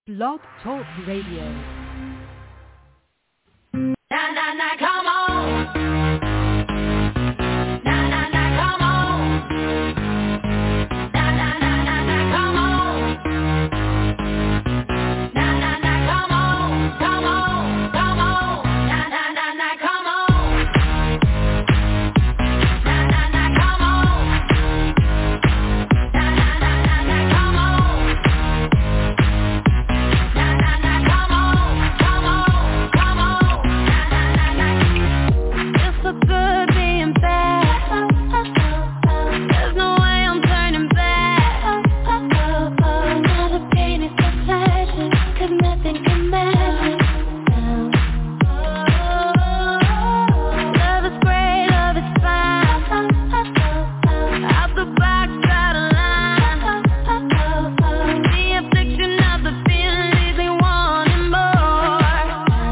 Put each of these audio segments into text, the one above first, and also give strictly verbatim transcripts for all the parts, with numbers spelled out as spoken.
Blog Talk Radio. Na na na, come on. Na na na, come on. Na na na na na, come on. Na na na, come on, come on, come on. Na na na na, come on. Na na na, come on. Na na na na na, come on. Na na na, come on, come on, come on. Na na na na. It's so good being bad. There's no way I'm turning back. Now the pain is so flashing, 'cause nothing can match it. Love is great, love is fine. Out the box, out of line. The affliction of the feeling leaves me wanting more.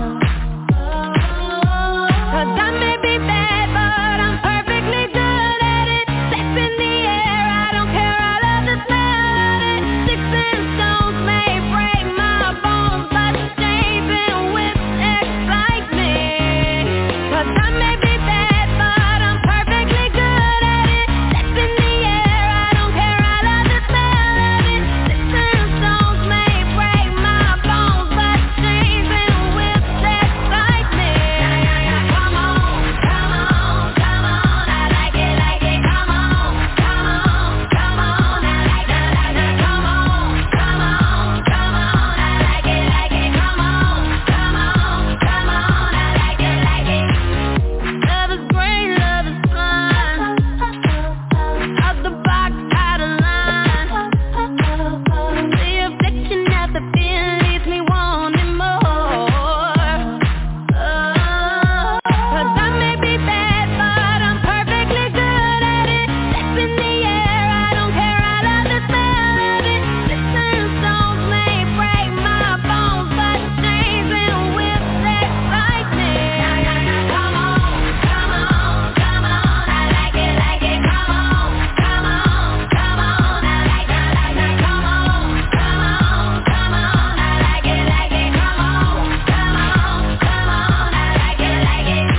'Cause I may be bad, but I'm perfectly good at it. Sex in the air, I don't care, I love the smell of it. Sticks and stones may break my bones, but chains and whips excite me. 'Cause I may be bad, but I'm perfectly good at it. Sex in the air, I don't care, I love the smell of it. Sticks and stones may break my bones, but chains and whips excite me. Come on, come on, come on, I like it, like it. Come on, come on, come on, I like it, like it. Come on, come on, come on, I like it, like it. Come on, come on, come on, I like it, like it. Love is great, love is fun. Out the box, out of line. The affliction of the feeling leaves me wanting more. 'Cause I may be bad, but I'm perfectly good at it. Sex in the air, I don't care, I love the smell of it. Sticks and stones may break my bones, but chains and whips excite me. Come on, come on, come on, I like it, like it. Come on, come on, come on, I like it, like it. Come on, come on, come on, I like it, like it. Come on, come on, come on, I like it, like it.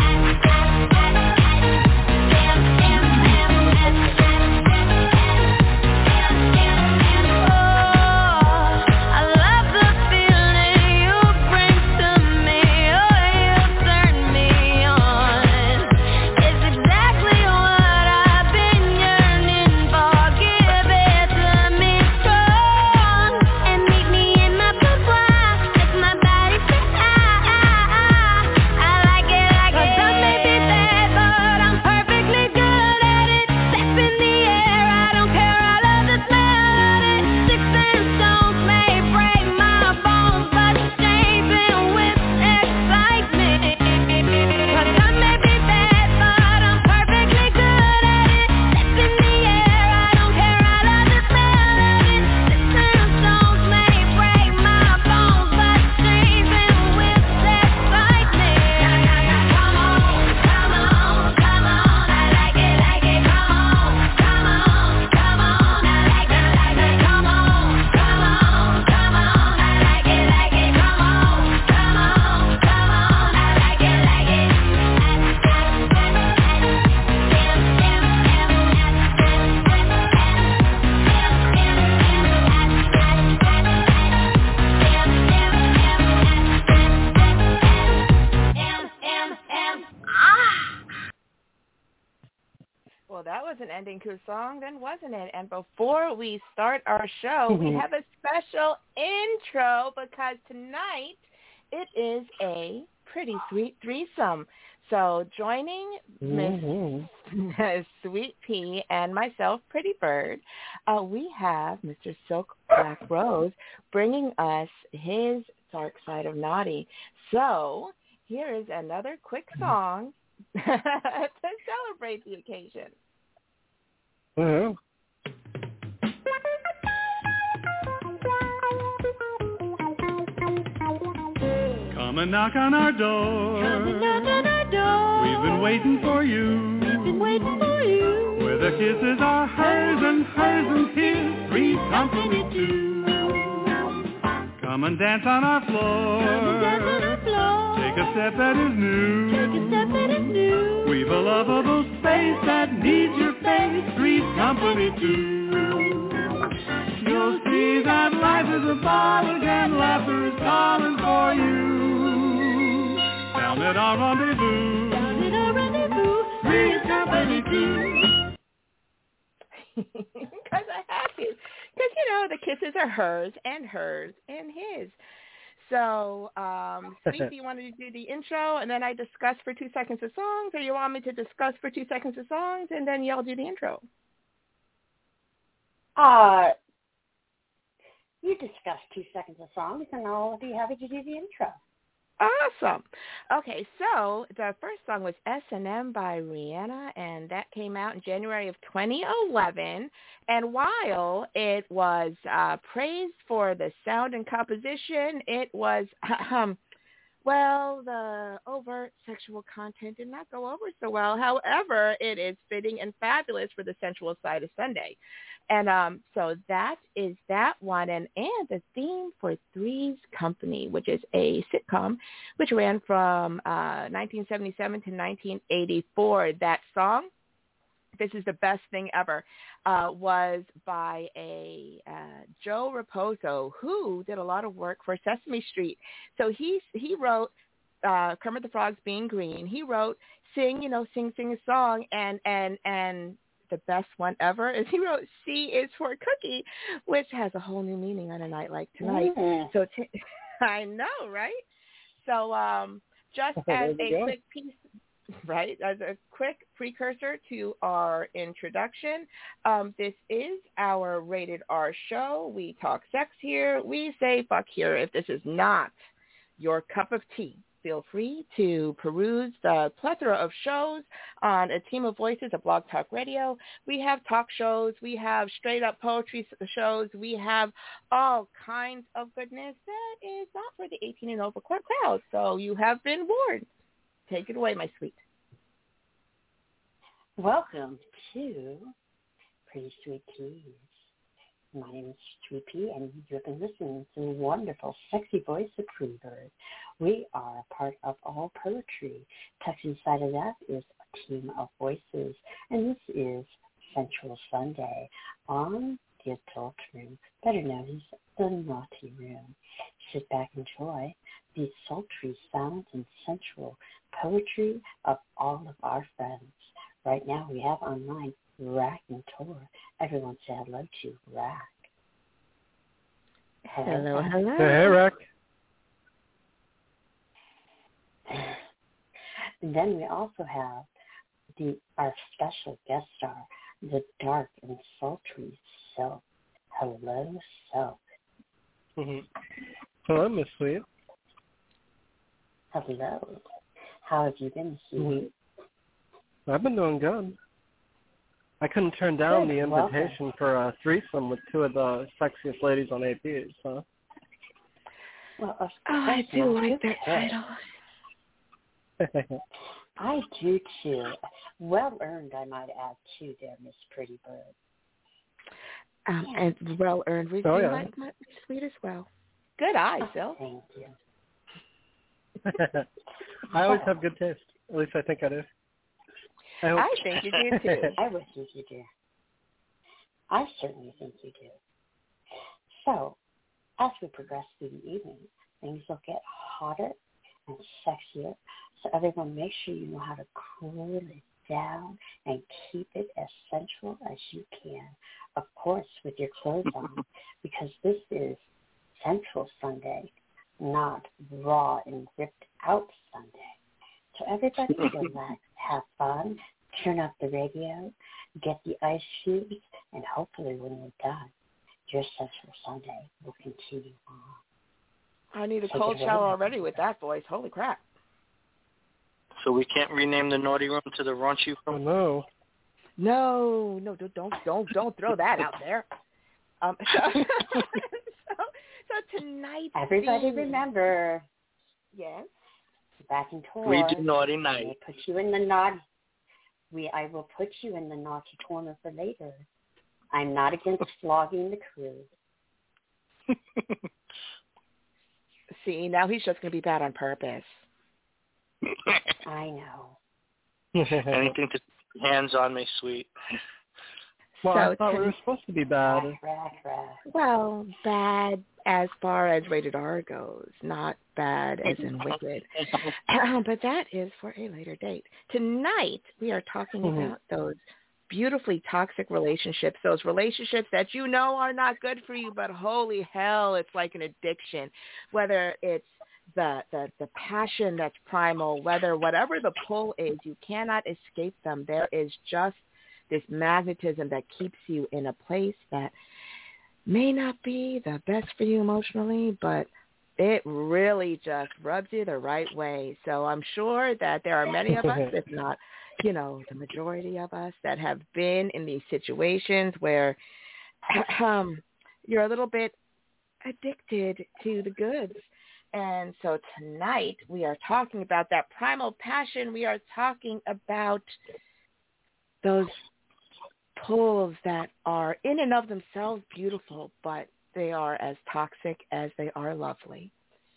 I love the feeling you bring to me. Oh, you turn me on. It's exactly what I've been yearning for. Give it to me strong and meet me in my boudoir. Make my body say ah, ah, ah. I like it, like it. 'Cause I may be bad, but I'm perfectly good at it. Sex in the air, I don't care, I love the smell of it. Sticks and stones may break my bones, but chains and whips excite me. 'Cause I may be bad, but I'm perfectly good at it. Sex in the air, I don't care, I love the smell of it. Sticks and stones may break my bones, but chains and whips excite me. Come on, come on, come on, I like it, like it. Come on, come on, come on, I like it, like it. Come on, come on, come on, I like it, like it. Come on, come on, come on, I like it, like it. Well, that was an ending to a song, then, wasn't it? And before we start our show, we have a special intro because tonight it is a pretty sweet threesome. So joining Miss Sweet Pea and myself, Pretty Bird, uh, we have Mister Silk Black Rose bringing us his dark side of naughty. So here is another quick song to celebrate the occasion. Mm-hmm. Come and knock on our door. Come and knock on our door. We've been waiting for you. We've been waiting for you. Where the kisses are hers and hers and his, three's company too. Come Come and dance on our floor. Come and dance on our floor. Take a step that is new. Take a step that is new. We've a lovable space that needs your face. Three's company too. You'll see that life is a ball again. Laughter is calling for you. Down at our rendezvous. Down at our rendezvous. Three's company too. Because I have to. Because, you know, the kisses are hers and hers and his. So, um, Sweet, do you want to do the intro and then I discuss for two seconds of songs, or you want me to discuss for two seconds of songs and then y'all do the intro? Uh, you discuss two seconds of songs and I'll be happy to do the intro. Awesome. Okay, so the first song was S and M by Rihanna, and that came out in January of twenty eleven. And while it was uh, praised for the sound and composition, it was, um, well, the overt sexual content did not go over so well. However, it is fitting and fabulous for the sensual side of Sunday. And um, so that is that one. And, and the theme for Three's Company, which is a sitcom, which ran from uh, nineteen seventy-seven to nineteen eighty-four. That song, this is the best thing ever, uh, was by a uh, Joe Raposo, who did a lot of work for Sesame Street. So he, he wrote uh, Kermit the Frog's Being Green. He wrote Sing, you know, Sing, Sing a Song, and, and, and, the best one ever is he wrote C is for Cookie, which has a whole new meaning on a night like tonight. Mm. So t- I know, right? So um, just as a go. quick piece, right, as a quick precursor to our introduction, um, this is our Rated R show. We talk sex here. We say fuck here. If this is not your cup of tea, feel free to peruse the plethora of shows on A Team of Voices at Blog Talk Radio. We have talk shows. We have straight-up poetry shows. We have all kinds of goodness that is not for the eighteen and over crowd. So you have been warned. Take it away, my sweet. Welcome to Pretty Sweet Teas. My name is Sweet Pea, and you've been listening to the wonderful, sexy voice of Pretty Bird. We are a part of All Poetry. Tucked inside of that is A Team of Voices, and this is Sensual Sunday on the Adult Room, better known as the Naughty Room. Sit back and enjoy the sultry sounds and sensual poetry of all of our friends. Right now we have online Rack and Tor. Everyone say hello to Rack. Hello, hello. Hey, Rack. And then we also have the our special guest star, the dark and sultry Silk. Hello, Silk. Mm-hmm. Hello, Miss Sweet. Hello. How have you been, Sweet? Mm-hmm. I've been doing good. I couldn't turn down Good. the invitation Welcome. for a threesome with two of the sexiest ladies on A P, so. Well, of Oh, I course do not. like Who that cares? title. I do too. Well earned, I might add, too, there, Miss Pretty Bird. Um, and well-earned review, Oh, yeah. my, my sweet as well. Good eye, Oh, Phil. thank you. I always have good taste. At least I think I do. I, hope. I think you do, too. I would think you do. I certainly think you do. So, as we progress through the evening, things will get hotter and sexier. So everyone, make sure you know how to cool it down and keep it as sensual as you can. Of course, with your clothes on, because this is Sensual Sunday, not raw and ripped out Sunday. So everybody relax, have fun, turn up the radio, get the ice cubes, and hopefully when you're done, your Sensual Sunday will continue on. I need a Take cold it away, shower Mister already with that voice. Holy crap. So we can't rename the naughty room to the raunchy Oh, room? no. No, no, don't, don't, don't, don't throw that out there. Um, so, so, so tonight, Everybody remember, yes, back in tour, We do naughty we night. put you in the naughty. We, I will put you in the naughty corner for later. I'm not against flogging the crew. See, now he's just going to be bad on purpose. I know. Anything to hands on me, sweet. Well, so I thought to, we were supposed to be bad. Rack, rack, rack. well, bad as far as rated R goes, not bad as in wicked. But that is for a later date. Tonight, we are talking Mhm. about those beautifully toxic relationships, those relationships that you know are not good for you, but holy hell, it's like an addiction. Whether it's the, the, the passion that's primal, whether whatever the pull is, you cannot escape them. There is just this magnetism that keeps you in a place that may not be the best for you emotionally, but it really just rubs you the right way. So I'm sure that there are many of us, if not, you know, the majority of us that have been in these situations where um, you're a little bit addicted to the goods. And so tonight we are talking about that primal passion. We are talking about those pulls that are in and of themselves beautiful, but they are as toxic as they are lovely.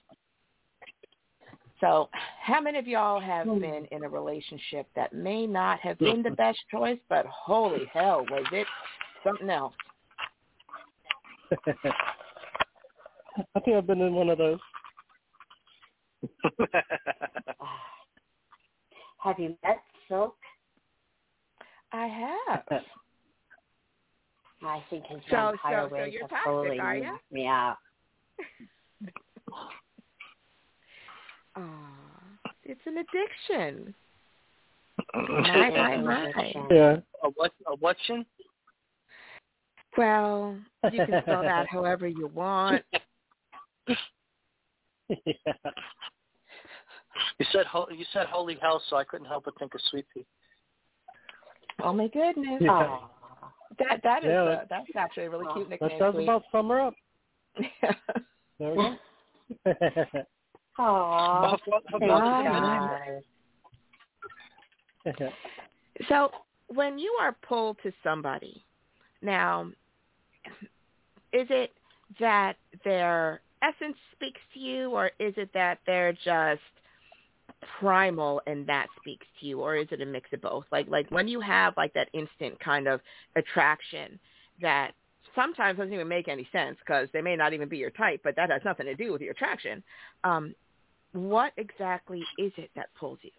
So how many of y'all have been in a relationship that may not have been the best choice, but holy hell, was it something else? I think I've been in one of those. Have you met Silk? I have. I think his So- vampire so- so ways you're have toxic, totally are ya? moved me out. Aw, it's an addiction. My, my, my. Yeah. A what? A what'chin? Well, you can spell that however you want. Yeah. You said ho- you said holy hell, so I couldn't help but think of Sweet Pea. Oh my goodness. Yeah. Aw. That that is Yeah, uh, that's actually a really cute That nickname. does Sweet. about sum her up. There we go. Aw. How far- how Thank far you, is it? guys. So when you are pulled to somebody, now, is it that their essence speaks to you, or is it that they're just primal and that speaks to you, or is it a mix of both? Like like when you have like that instant kind of attraction that sometimes doesn't even make any sense because they may not even be your type, but that has nothing to do with your attraction. Um, what exactly is it that pulls you?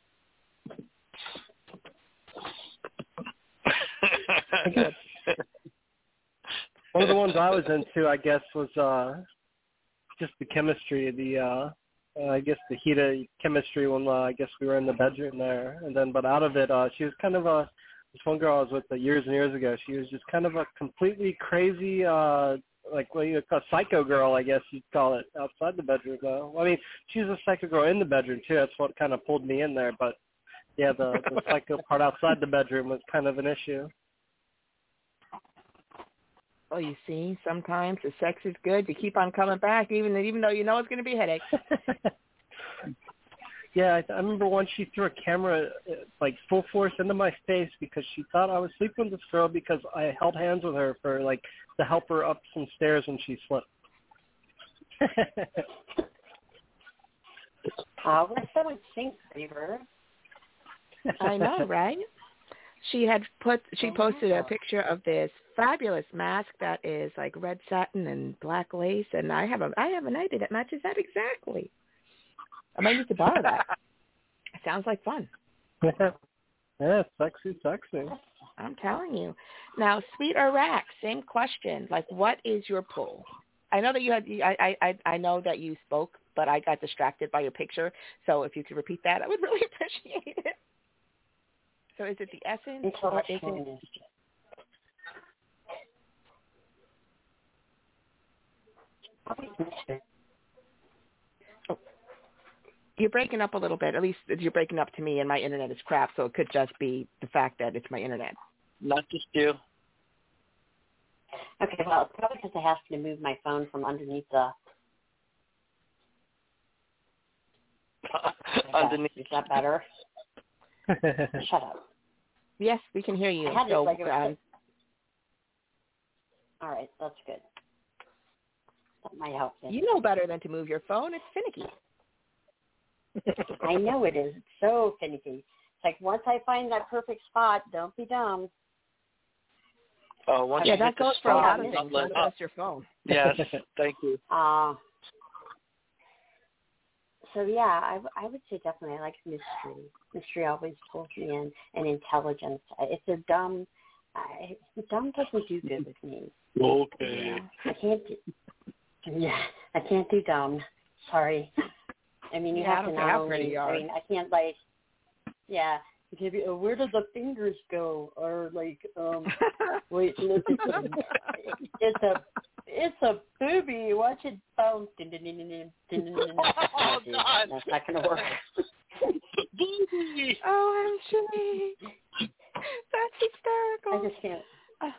I guess one of the ones I was into, I guess, was uh, just the chemistry, the uh, uh, I guess the heat of chemistry when uh, I guess we were in the bedroom there, and then but out of it, uh, she was kind of a this one girl I was with uh, years and years ago. She was just kind of a completely crazy, uh, like what you call a psycho girl, I guess you'd call it, outside the bedroom. Though I mean, she was a psycho girl in the bedroom too. That's what kind of pulled me in there, but. Yeah, the, the psycho part outside the bedroom was kind of an issue. Oh, you see, sometimes the sex is good. You keep on coming back, even even though you know it's going to be a headache. Yeah, I, I remember once she threw a camera uh, like full force into my face because she thought I was sleeping with this girl because I held hands with her for like to help her up some stairs when she slipped. Uh, what someone think, Reaver? I know, right? She had put, she posted a picture of this fabulous mask that is like red satin and black lace, and I have a, I have an idea that matches that exactly. I might need to borrow that. It sounds like fun. Yeah, yeah, sexy, sexy. I'm telling you. Now, Sweet or Rack, same question. Like, what is your pull? I know that you had, I, I, I know that you spoke, but I got distracted by your picture. So if you could repeat that, I would really appreciate it. So is it the essence or is it? Oh, you're breaking up a little bit. At least you're breaking up to me, and my internet is crap. So it could just be the fact that it's my internet. Not just you. Okay, well, it's probably because I have to move my phone from underneath the... Underneath. Is that better? Shut up. Yes, we can hear you. I had So, it like it was... um, All right, that's good. That might help you. You know better than to move your phone. It's finicky. I know it is. It's so finicky. It's like once I find that perfect spot, don't be dumb. Oh, once Yeah, you that hit the goes for a spot, lot of don't things, let not up. just your phone. Yes, thank you. Uh, so, yeah, I, w- I would say definitely I like mystery. Mystery always pulls me in, and intelligence. If they're dumb, I, dumb doesn't do good with me. Okay. I can't do, yeah, I can't do dumb. Sorry. I mean, you Yeah, I have don't to care not how pretty only, you are. I mean, I can't, like, yeah, you can't be, oh, where did the fingers go? Or, like, um, wait, look at them. It's a, it's a booby. Watch it bounce. Din, din, din, din, din, din, din, din. Oh, Dude, God. that's not going to work. O M G. That's hysterical. I just can't.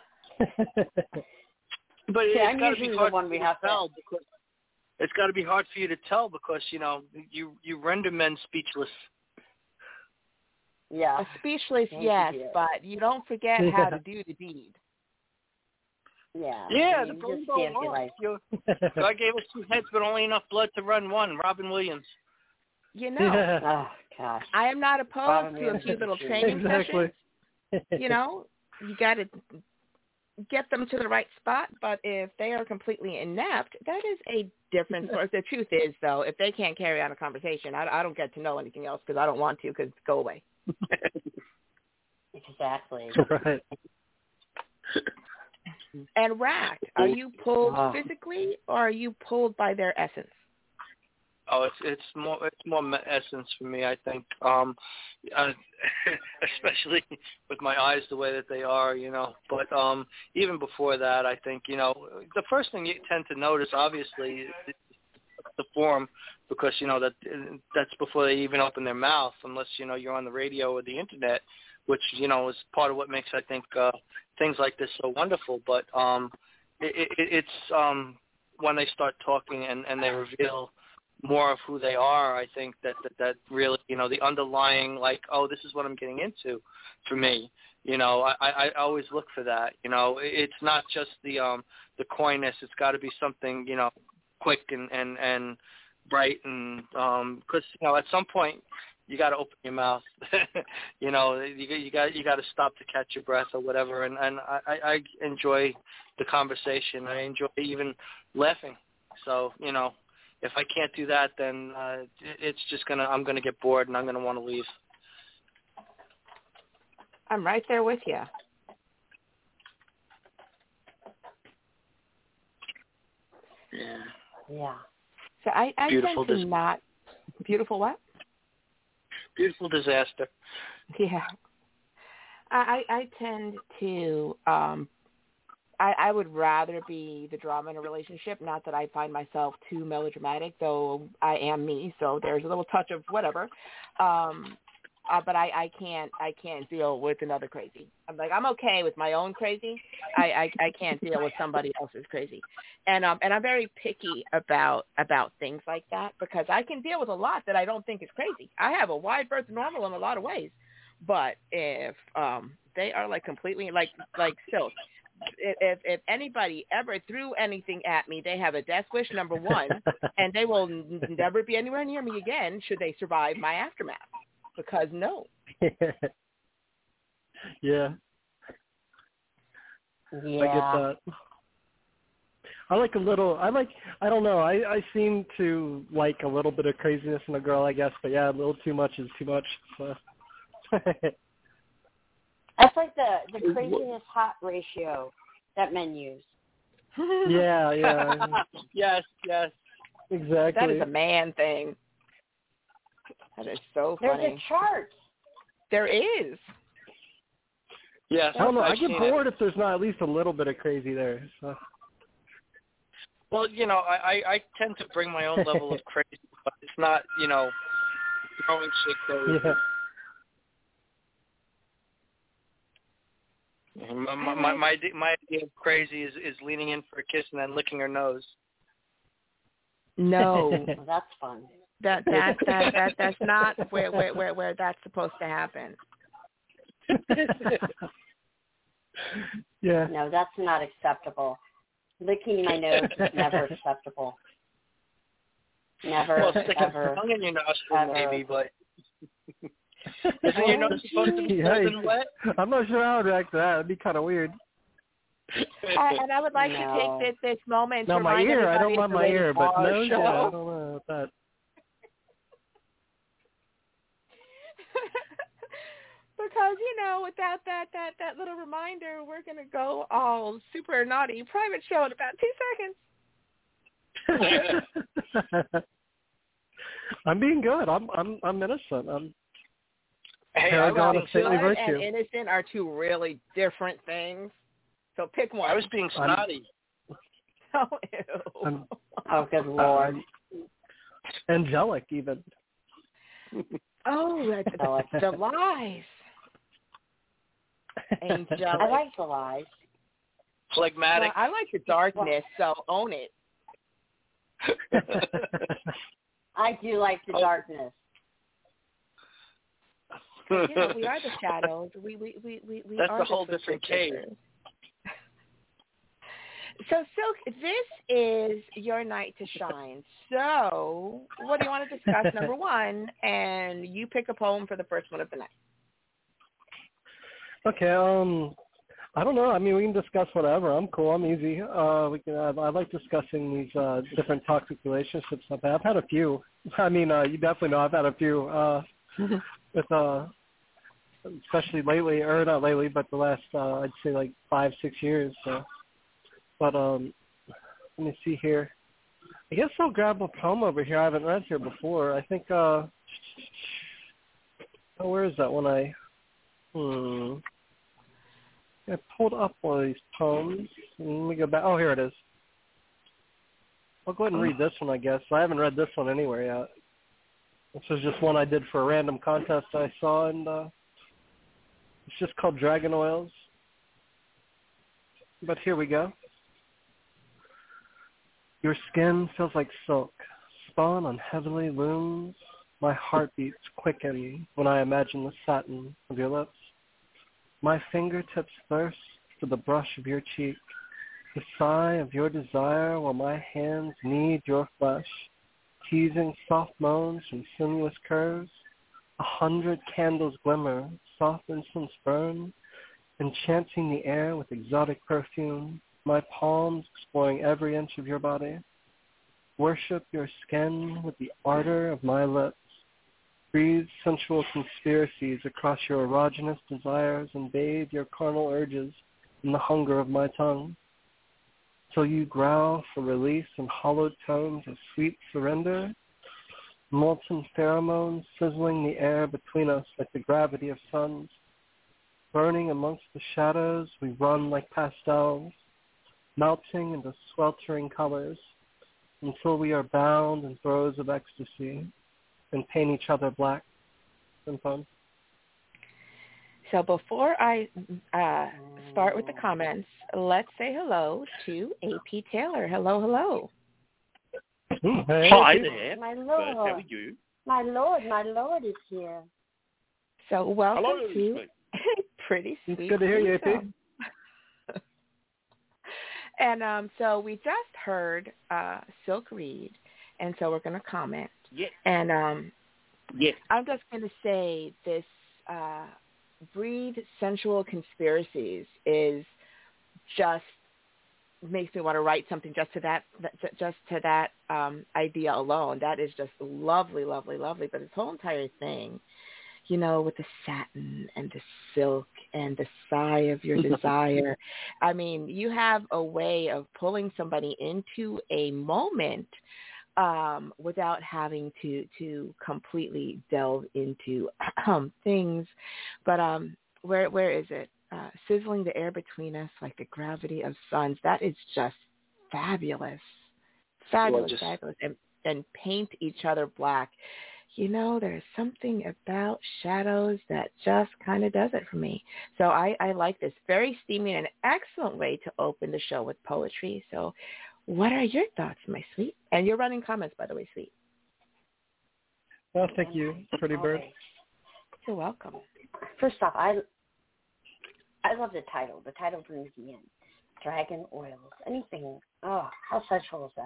But Yeah, it's I'm got to usually be the hard one for we you have to to- tell because it's got to be hard for you to tell because you know you you render men speechless. Yeah. A speechless, Don't yes, forget. but you don't forget how to do the deed. Yeah. Yeah, I the mean, you brain just don't can't be work. like, You- God gave us two heads, but only enough blood to run one. Robin Williams. You know, Yeah. oh, gosh. I am not opposed Probably to a few little training Exactly. sessions. You know, you got to get them to the right spot, but if they are completely inept, that is a different source. The truth is, though, if they can't carry on a conversation, I, I don't get to know anything else because I don't want to because go away. Exactly. Right. And Racked, are you pulled Oh. physically or are you pulled by their essence? Oh, it's it's more it's more me- essence for me, I think. Um, uh, especially with my eyes the way that they are, you know. But um, even before that, I think you know the first thing you tend to notice, obviously, is the form, because you know that that's before they even open their mouth, unless you know you're on the radio or the internet, which you know is part of what makes I think uh, things like this so wonderful. But um, it, it, it's um, when they start talking and, and they reveal more of who they are, I think that, that that really, you know, the underlying, like, oh, this is what I'm getting into for me. You know, I, I always look for that. You know, it's not just the um the coyness. It's got to be something, you know, quick and, and, and bright. And um, because, you know, at some point you got to open your mouth. you know, you, you got you got to stop to catch your breath or whatever. And, and I, I enjoy the conversation. I enjoy even laughing. So, you know, if I can't do that, then uh, it's just gonna. I'm gonna get bored, and I'm gonna want to leave. I'm right there with you. Yeah. Yeah. So I, I Beautiful tend to dis- not beautiful what? Beautiful disaster. Yeah. I I tend to um I, I would rather be the drama in a relationship. Not that I find myself too melodramatic, though I am me, so there's a little touch of whatever. Um, uh, but I, I can't I can't deal with another crazy. I'm like I'm okay with my own crazy. I, I, I can't deal with somebody else's crazy, and um and I'm very picky about about things like that because I can deal with a lot that I don't think is crazy. I have a wide berth of normal in a lot of ways, but if um they are like completely like like silk. If if anybody ever threw anything at me, they have a death wish, number one, and they will n- never be anywhere near me again should they survive my aftermath. Because no. Yeah. Yeah. I get that. I like a little, I like, I don't know, I, I seem to like a little bit of craziness in a girl, I guess, but yeah, a little too much is too much, so. That's like the, the craziness hot ratio that men use. Yeah, yeah, Yes, yes. exactly. That is a man thing. That is so There's funny. a chart. There is. Yes. I don't know, I I've get seen bored it. if there's not at least a little bit of crazy there, so. Well, you know, I, I, I tend to bring my own level of crazy, but it's not, you know, throwing shit crazy. Yeah. My, my, my, my my idea of crazy is, is leaning in for a kiss and then licking her nose. No. Well, that's fun. that that that that that's not where where where, where that's supposed to happen. Yeah. No, that's not acceptable. licking my nose is never acceptable. Never, Well, stick a ever, tongue in your nostril, ever. maybe, but isn't your nose supposed to be Yeah, cold and wet? I'm not sure how to react to that. It'd be kind of weird. Uh, and I would like No. to take this this moment Now to my remind ear, I everybody don't it's mind a my ear, rated but R nose, show. yeah, I don't know about that. Because, you know, without that, that, that little reminder, we're going to go all super naughty private show in about two seconds. I'm being good. I'm I'm I'm innocent. I'm Hey, I paragon of was, saintly Good virtue. and innocent are two really different things. So pick one. I was being snotty. Oh, ew. I'm, Oh, good Lord. I'm angelic, even. Oh, that's, that's the lies. Angelic. I like the lies. Phlegmatic. Well, I like the darkness, so own it. I do like the Oh. darkness. You know, we are the shadows. We we we we, we That's are a whole the different creatures. cave. So, Silk, this is your night to shine. So, what do you want to discuss? Number one, and you pick a poem for the first one of the night. Okay. Um, I don't know. I mean, we can discuss whatever. I'm cool. I'm easy. Uh, we can. I, I like discussing these uh, different toxic relationships I've had. I've had a few. I mean, uh, you definitely know I've had a few. Uh, with uh, especially lately, or not lately, but the last uh, I'd say like five, six years. So. But um, let me see here. I guess I'll grab a poem over here I haven't read here before. I think. Uh, oh, where is that one? I. Hmm. I pulled up one of these poems. Let me go back. Oh, here it is. I'll go ahead and read this one, I guess. I haven't read this one anywhere yet. This was just one I did for a random contest I saw, and uh, it's just called Dragon Oils. But here we go. Your skin feels like silk, spun on heavenly looms. My heartbeats quicken when I imagine the satin of your lips. My fingertips thirst for the brush of your cheek, the sigh of your desire while my hands knead your flesh, teasing soft moans from sinuous curves. A hundred candles glimmer, soft incense burn, enchanting the air with exotic perfume, my palms exploring every inch of your body. Worship your skin with the ardor of my lips. Breathe sensual conspiracies across your erogenous desires and bathe your carnal urges in the hunger of my tongue. Till you growl for release in hollowed tones of sweet surrender, molten pheromones sizzling the air between us like the gravity of suns. Burning amongst the shadows, we run like pastels, melting into sweltering colors until we are bound in throes of ecstasy and paint each other black and fun. So before I uh, start with the comments, let's say hello to A P Taylor. Hello, hello. Hey, Hi hey. there. My First, Lord. how are you? My Lord, my Lord is here. So welcome Hello, to Sweet. Pretty Sweet. It's good to hear you, A P. Show. And um, so we just heard uh, Silk read, and so we're going to comment. Yes. And um, Yes. I'm just going to say this uh, Breathe Sensual Conspiracies is just makes me want to write something just to that, just to that um, idea alone. That is just lovely, lovely, lovely. But this whole entire thing, you know, with the satin and the silk and the sigh of your desire. I mean, you have a way of pulling somebody into a moment um, without having to to completely delve into um, things. But um, where where is it? Uh, sizzling the air between us like the gravity of suns. That is just fabulous. Fabulous, Gorgeous. fabulous. And, and paint each other black. You know, there's something about shadows that just kind of does it for me. So I, I like this. Very steamy and an excellent way to open the show with poetry. So what are your thoughts, my sweet? And you're running comments, by the way, sweet. Well, thank you, pretty bird. You're welcome. First off, I I love the title. The title brings me in. Dragon Oils. Anything Oh, how sensual is that?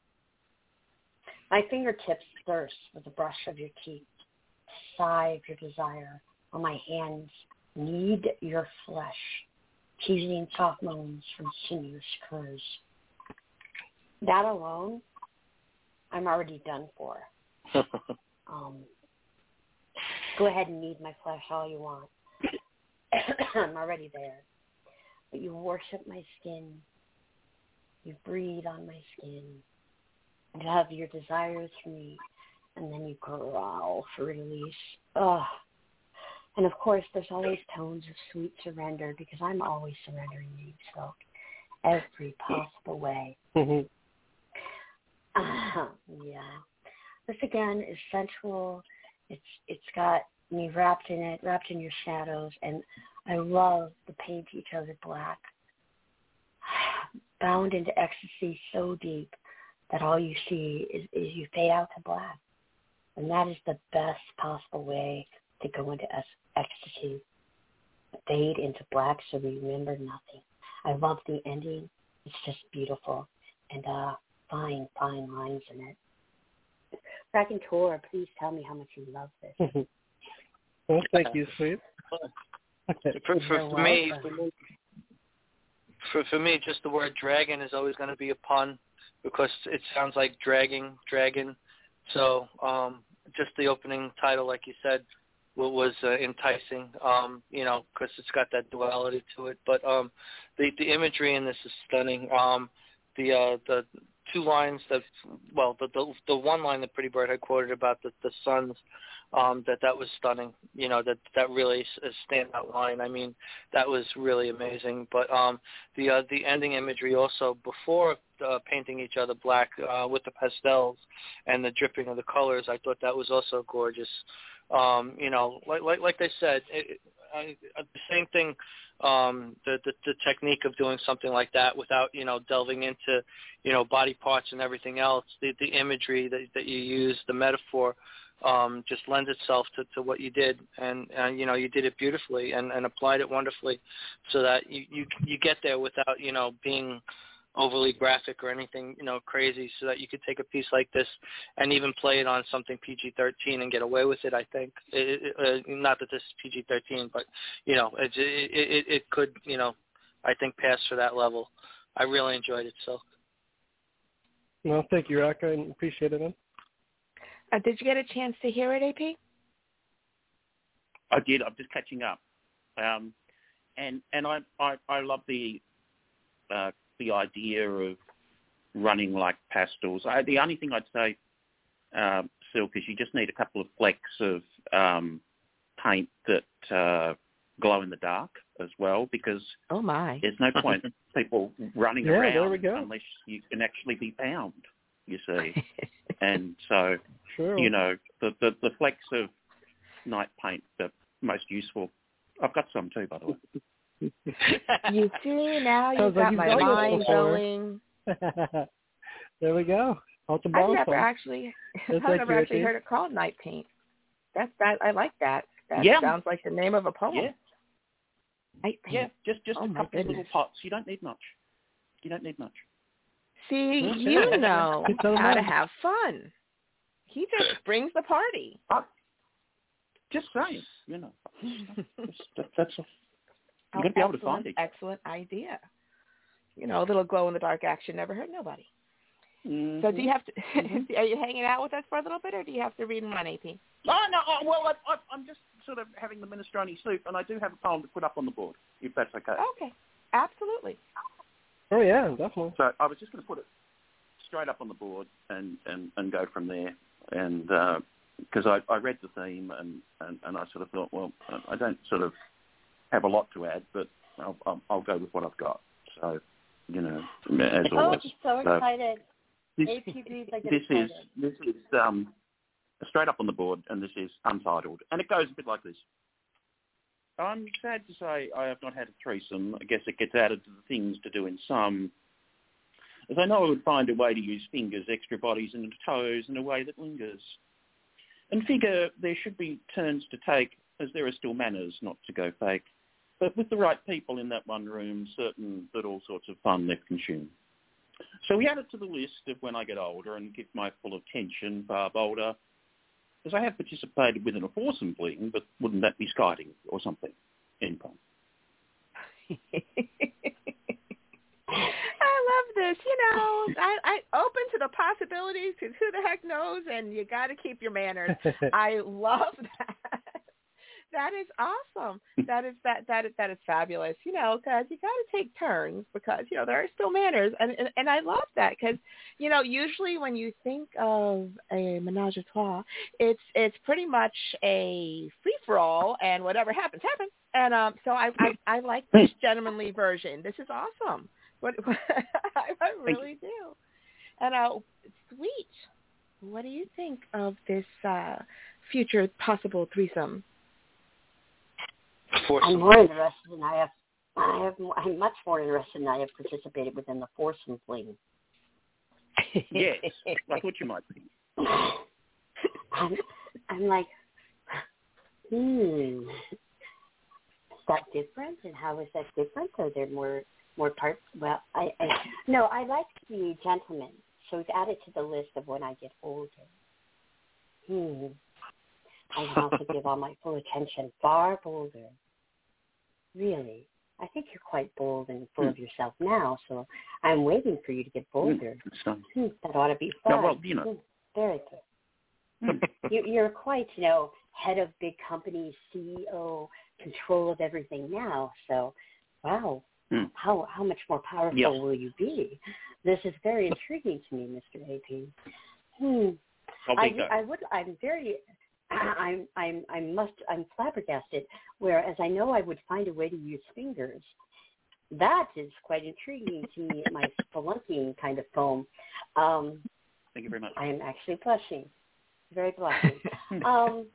My fingertips thirst with the brush of your teeth, sigh of your desire, while my hands knead your flesh, teasing soft moans from sinuous curves. That alone, I'm already done for. um, go ahead and knead my flesh all you want. I'm already there. But you worship my skin. You breathe on my skin. You have your desires for me, and then you growl for release. Ugh. And, of course, there's always tones of sweet surrender because I'm always surrendering to you, Silk, every possible way. Mm-hmm. Uh, yeah. This, again, is sensual. It's It's got me wrapped in it, wrapped in your shadows, and I love the paint each other black. Bound into ecstasy so deep that all you see is, is you fade out to black. And that is the best possible way to go into es- ecstasy. Fade into black so we remember nothing. I love the ending. It's just beautiful. And uh, fine, fine lines in it. Raconteur, please tell me how much you love this. Well, thank you, sweet. for, for, for me, for me, for, for me, just the word dragon is always going to be a pun because it sounds like dragging, dragon. So um, just the opening title, like you said, was uh, enticing, um, you know, because it's got that duality to it. But um, the the imagery in this is stunning. Um, the uh, the two lines that, well, the, the the one line that Pretty Bird had quoted about the the suns, um, that that was stunning. You know, that that really is a standout line. I mean, that was really amazing. But um, the uh, the ending imagery also before uh, painting each other black uh, with the pastels and the dripping of the colors, I thought that was also gorgeous. Um, you know, like like like they said, it, I, the same thing. Um, the, the the technique of doing something like that without, you know, delving into, you know, body parts and everything else. The the imagery that that you use, the metaphor, um, just lends itself to, to what you did, and, and you know, you did it beautifully and, and applied it wonderfully, so that you, you you get there without, you know, being overly graphic or anything, you know, crazy, so that you could take a piece like this and even play it on something P G thirteen and get away with it, I think. It, it, uh, not that this is P G thirteen, but, you know, it, it, it, it could, you know, I think pass for that level. I really enjoyed it, so. Well, thank you, Rock. I appreciate it, man. Uh, did you get a chance to hear it, A P? I did. I'm just catching up. Um, and and I, I, I love the... Uh, the idea of running like pastels. I, the only thing I'd say, uh, Silk, is you just need a couple of flecks of um, paint that uh, glow in the dark as well, because oh my, there's no point people running yeah, around there we go. unless you can actually be found, you see. And so, sure. you know, the, the, the flecks of night paint are most useful. I've got some too, by the way. You see, now you've Sounds got like my you've done this mind before. going. There we go. I've never actually, I've never actually heard it called night paint. That's that. I like that. That yeah. sounds like the name of a poem. Yeah. Night paint. Yeah, just just oh a couple of goodness. little pots. You don't need much. You don't need much. See, Okay. you know so how to much. have fun. He just brings the party. Uh, just saying, you know. That's, that's a, you got to be able to find it. Excellent idea. You know, a little glow in the dark action never hurt nobody. Mm-hmm. So do you have to? Mm-hmm. Are you hanging out with us for a little bit, or do you have to read one, A P? Oh no, oh, well, I, I, I'm just sort of having the minestrone soup, and I do have a poem to put up on the board, if that's okay. Okay, absolutely. Oh yeah, definitely. So I was just going to put it straight up on the board and, and, and go from there, and because uh, I, I read the theme and, and, and I sort of thought, well, I don't sort of have a lot to add, but I'll, I'll, I'll go with what I've got. So, you know, as oh, always. I'm so so excited. This, A P Bs, I get this excited. is this is um, straight up on the board, and this is untitled, and it goes a bit like this. I'm sad to say I have not had a threesome. I guess it gets added to the things to do in some, as I know I would find a way to use fingers, extra bodies, and toes in a way that lingers. And figure there should be turns to take, as there are still manners not to go fake. But with the right people in that one room, certain that all sorts of fun left consume. So we add it to the list of when I get older and give my full attention, far bolder, because I have participated within a foursome fling, but wouldn't that be skiting or something? In fun. I love this. You know, I, I open to the possibilities because who the heck knows, and you got to keep your manners. I love that. That is awesome. That is that that is that is fabulous. You know, because you got to take turns because you know there are still manners, and and, and I love that because you know usually when you think of a menage a trois, it's it's pretty much a free for all, and whatever happens happens. And um, so I, I I like this gentlemanly version. This is awesome. What I, I really do. And uh, sweet. What do you think of this uh, future possible threesome? I'm more interested than I have. I have. I'm much more interested than I have participated within the foursome fling. Yes, I thought you might be. I'm, I'm like, hmm. Is that different? And how is that different? Are there more more parts? Well, I, I no. I like the gentleman, so it's added to the list of when I get older. Hmm. I can also give all my full attention, far bolder. Really, I think you're quite bold and full mm. of yourself now, so I'm waiting for you to get bolder. Mm, hmm, that ought to be fun. No, well, you know. Hmm, very good. you, you're quite, you know, head of big company, C E O, control of everything now. So, wow, mm. how how much more powerful yeah. will you be? This is very intriguing to me, Mister A P. Hmm. I, I would. I'm very. I'm. I'm. I must. I'm flabbergasted. Whereas I know I would find a way to use fingers. That is quite intriguing to me. My spelunking kind of foam. Um, Thank you very much. I am actually blushing. Very blushing. um,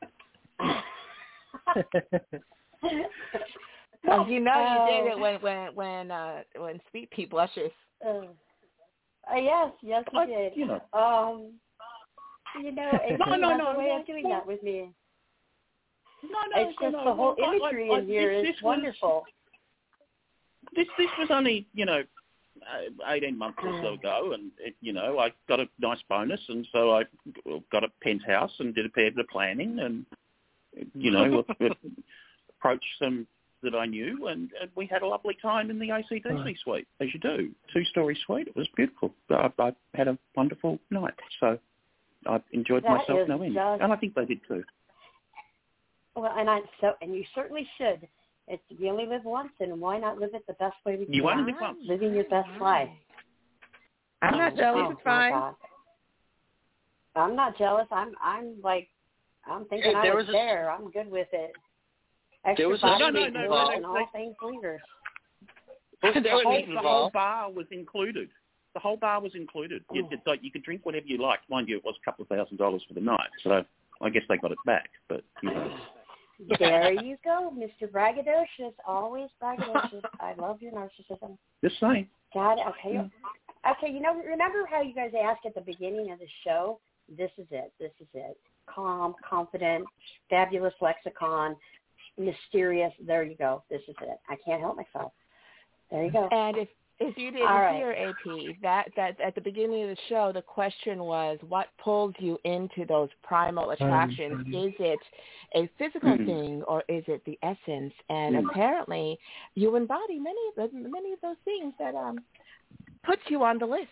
Well, you know you did it when when when uh, when Sweet Pea blushes. Uh, uh, yes, yes, you did. You know, um, you know, A P no, no, has no, a way no, of doing no. that with me. No, no, it's just no, the whole no, imagery I, I, in here this, is this wonderful. Was, this this was only you know eighteen months or so ago, and it, you know I got a nice bonus, and so I got a penthouse and did a fair bit of planning, and you know approached some that I knew, and, and we had a lovely time in the A C D C suite, as you do, two-story suite. It was beautiful. I, I had a wonderful night, so I enjoyed That myself is no end, just... and I think they did too. Well, and I so and you certainly should. It's we only live once, and why not live it the best way we can? You only live once. Living your best life. I'm not jealous. Oh, it's fine. God. I'm not jealous. I'm I'm like I'm thinking Hey, I there was was a- there. I'm good with it. Extra There was a body no, no, weight no, blows no, and no, all no. things lingers. There the, was whole, meat the whole involved. bar was included. The whole bar was included. Mm. It's like you could drink whatever you liked. Mind you, it was a couple of thousand dollars for the night, so I guess they got it back. But you know. There you go, Mister Braggadocious. Always braggadocious. I love your narcissism. Just saying. God, okay. Okay, you know, remember how you guys asked at the beginning of the show? This is it. This is it. Calm, confident, fabulous lexicon, mysterious. There you go. This is it. I can't help myself. There you go. And if if you didn't All right. hear, A P, that, that at the beginning of the show, the question was, what pulled you into those primal attractions? Um, Is it a physical Mm. thing or is it the essence? And Mm. apparently, you embody many of the, many of those things that um puts you on the list.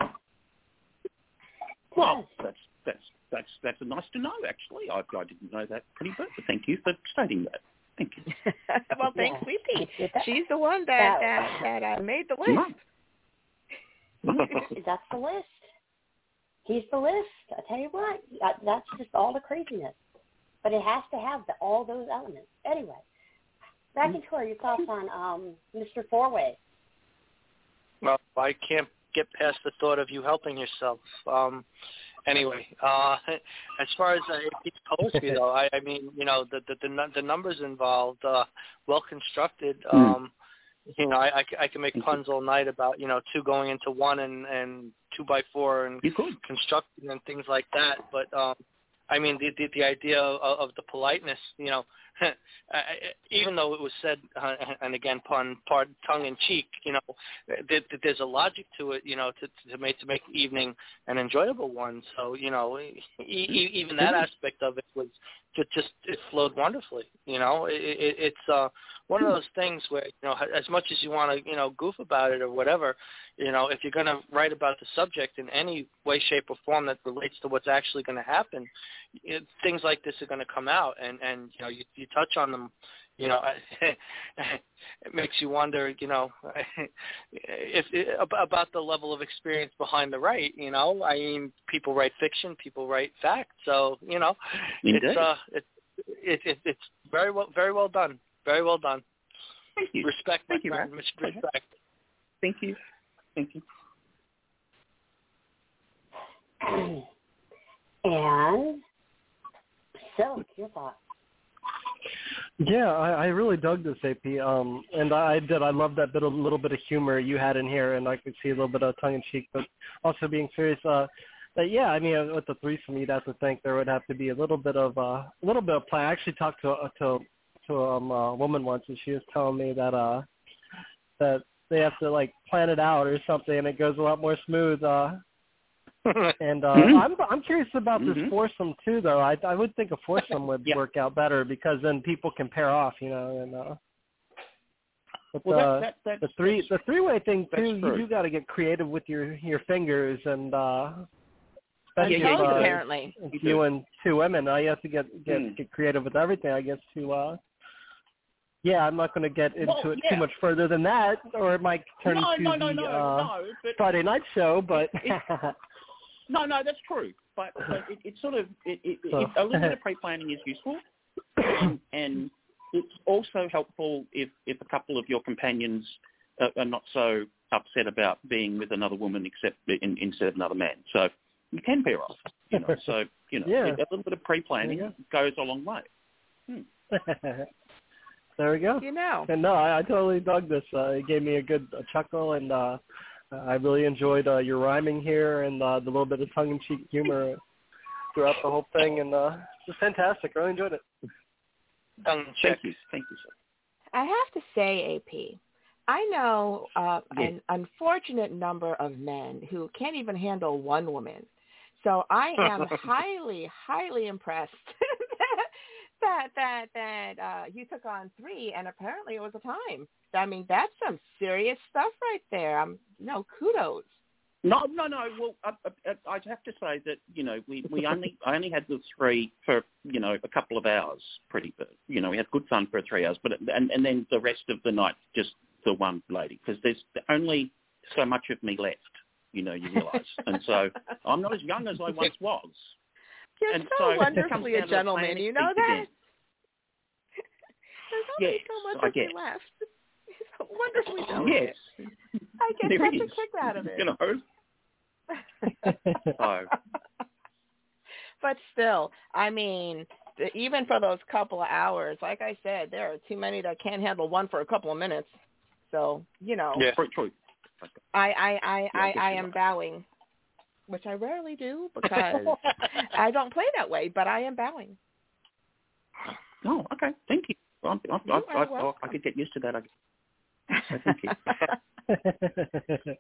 Well, that's that's that's that's nice to know. Actually, I, I didn't know that pretty good. But thank you for stating that. Thank you. Well, thanks, Yeah. Sweet Pea. That- She's the one that that- that, that uh, made the list. That's the list. He's the list. I tell you what, that- that's just all the craziness. But it has to have the, all those elements. Anyway, back into our your thoughts on um, Mister Four-Way. Well, I can't get past the thought of you helping yourself. Um, anyway, uh, as far as uh, it told me, though, I, I mean, you know, the the, the, nu- the numbers involved, uh, well constructed. Um, you know, I, I, c- I can make puns all night about, you know, two going into one and, and two by four and You could. constructing and things like that. But um, I mean, the, the the idea of, of the politeness, you know, even though it was said, uh, and again, pun, pardon, tongue in cheek, you know, th- th- there's a logic to it, you know, to to make to make the evening an enjoyable one. So, you know, e- e- even that aspect of it was just, just it flowed wonderfully. You know, it, it, it's uh, one of those things where, you know, as much as you want to, you know, goof about it or whatever, you know, if you're going to write about the subject in any way, shape, or form that relates to what's actually going to happen, it, things like this are going to come out, and, and you know, you, you touch on them, you know, it makes you wonder, you know, if, if about the level of experience behind the right. You know, I mean, people write fiction, people write fact, so you know, Indeed. it's uh, it's it, it, it's very well, very well done, very well done. Thank you. Respect, Thank you, friend. Respect. Thank you. Thank you. And so, your thoughts? Yeah, I, I really dug this, A P. Um, and I did. I love that bit of, little bit of humor you had in here, and I could see a little bit of tongue-in-cheek, but also being serious. Uh, but yeah, I mean, with the threesome, you'd have to think there would have to be a little bit of uh, a little bit of play. I actually talked to to to um, a woman once, and she was telling me that uh, that they have to like plan it out or something, and it goes a lot more smooth. Uh, and uh, mm-hmm. I'm I'm curious about mm-hmm. this foursome too, though. I I would think a foursome would yeah. work out better because then people can pair off, you know. And uh, but well, uh, that, that, the three the three way thing that's too, true. you do got to get creative with your your fingers, and uh, And especially yeah, toes, if, uh, apparently. if you and two women, uh, you have to get get mm. get creative with everything, I guess. To uh, yeah, I'm not going to get into well, it yeah. too much further than that, or it might turn no, into no, no, the no, uh, no, but Friday night show, but. It, No, no, that's true. But, but it, it's sort of it, it, So. it, a little bit of pre-planning is useful, and, and it's also helpful if, if a couple of your companions are, are not so upset about being with another woman except in, instead of another man. So you can pair off. You know, so you know, Yeah. a little bit of pre-planning Yeah. goes a long way. Hmm. There we go. You know. And no, I, I totally dug this. Uh, it gave me a good a chuckle, and uh, I really enjoyed uh, your rhyming here and uh, the little bit of tongue-in-cheek humor throughout the whole thing, and uh, just fantastic. Really enjoyed it. Tongue-in-cheek. Thank you, thank you, sir. I have to say, A P, I know uh, Yeah. an unfortunate number of men who can't even handle one woman. So I am highly, highly impressed that that that uh, you took on three, and apparently it was a time. I mean, that's some serious stuff right there. Um, no, kudos. No, no, no. Well, I, I, I have to say that you know we, we only I only had the three for you know a couple of hours. Pretty, you know, we had good fun for three hours, but and and then the rest of the night just the one lady because there's only so much of me left. You know, you realise, and so I'm not as young as I once was. You're and so so wonderfully a it comes down to gentleman. planning You know piece that. again. There's only Yes, so much I of you guess. left. So wonderfully delicate. Yes, I get there such is. a kick out of it. You know. So. But still, I mean, the- even for those couple of hours, like I said, there are too many that can't handle one for a couple of minutes. So, you know, Yeah. True, true. I, I, I, Yeah, I I, guess I you're am right. bowing, which I rarely do because I don't play that way, but I am bowing. Oh, okay. Thank you. I, I, You I, are I, welcome. I could get used to that. I guess. So thank you.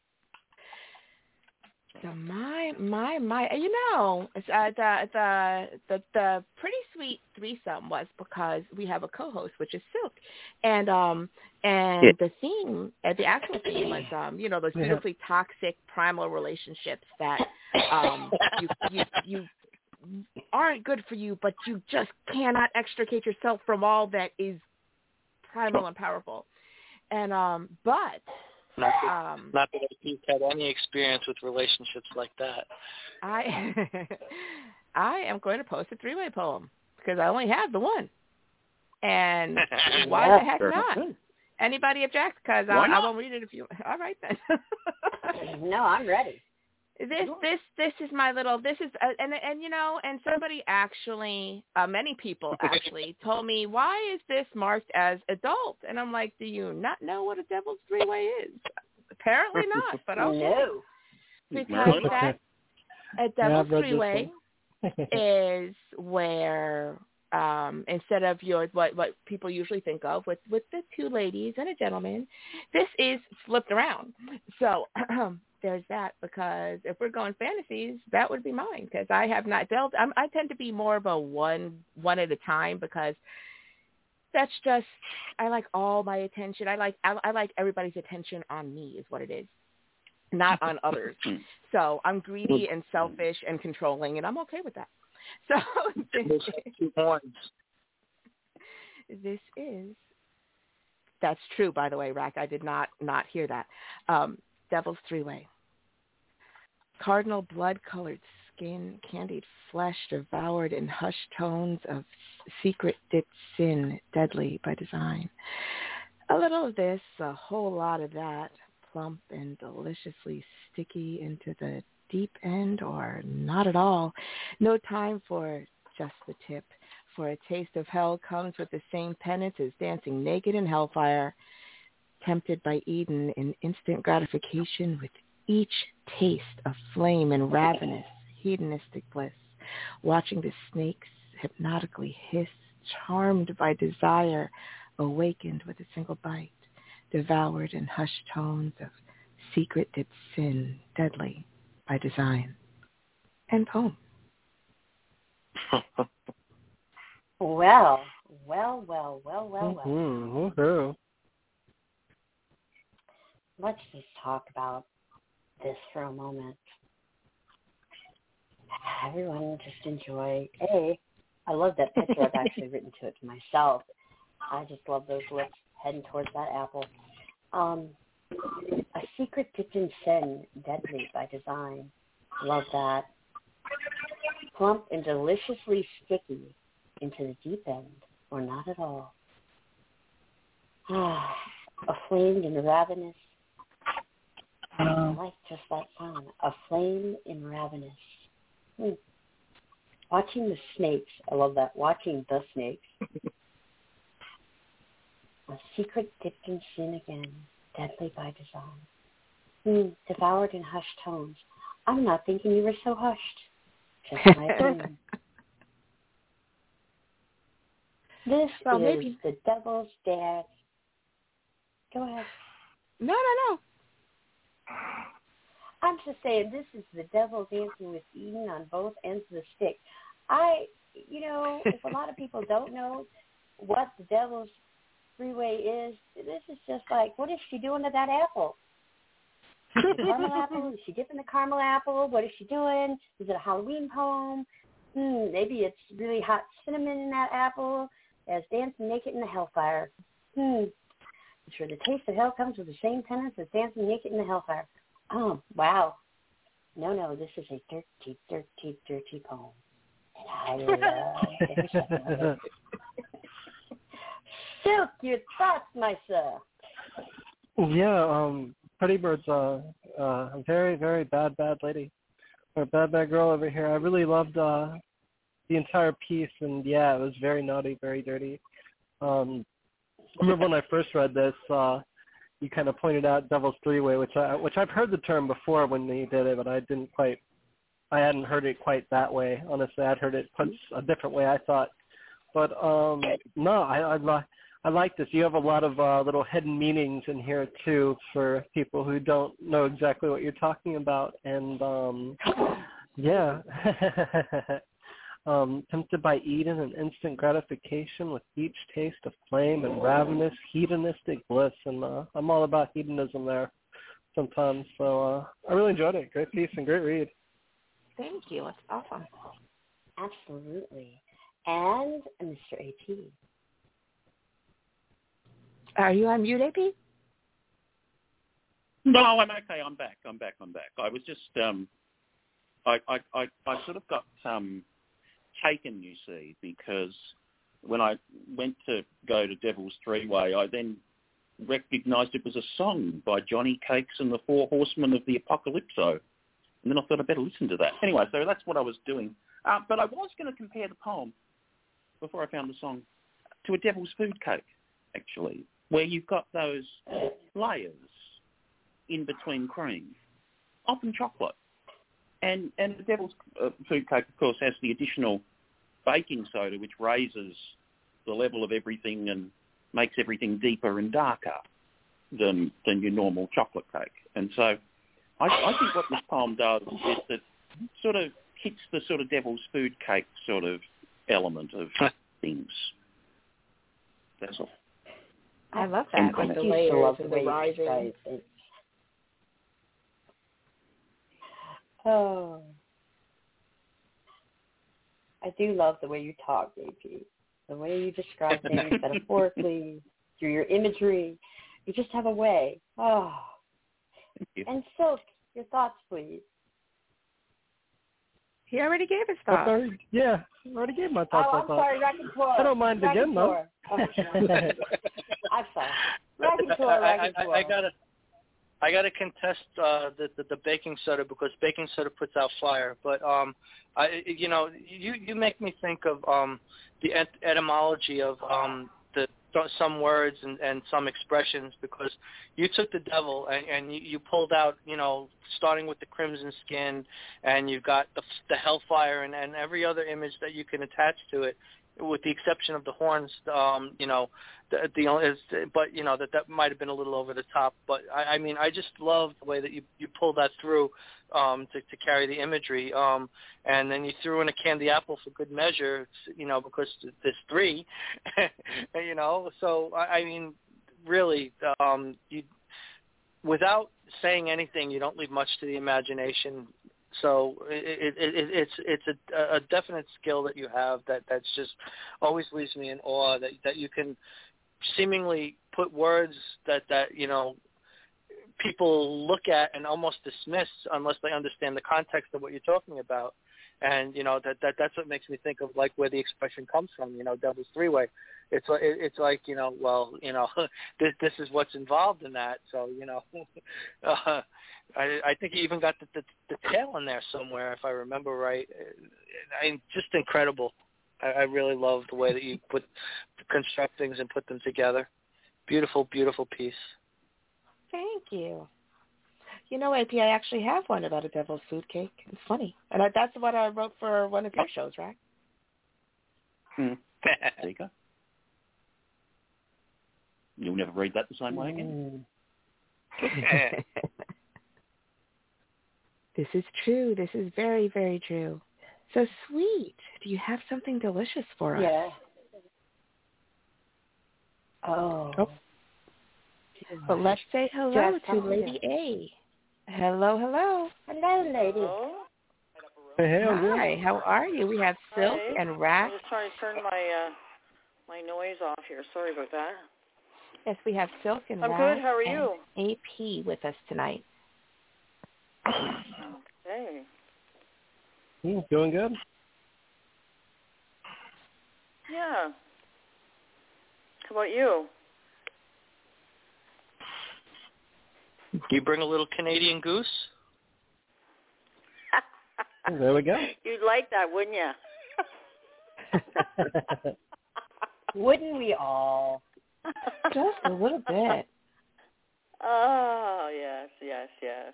So my my my, you know, it's, uh, the the the the pretty sweet threesome was because we have a co-host, which is Silk, and um and Yeah. the theme, uh, the actual theme was um you know those Yeah. beautifully toxic primal relationships that um you you you aren't good for you, but you just cannot extricate yourself from all that is primal and powerful, and um but. Not that, Um, not that I've had any experience with relationships like that. I I am going to post a three-way poem because I only have the one. And why the heck Sure. not? Anybody object? Because I, Why I not? won't read it if you. All right then. No, I'm ready. This this this is my little. This is uh, and and you know and somebody actually, uh, many people actually told me, why is this marked as adult? And I'm like, do you not know what a devil's three-way is? Apparently not, but okay. No. Because that a Yeah, devil's I've read this three-way is where Um, instead of your what what people usually think of with, with the two ladies and a gentleman, this is flipped around. So there's that, because if we're going fantasies, that would be mine, because I have not dealt. I'm, I tend to be more of a one one at a time, because that's just, I like all my attention. I like I, I like everybody's attention on me is what it is, not on others. So I'm greedy and selfish and controlling, and I'm okay with that. So this two points. This is, that's true, by the way, Rack. I did not not hear that. Um, Devil's Three-Way. Cardinal blood-colored skin, candied flesh, devoured in hushed tones of secret dipped sin, deadly by design. A little of this, a whole lot of that, plump and deliciously sticky into the deep end, or not at all. No time for just the tip, for a taste of hell comes with the same penance as dancing naked in hellfire, tempted by Eden in instant gratification with each taste of flame and ravenous, hedonistic bliss, watching the snakes hypnotically hiss, charmed by desire, awakened with a single bite, devoured in hushed tones of secret dipped sin, deadly by design. And poem. Well, well, well, well, well, well. Mm-hmm. Let's just talk about this for a moment. Everyone just enjoy. A, I love that picture. I've actually written to it to myself. I just love those lips heading towards that apple. Um, a secret dipped in sin, deadly by design. Love that. Plump and deliciously sticky into the deep end, or not at all. Ah, aflamed and ravenous. I like just that sound. Aflame and ravenous. Hmm. Watching the snakes. I love that. Watching the snakes. A secret dipped in sin again, deadly by design. Hmm. Devoured in hushed tones. I'm not thinking you were so hushed. Just my opinion. This well, is maybe. the Devil's Dance. Go ahead. No, no, no. I'm just saying, this is the devil dancing with Eden on both ends of the stick. I, you know, if a lot of people don't know what the Devil's Three-Way is, this is just like, what is she doing to that apple? The caramel apple? Is she dipping the caramel apple? What is she doing? Is it a Halloween poem? Hmm, maybe it's really hot cinnamon in that apple as dancing naked in the hellfire. Hmm. I'm sure the taste of hell comes with the same penance as dancing naked in the hellfire. Oh, wow. No, no, this is a dirty, dirty, dirty poem. And I love every second of it. Silk, your thoughts, my sir. Yeah, um, Pretty Bird's uh, uh, a very, very bad, bad lady. Or a bad, bad girl over here. I really loved uh, the entire piece, and yeah, it was very naughty, very dirty. Um, I remember when I first read this, uh, you kind of pointed out Devil's Three-Way, which I which I've heard the term before when he did it, but I didn't quite, I hadn't heard it quite that way. Honestly, I'd heard it put a different way, I thought. But um, no, I I, I like this. You have a lot of uh, little hidden meanings in here too for people who don't know exactly what you're talking about, and um, yeah. Um, tempted by Eden and instant gratification with each taste of flame and ravenous, hedonistic bliss. And uh, I'm all about hedonism there sometimes. So uh, I really enjoyed it. Great piece and great read. Thank you. It's awesome. Absolutely. And Mister A P. Are you on mute, A P? No, I'm okay. I'm back. I'm back. I'm back. I was just, um, I, I, I, I sort of got um, taken, you see, because when I went to go to Devil's Three-Way, I then recognised it was a song by Johnny Cakes and the Four Horsemen of the Apocalypso. And then I thought I'd better listen to that. Anyway, so that's what I was doing. Uh, but I was going to compare the poem, before I found the song, to a Devil's Food Cake, actually, where you've got those layers in between cream, often chocolate. And and the Devil's uh, Food Cake, of course, has the additional baking soda, which raises the level of everything and makes everything deeper and darker than than your normal chocolate cake. And so I, I think what this poem does is that it sort of hits the sort of devil's food cake sort of element of things. That's all. I love that, with the layers and the rising. Oh, I do love the way you talk, A P. The way you describe things metaphorically, through your imagery. You just have a way. Oh. Thank you. And Silk, your thoughts, please. He already gave his thoughts. Sorry, yeah, I already gave my thoughts. Oh, I I'm thought. sorry, Raconteur. I don't mind again, though. Oh, I'm sorry. Raconteur, I, I, Raconteur. I gotta, I gotta contest uh, the, the the baking soda because baking soda puts out fire. But um, I, you know, you you make me think of um the et- etymology of um the some words and, and some expressions, because you took the devil and, and you, you pulled out, you know, starting with the crimson skin, and you've got the the hellfire and, and every other image that you can attach to it, with the exception of the horns. Um, you know, the, the only is, but you know that that might have been a little over the top. But I, I mean, I just love the way that you you pulled that through um, to to carry the imagery. Um, and then you threw in a candy apple for good measure, you know, because there's three, you know. So I, I mean, really, um, you without saying anything, you don't leave much to the imagination. So it, it, it, it's it's a, a definite skill that you have that that's just always leaves me in awe, that that you can seemingly put words that, that you know people look at and almost dismiss unless they understand the context of what you're talking about. And you know that, that that's what makes me think of like where the expression comes from. You know, devil's three-way. It's it, it's like you know, well, you know, this this is what's involved in that. So you know, uh, I I think you even got the, the the tail in there somewhere, if I remember right. I mean, just incredible. I, I really love the way that you put construct things and put them together. Beautiful, beautiful piece. Thank you. You know, A P, I actually have one about a devil's food cake. It's funny. And I, that's what I wrote for one of your shows, right? Hmm. There you go. You'll never read that the same way again. This is true. This is very, very true. So sweet. Do you have something delicious for us? Yeah. Oh. oh. But let's say hello Just to Lady A. Hello, hello. Hello, lady. Hello? Hey, hey, Hi, how are you? We have Silk Hi. and Rack. I'm just trying to turn my uh, my noise off here. Sorry about that. Yes, we have Silk and I'm Rack good. How are and you? A P with us tonight. Hey. Hmm, doing good. Yeah. How about you? Do you bring a little Canadian goose? There we go. You'd like that, wouldn't you? Wouldn't we all? Just a little bit. Oh, yes, yes, yes.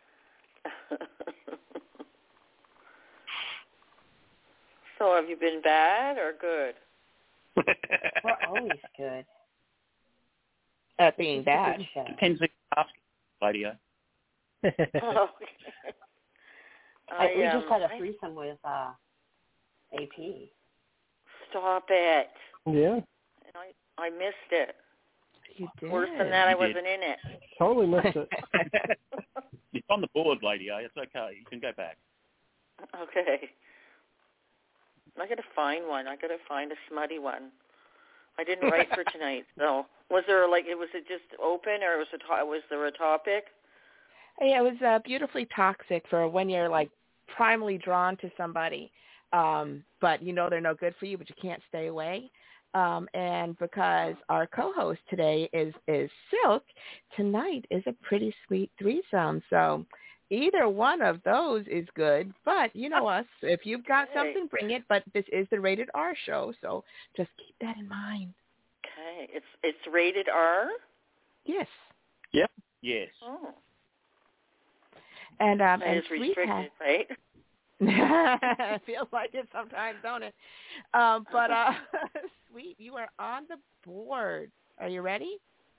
So have you been bad or good? We're always good. At being bad. Depends if you ask, lady. Oh, okay. I, we um, just had a I- threesome with uh, A P. Stop it. Yeah, I, I missed it. You did. Worse than that, I You did. wasn't in it. totally missed it. It's on the board, lady. It's okay. You can go back. Okay. I got to find one. I got to find a smutty one. I didn't write for tonight, so was there like it was it just open or was it was there a topic? Yeah, it was uh, beautifully toxic for when you're like primarily drawn to somebody, um, but you know they're no good for you, but you can't stay away. Um, and because our co-host today is is Silk, tonight is a pretty sweet threesome. So either one of those is good, but you know us. If you've got Okay. something, bring it. But this is the Rated R show, so just keep that in mind. Okay, it's it's rated R. Yes. Yes. Oh, And um, it and is Sweet restricted, has, right? It feels like it sometimes, don't it? Um, but uh, sweet, you are on the board. Are you ready?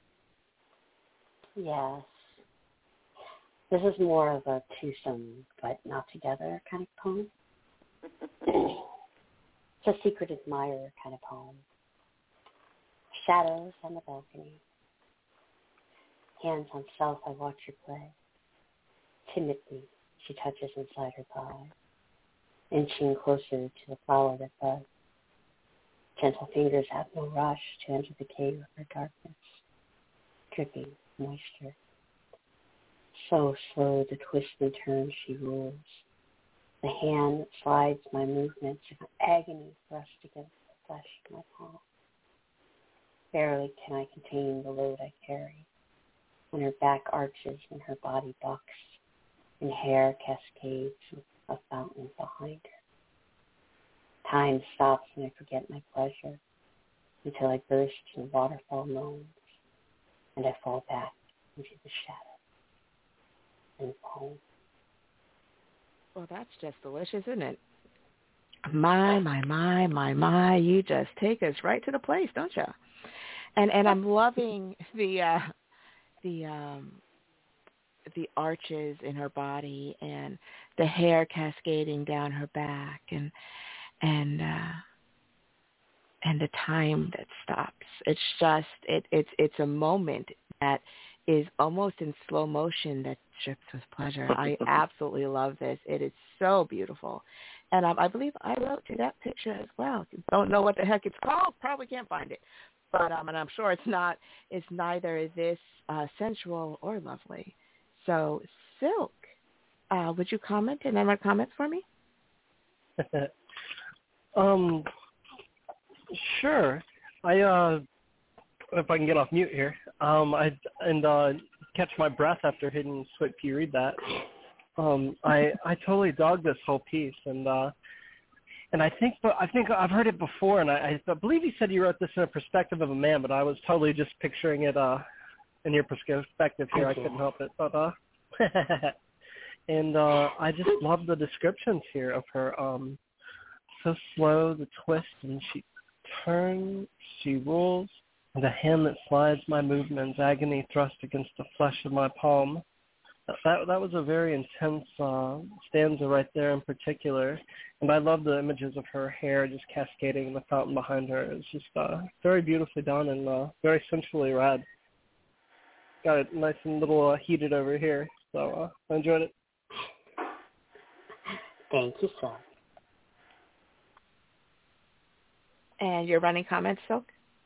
Yes. This is more of a twosome but not together kind of poem. It's a secret admirer kind of poem. Shadows on the balcony. Hands on self, I watch her play. Timidly, she touches inside her thigh, inching closer to the flower that buds. Gentle fingers have no rush to enter the cave of her darkness, dripping moisture. So slow the twist and turn she rules. The hand that slides my movements in agony thrust against the flesh of my palm. Barely can I contain the load I carry when her back arches and her body bucks and hair cascades with a fountain behind her. Time stops and I forget my pleasure until I burst in waterfall moans and I fall back into the shadow and poem. Well, that's just delicious, isn't it? My, my, my, my, my, you just take us right to the place, don't you? And and I'm loving the uh, the um, the arches in her body and the hair cascading down her back and and uh, and the time that stops. It's just it it's it's a moment that is almost in slow motion that drips with pleasure. I absolutely love this. It is so beautiful. And um, I believe I wrote to that picture as well. Don't know what the heck it's called. Probably can't find it. But um, and I'm sure it's not. It's neither this uh, sensual or lovely. So, Silk, uh, would you comment and then my comments for me? um, sure. I uh, if I can get off mute here. Um, I and uh, catch my breath after hearing Sweet Pea read that. Um, I I totally dug this whole piece, and uh, and I think I think I've heard it before, and I, I believe you said you wrote this in a perspective of a man, but I was totally just picturing it uh, in your perspective here. I couldn't help it, but uh, and uh, I just love the descriptions here of her. Um, so slow, the twist, and she turns, she rolls, and the hand that slides my movements, agony thrust against the flesh of my palm. That that was a very intense uh, stanza right there in particular, and I love the images of her hair just cascading in the fountain behind her. It's just uh, very beautifully done and uh, very sensually read. Got it nice and little uh, heated over here, so uh, I enjoyed it. Thank you, sir. And your running comments, Silk?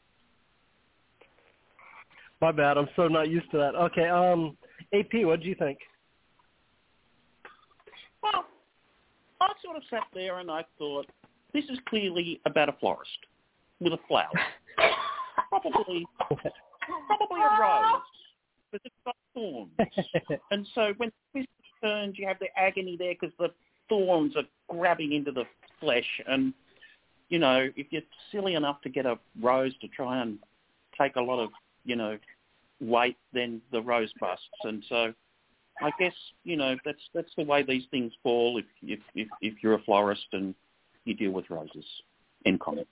My bad. I'm so not used to that. Okay. Um. A P, what do you think? Well, I sort of sat there and I thought, this is clearly about a florist with a flower. Probably, probably a rose, but it's got thorns. And so when this turns, you have the agony there because the thorns are grabbing into the flesh. And, you know, if you're silly enough to get a rose to try and take a lot of, you know, weight, then the rose busts. And so I guess, you know, that's that's the way these things fall if if if, if you're a florist and you deal with roses. End comment.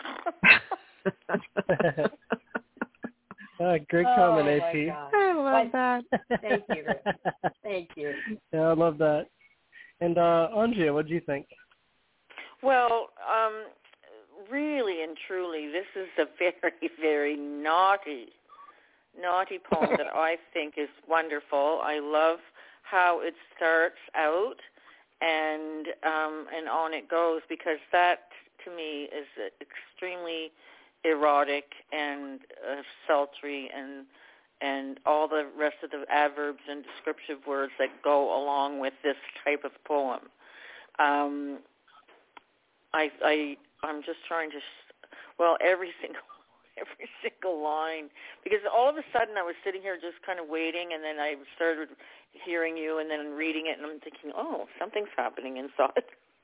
uh, great oh comment, A P. I love that. Thank you. Thank you. Yeah, I love that. And uh, Andrea, what do you think? Well, um, really and truly, this is a very, very naughty naughty poem that I think is wonderful. I love how it starts out and um, and on it goes, because that to me is extremely erotic and uh, sultry and and all the rest of the adverbs and descriptive words that go along with this type of poem. Um, I I I'm just trying to well every single. every single line, because all of a sudden I was sitting here just kind of waiting, and then I started hearing you and then reading it, and I'm thinking, oh, something's happening inside.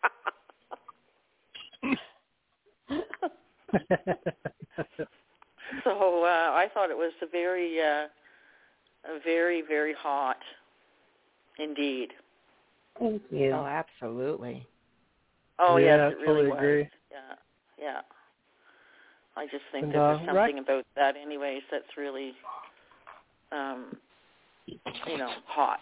So uh, I thought it was a very, uh, a very, very hot indeed. Thank you. Oh, absolutely. Oh Yeah, yes, it totally really was. agree. Yeah, yeah. I just think And, that uh, there's something Rex- about that, anyways, that's really, um, you know, hot.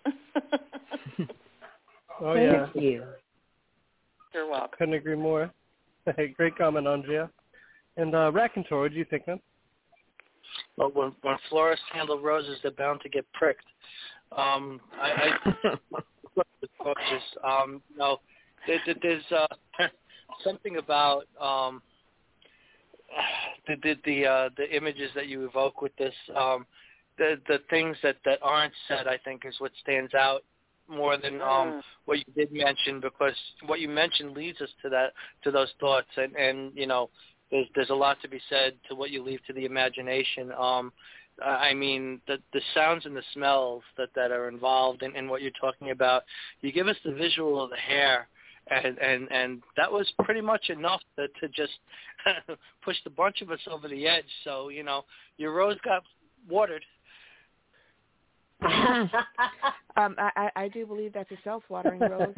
Oh, yeah. Thank you. You're welcome. Couldn't agree more. Great comment, Andrea. And uh, Racontor, what do you think, man? Well, when, when florists handle roses, they're bound to get pricked. Um, I, I gorgeous. Um, you know, there, there, there's uh, something about um, the the the, uh, the images that you evoke with this. Um, the the things that, that aren't said, I think, is what stands out more than um, Mm. what you did mention, because what you mentioned leads us to that to those thoughts, and, and you know, there's there's a lot to be said to what you leave to the imagination. Um, I mean, the the sounds and the smells that, that are involved in, in what you're talking about. You give us the visual of the hair, and and, and that was pretty much enough to, to just push the bunch of us over the edge. So, you know, your rose got watered. um, I, I do believe that's a self-watering rose.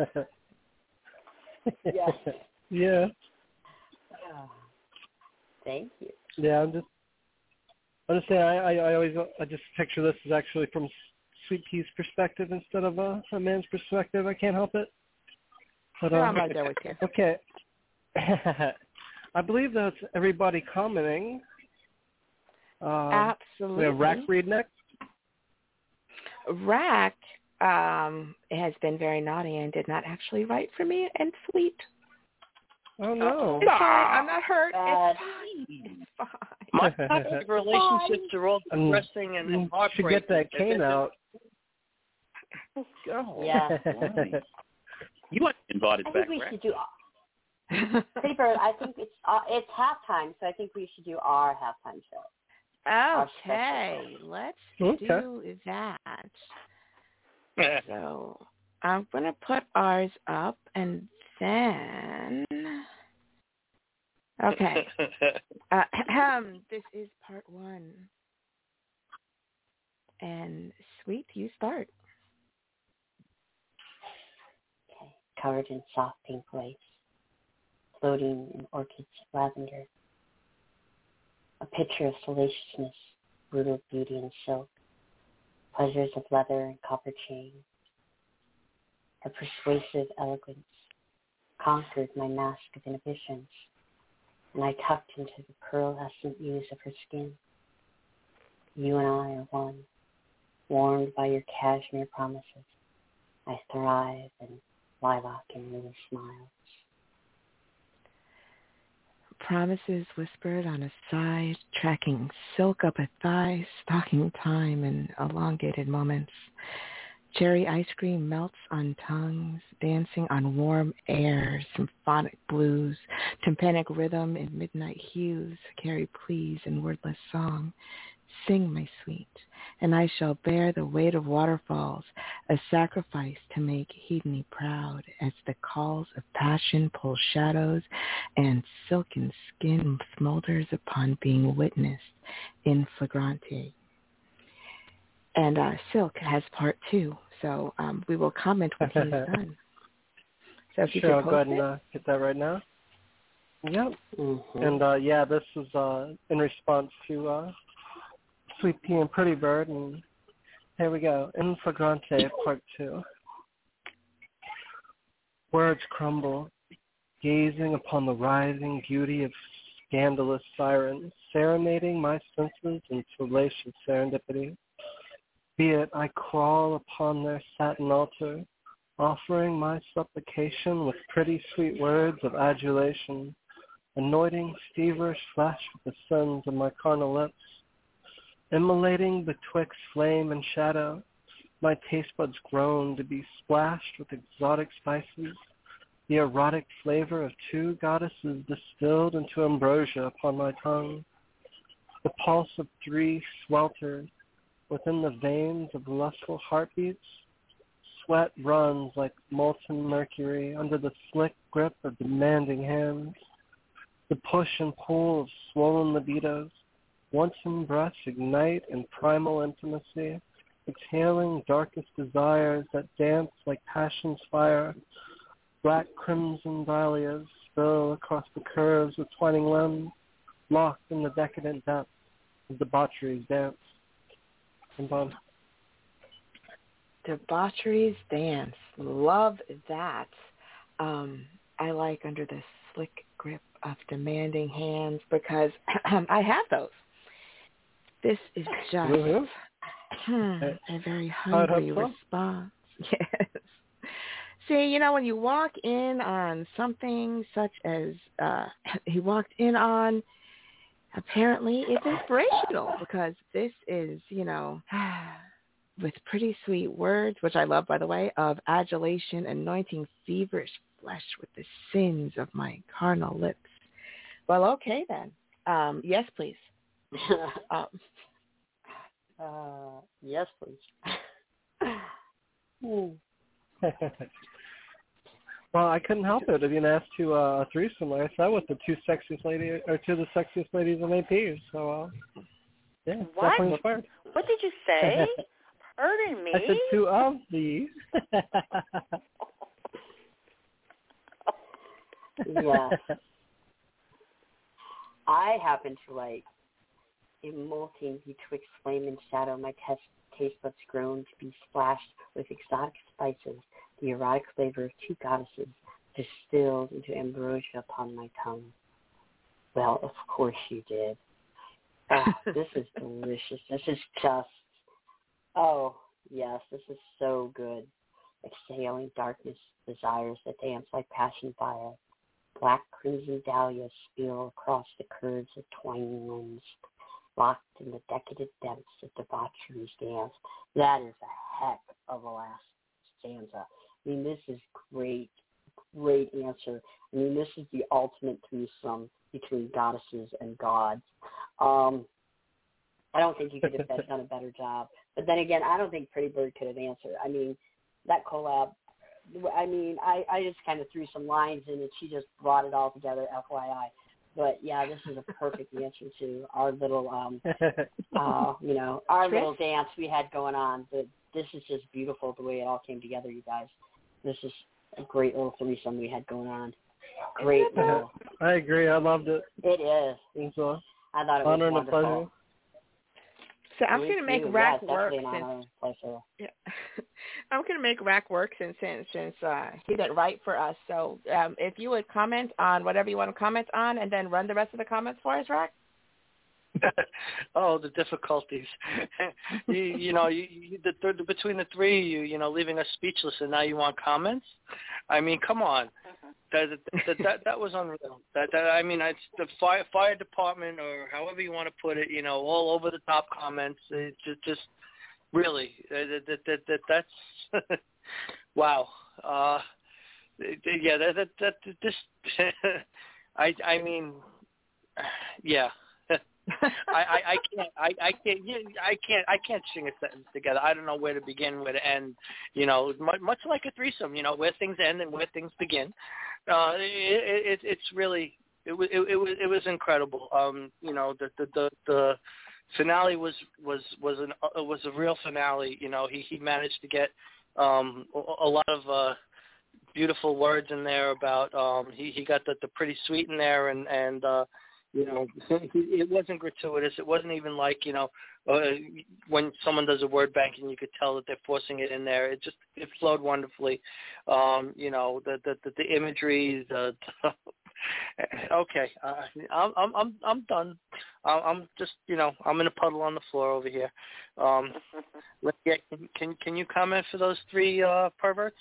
Yes. Yeah. Oh, thank you. Yeah, I'm just, I'm just saying, I, I, I always, I just picture this as actually from Sweet Pea's perspective instead of a, a man's perspective. I can't help it. But, No, uh, I'm right there with you. Okay. I believe that's everybody commenting. Uh, Absolutely. we have Rack Reed next. Rack um, has been very naughty and did not actually write for me, and sweet. Oh, no. It's fine. I'm not hurt. Bad. It's fine. It's fine. My toxic relationships are all depressing and, and You should heartbreaking. get that cane out. Go. Yeah. You weren't invited I back, think we right? should do. Paper. I think it's uh, it's halftime, so I think we should do our halftime show. Okay, let's Okay. do that. So I'm going to put ours up, and then, okay, uh, ahem, this is part one. And Sweet, you start. Okay. Covered in soft pink lace, floating in orchids of lavender. A picture of salaciousness, brutal beauty and silk, pleasures of leather and copper chain. Her persuasive eloquence conquered my mask of inhibitions, and I tucked into the pearl-essent hues of her skin. You and I are one, warmed by your cashmere promises. I thrive in lilac and lily smiles. Promises whispered on a side, tracking silk up a thigh, stalking time in elongated moments. Cherry ice cream melts on tongues, dancing on warm air, symphonic blues, tympanic rhythm in midnight hues, carry pleas in wordless song. Sing, my sweet, and I shall bear the weight of waterfalls, a sacrifice to make hedony proud, as the calls of passion pull shadows and silken skin smolders upon being witnessed in flagrante. And uh, Silk has part two, so um, we will comment when he's done. So if you Sure, could I'll post go ahead and it. uh, get that right now. Yep. Mm-hmm. And uh, yeah, this was uh, in response to uh, Sweet Pea and Pretty Bird, and here we go. In Flagrante, part two. Words crumble, gazing upon the rising beauty of scandalous sirens, serenading my senses in salacious serendipity. Be it I crawl upon their satin altar, offering my supplication with pretty sweet words of adulation, anointing feverish flesh with the sins of my carnal lips, immolating betwixt flame and shadow, my taste buds groan to be splashed with exotic spices, the erotic flavor of two goddesses distilled into ambrosia upon my tongue. The pulse of three swelters within the veins of lustful heartbeats. Sweat runs like molten mercury under the slick grip of demanding hands. The push and pull of swollen libidos, wanton breaths ignite in primal intimacy, exhaling darkest desires that dance like passion's fire. Black crimson dahlias spill across the curves of twining limbs, locked in the decadent depths of debauchery's dance. And done. Debauchery's dance. Love that. Um, I like under the slick grip of demanding hands because I have those. This is just Mm-hmm. hmm, a very hungry so. response. Yes. See, you know, when you walk in on something such as uh, he walked in on, apparently it's inspirational because this is, you know, with pretty sweet words, which I love, by the way, of adulation, anointing feverish flesh with the sins of my carnal lips. Well, okay then. Um, yes, please. um, uh, yes, please. hmm. Well, I couldn't help it. I mean, asked to uh, a threesome, like I said, with the two sexiest ladies, or two of the sexiest ladies in A P. So, uh, yeah, What? definitely inspired. What did you say? Pardon me? I said two of the. Yeah. I happen to like immolting betwixt flame and shadow, my test, taste buds grown to be splashed with exotic spices, the erotic flavor of two goddesses distilled into ambrosia upon my tongue. Well, of course you did. Oh, this is delicious. This is just, oh, yes, this is so good. Exhaling darkness, desires that dance like passion fire. Black crimson dahlias spill across the curves of twining limbs, locked in the decadent depths of debauchery's dance. That is a heck of a last stanza. I mean, this is great, great answer. I mean, this is the ultimate threesome between goddesses and gods. Um, I don't think you could have done a better job. But then again, I don't think Pretty Bird could have answered. I mean, that collab, I mean, I, I just kind of threw some lines in and she just brought it all together, F Y I. But, yeah, this is a perfect answer to our little, um, uh, you know, our little dance we had going on. But this is just beautiful the way it all came together, you guys. This is a great little threesome we had going on. Great little. I agree. I loved it. It is. Thanks, so. I thought it honor was and a pleasure. So I'm going to make Rack yeah, work since yeah, I'm going to make Rack work since since since uh, he didn't write for us. So um, if you would comment on whatever you want to comment on, and then run the rest of the comments for us, Rack. Oh, the difficulties. you, you know, you, you, the, the, between the three of you, you know, leaving us speechless, and now you want comments? I mean, come on. That that that, that was unreal. That, that I mean, it's the fire fire department, or however you want to put it. You know, all over the top comments. It just, just really, that that that, that that's wow. Uh, yeah, that that, that this. I I mean, yeah. I, I, I can't I, I can't I can't I can't string a sentence together. I don't know where to begin, where to end. You know, much, much like a threesome. You know, where things end and where things begin. Uh, it, it, it's really it was it, it was it was incredible. Um, you know, the the the, the finale was was was an uh, was a real finale. You know, he he managed to get um a, a lot of uh beautiful words in there about um he he got the the pretty sweet in there, and and uh you know, it wasn't gratuitous. It wasn't even like, you know, uh, when someone does a word banking, you could tell that they're forcing it in there. It just, it flowed wonderfully. Um, you know, the the the, the imagery, the, the okay, uh, I'm I'm I'm I'm done. I'm just, you know, I'm in a puddle on the floor over here. Um, yeah, can, can can you comment for those three uh, perverts?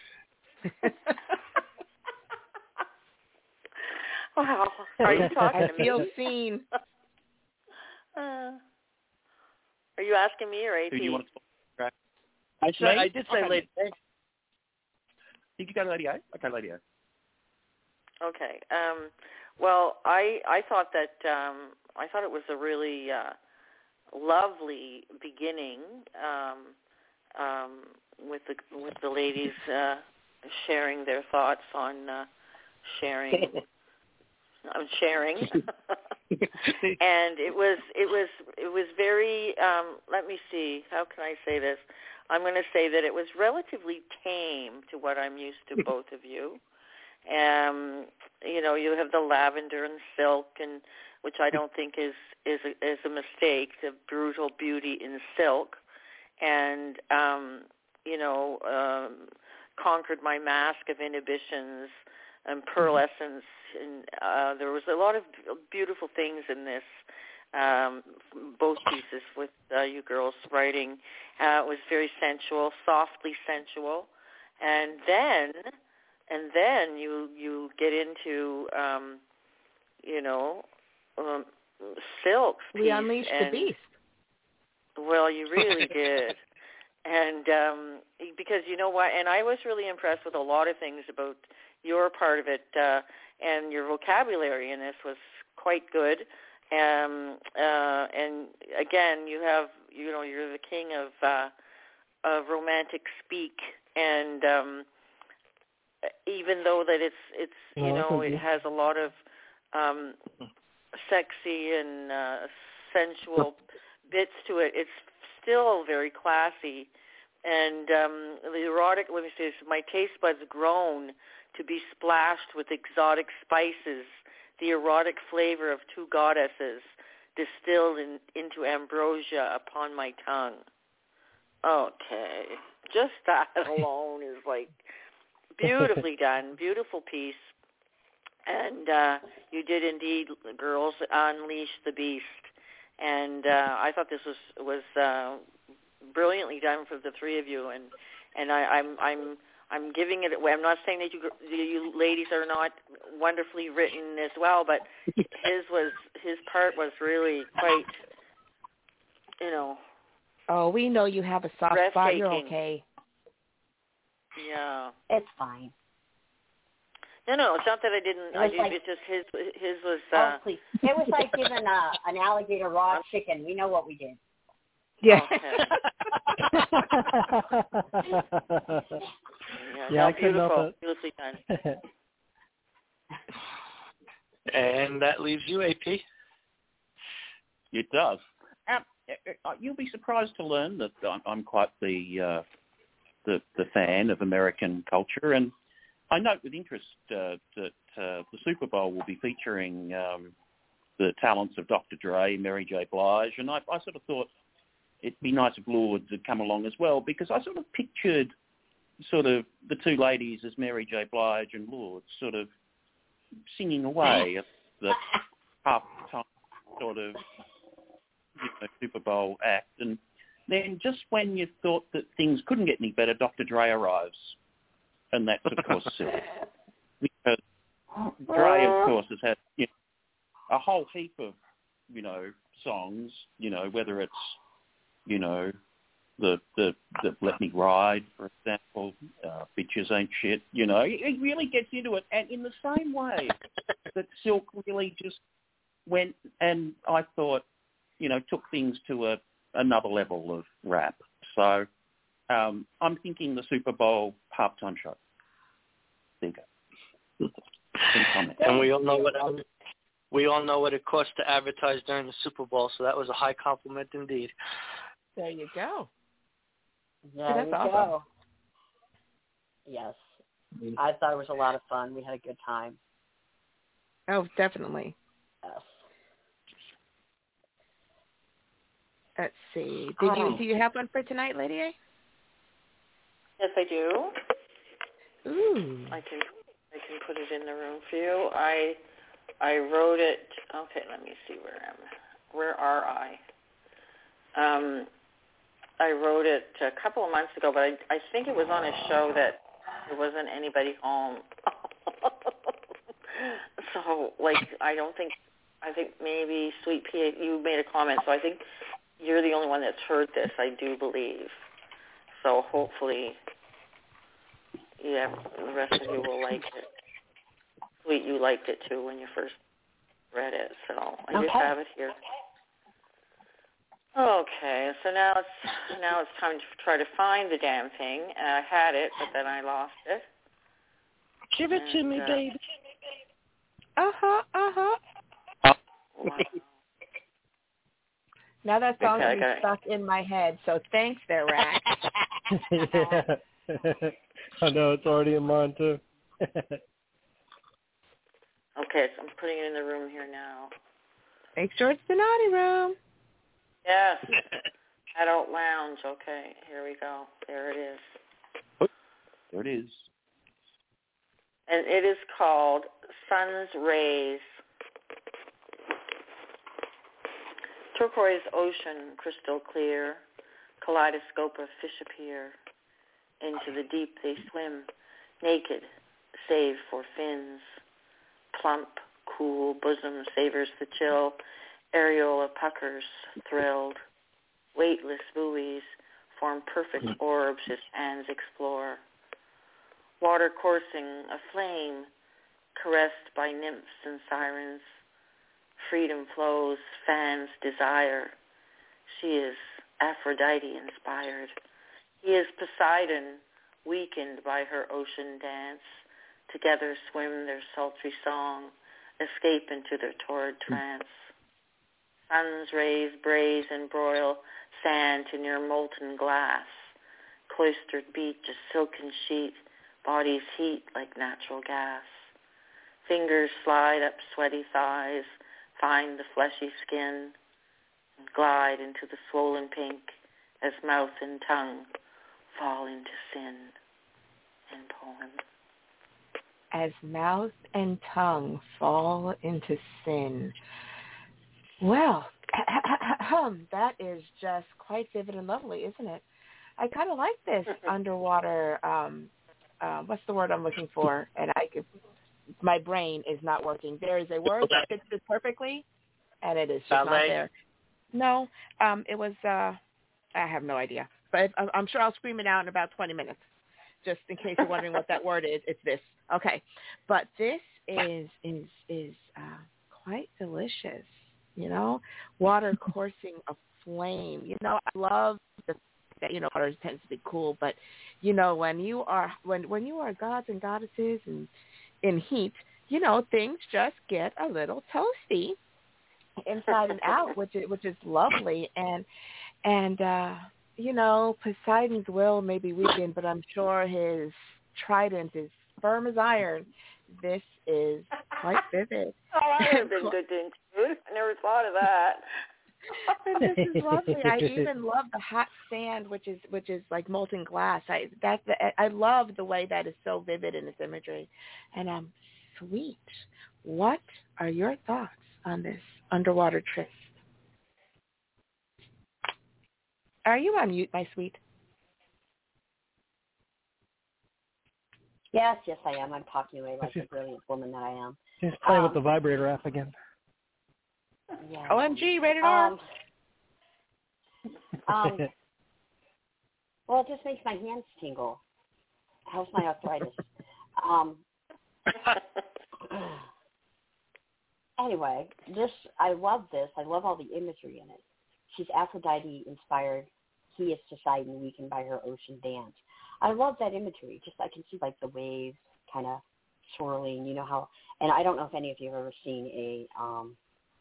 Wow. Are you talking I to me? feel seen. Uh, are you asking me or A T? Who do you want to talk? I said, I did say okay. Lady A. You could go to Lady A? Okay, Lady A. Okay. Um, well, I I thought that um, I thought it was a really uh, lovely beginning um, um, with the with the ladies uh, sharing their thoughts on uh, sharing. I'm sharing and it was it was it was very. Um, let me see. How can I say this? I'm going to say that it was relatively tame to what I'm used to, both of you. Um, you know, you have the lavender and silk, and which I don't think is is a, is a mistake. The brutal beauty in silk, and um, you know, um, conquered my mask of inhibitions and pearlescence, and uh, there was a lot of beautiful things in this. Um, both pieces with uh, you girls writing. Uh, it was very sensual, softly sensual, and then and then you you get into um, you know um, Silk's piece. We unleashed and, the beast. Well, you really did, and um, because you know what, and I was really impressed with a lot of things about your part of it, uh, and your vocabulary in this was quite good. Um, uh, and again, you have, you know, you're the king of, uh, of romantic speak, and um, even though that it's, it's, you know, it has a lot of um, sexy and uh, sensual bits to it, it's still very classy. And um, the erotic, let me say this, my taste buds grown to be splashed with exotic spices, the erotic flavor of two goddesses distilled in, into ambrosia upon my tongue. Okay. Just that alone is like beautifully done, beautiful piece. And uh, you did indeed, girls, unleash the beast. And uh, I thought this was was uh, brilliantly done for the three of you. And and I, I'm I'm I'm giving it away. I'm not saying that you you ladies are not wonderfully written as well, but his was his part was really quite, you know. Oh, we know you have a soft spot. You're okay. Yeah. It's fine. No, no, it's not that I didn't. I did. Like, it's just his. His was. Uh, oh, please! It was like giving a, an alligator raw chicken. We know what we did. Yeah. Okay. yeah, yeah no, I couldn't help beautiful, it. beautifully done. And that leaves you, A P. It does. Um, you'll be surprised to learn that I'm, I'm quite the, uh, the the fan of American culture, and I note with interest uh, that uh, the Super Bowl will be featuring um, the talents of Doctor Dre, Mary J. Blige, and I, I sort of thought it'd be nice if Lourdes had come along as well, because I sort of pictured sort of the two ladies as Mary J. Blige and Lourdes sort of singing away at the half-time sort of, you know, Super Bowl act. And then just when you thought that things couldn't get any better, Doctor Dre arrives. And that's, of course, silly. Because Dre, of course, has had, you know, a whole heap of, you know, songs, you know, whether it's, you know, the the, the Let Me Ride, for example, uh, Bitches Ain't Shit, you know, it really gets into it. And in the same way that Silk really just went and I thought, you know, took things to a another level of rap. So um, I'm thinking the Super Bowl halftime show. There you go. And we all know what we all know what it costs to advertise during the Super Bowl, so that was a high compliment indeed. There you go. There That's you awesome. go. Yes. I thought it was a lot of fun. We had a good time. Oh, definitely. Yes. Let's see. Did Oh. you do you have one for tonight, Lady A? Yes, I do. Ooh. I can I can put it in the room for you. I I wrote it. Okay, let me see where I'm. Where are I? Um, I wrote it a couple of months ago, but I I think it was on a show that there wasn't anybody home. So, like, I don't think. I think maybe Sweet Pea, you made a comment, so I think you're the only one that's heard this. I do believe. So hopefully. Yeah, the rest of you will like it. Sweet, you liked it too when you first read it, so I Okay. just have it here. Okay, so now it's now it's time to try to find the damn thing. And I had it, but then I lost it. Give it and, to me, uh, baby. Uh huh. Uh huh. Now that song's Okay, gonna be okay. stuck in my head, so thanks there, Rack. Yeah. I know, it's already in mine, too. Okay, so I'm putting it in the room here now. Make sure it's the naughty room. Yes. Adult Lounge. Okay, here we go. There it is. There it is. And it is called Sun's Rays. Turquoise ocean, crystal clear, kaleidoscope of fish appear. Into the deep they swim, naked, save for fins. Plump, cool bosom savors the chill, areola puckers, thrilled. Weightless buoys form perfect orbs as hands explore. Water coursing, aflame, caressed by nymphs and sirens. Freedom flows, fans desire. She is Aphrodite inspired. He is Poseidon, weakened by her ocean dance. Together swim their sultry song, escape into their torrid trance. Sun's rays braze and broil sand to near molten glass. Cloistered beach a silken sheet, bodies heat like natural gas. Fingers slide up sweaty thighs, find the fleshy skin, and glide into the swollen pink as mouth and tongue fall into sin. In poem. As mouth and tongue fall into sin. Well, that is just quite vivid and lovely, isn't it? I kind of like this underwater, um, uh, what's the word I'm looking for? And I could, my brain is not working. There is a word that fits this perfectly, and it is just not there. No, um, it was, uh, I have no idea. But I'm sure I'll scream it out in about twenty minutes. Just in case you're wondering what that word is, it's this. Okay. But this is, is, is uh, quite delicious, you know, water coursing aflame. You know, I love the that, you know, water tends to be cool, but, you know, when you are, when, when you are gods and goddesses and in heat, you know, things just get a little toasty inside and out, which is, which is lovely. And, and, uh, you know, Poseidon's will may be weakened, but I'm sure his trident is firm as iron. This is quite vivid. Oh, that would have been good to include. I never thought of that. And this is lovely. I even love the hot sand, which is which is like molten glass. I that I love the way that is so vivid in its imagery. And um, sweet. What are your thoughts on this underwater tryst? Are you on mute, my sweet? Yes, yes, I am. I'm talking away like the brilliant woman that I am. She's playing um, with the vibrator app again. Yeah. O M G, rated R. Um, um, well, it just makes my hands tingle. How's my arthritis? um, anyway, this I love this. I love all the imagery in it. She's Aphrodite inspired. He is Poseidon, weakened by her ocean dance. I love that imagery. Just I can see like the waves kind of swirling. You know how? And I don't know if any of you have ever seen a um,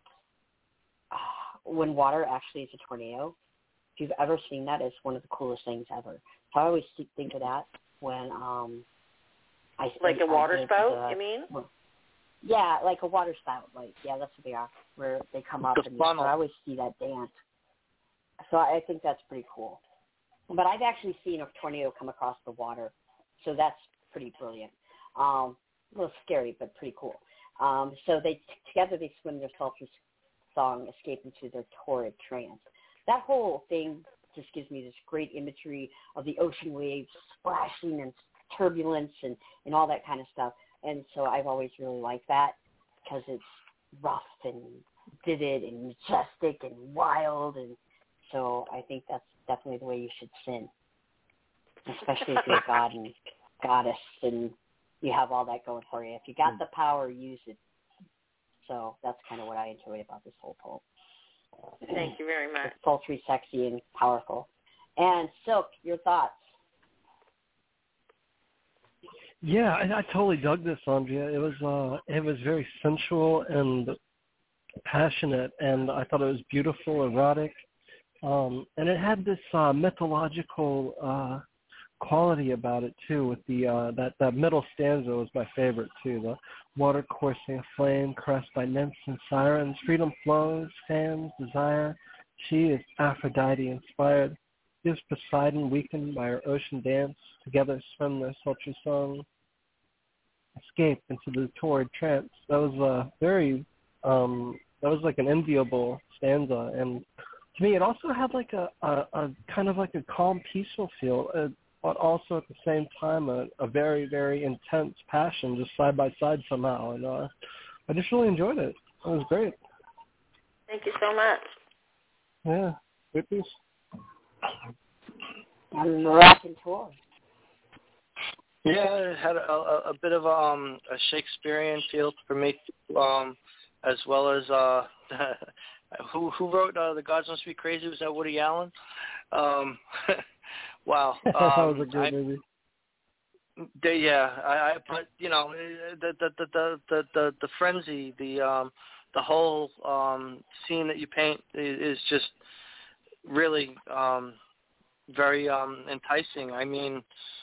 when water actually is a tornado. If you've ever seen that, it's one of the coolest things ever. So I always think of that when um, I like I, a water I spout. the, you mean? Yeah, like a water spout. Like yeah, that's what they are. Where they come up The and funnel. so I always see that dance. So I think that's pretty cool. But I've actually seen a tornado come across the water, so that's pretty brilliant. Um, a little scary, but pretty cool. Um, so they together they swim their sultry song, escape into their torrid trance. That whole thing just gives me this great imagery of the ocean waves splashing and turbulence and, and all that kind of stuff. And so I've always really liked that because it's rough and vivid and majestic and wild. And so I think that's definitely the way you should sin, especially if you're a god and goddess and you have all that going for you. If you got the power, use it. So that's kind of what I enjoy about this whole poem. Thank you very much. It's sultry, sexy, and powerful. And Silk, your thoughts? Yeah, I, I totally dug this, Andrea. It was uh, it was very sensual and passionate, and I thought it was beautiful, erotic, um, and it had this uh, mythological uh, quality about it too. With the uh, that that middle stanza was my favorite too. The water coursing aflame, caressed by nymphs and sirens, freedom flows, fans desire. She is Aphrodite inspired. Is Poseidon weakened by her ocean dance? Together swim their sultry song. Escape into the torrid trance. That was a very, um, that was like an enviable stanza, and to me, it also had like a, a, a kind of like a calm, peaceful feel, uh, but also at the same time a, a very, very intense passion, just side by side somehow. And uh, I just really enjoyed it. It was great. Thank you so much. Yeah, good piece. I'm rocking tour. Yeah, it had a, a, a bit of um, a Shakespearean feel for me, um, as well as uh, who who wrote uh, The Gods Must Be Crazy? Was that Woody Allen? Um, wow, um, that was a good I, movie. They, yeah, I, I, but you know, the the the the the, the, the frenzy, the um, the whole um, scene that you paint is, is just really um, very um, enticing. I mean,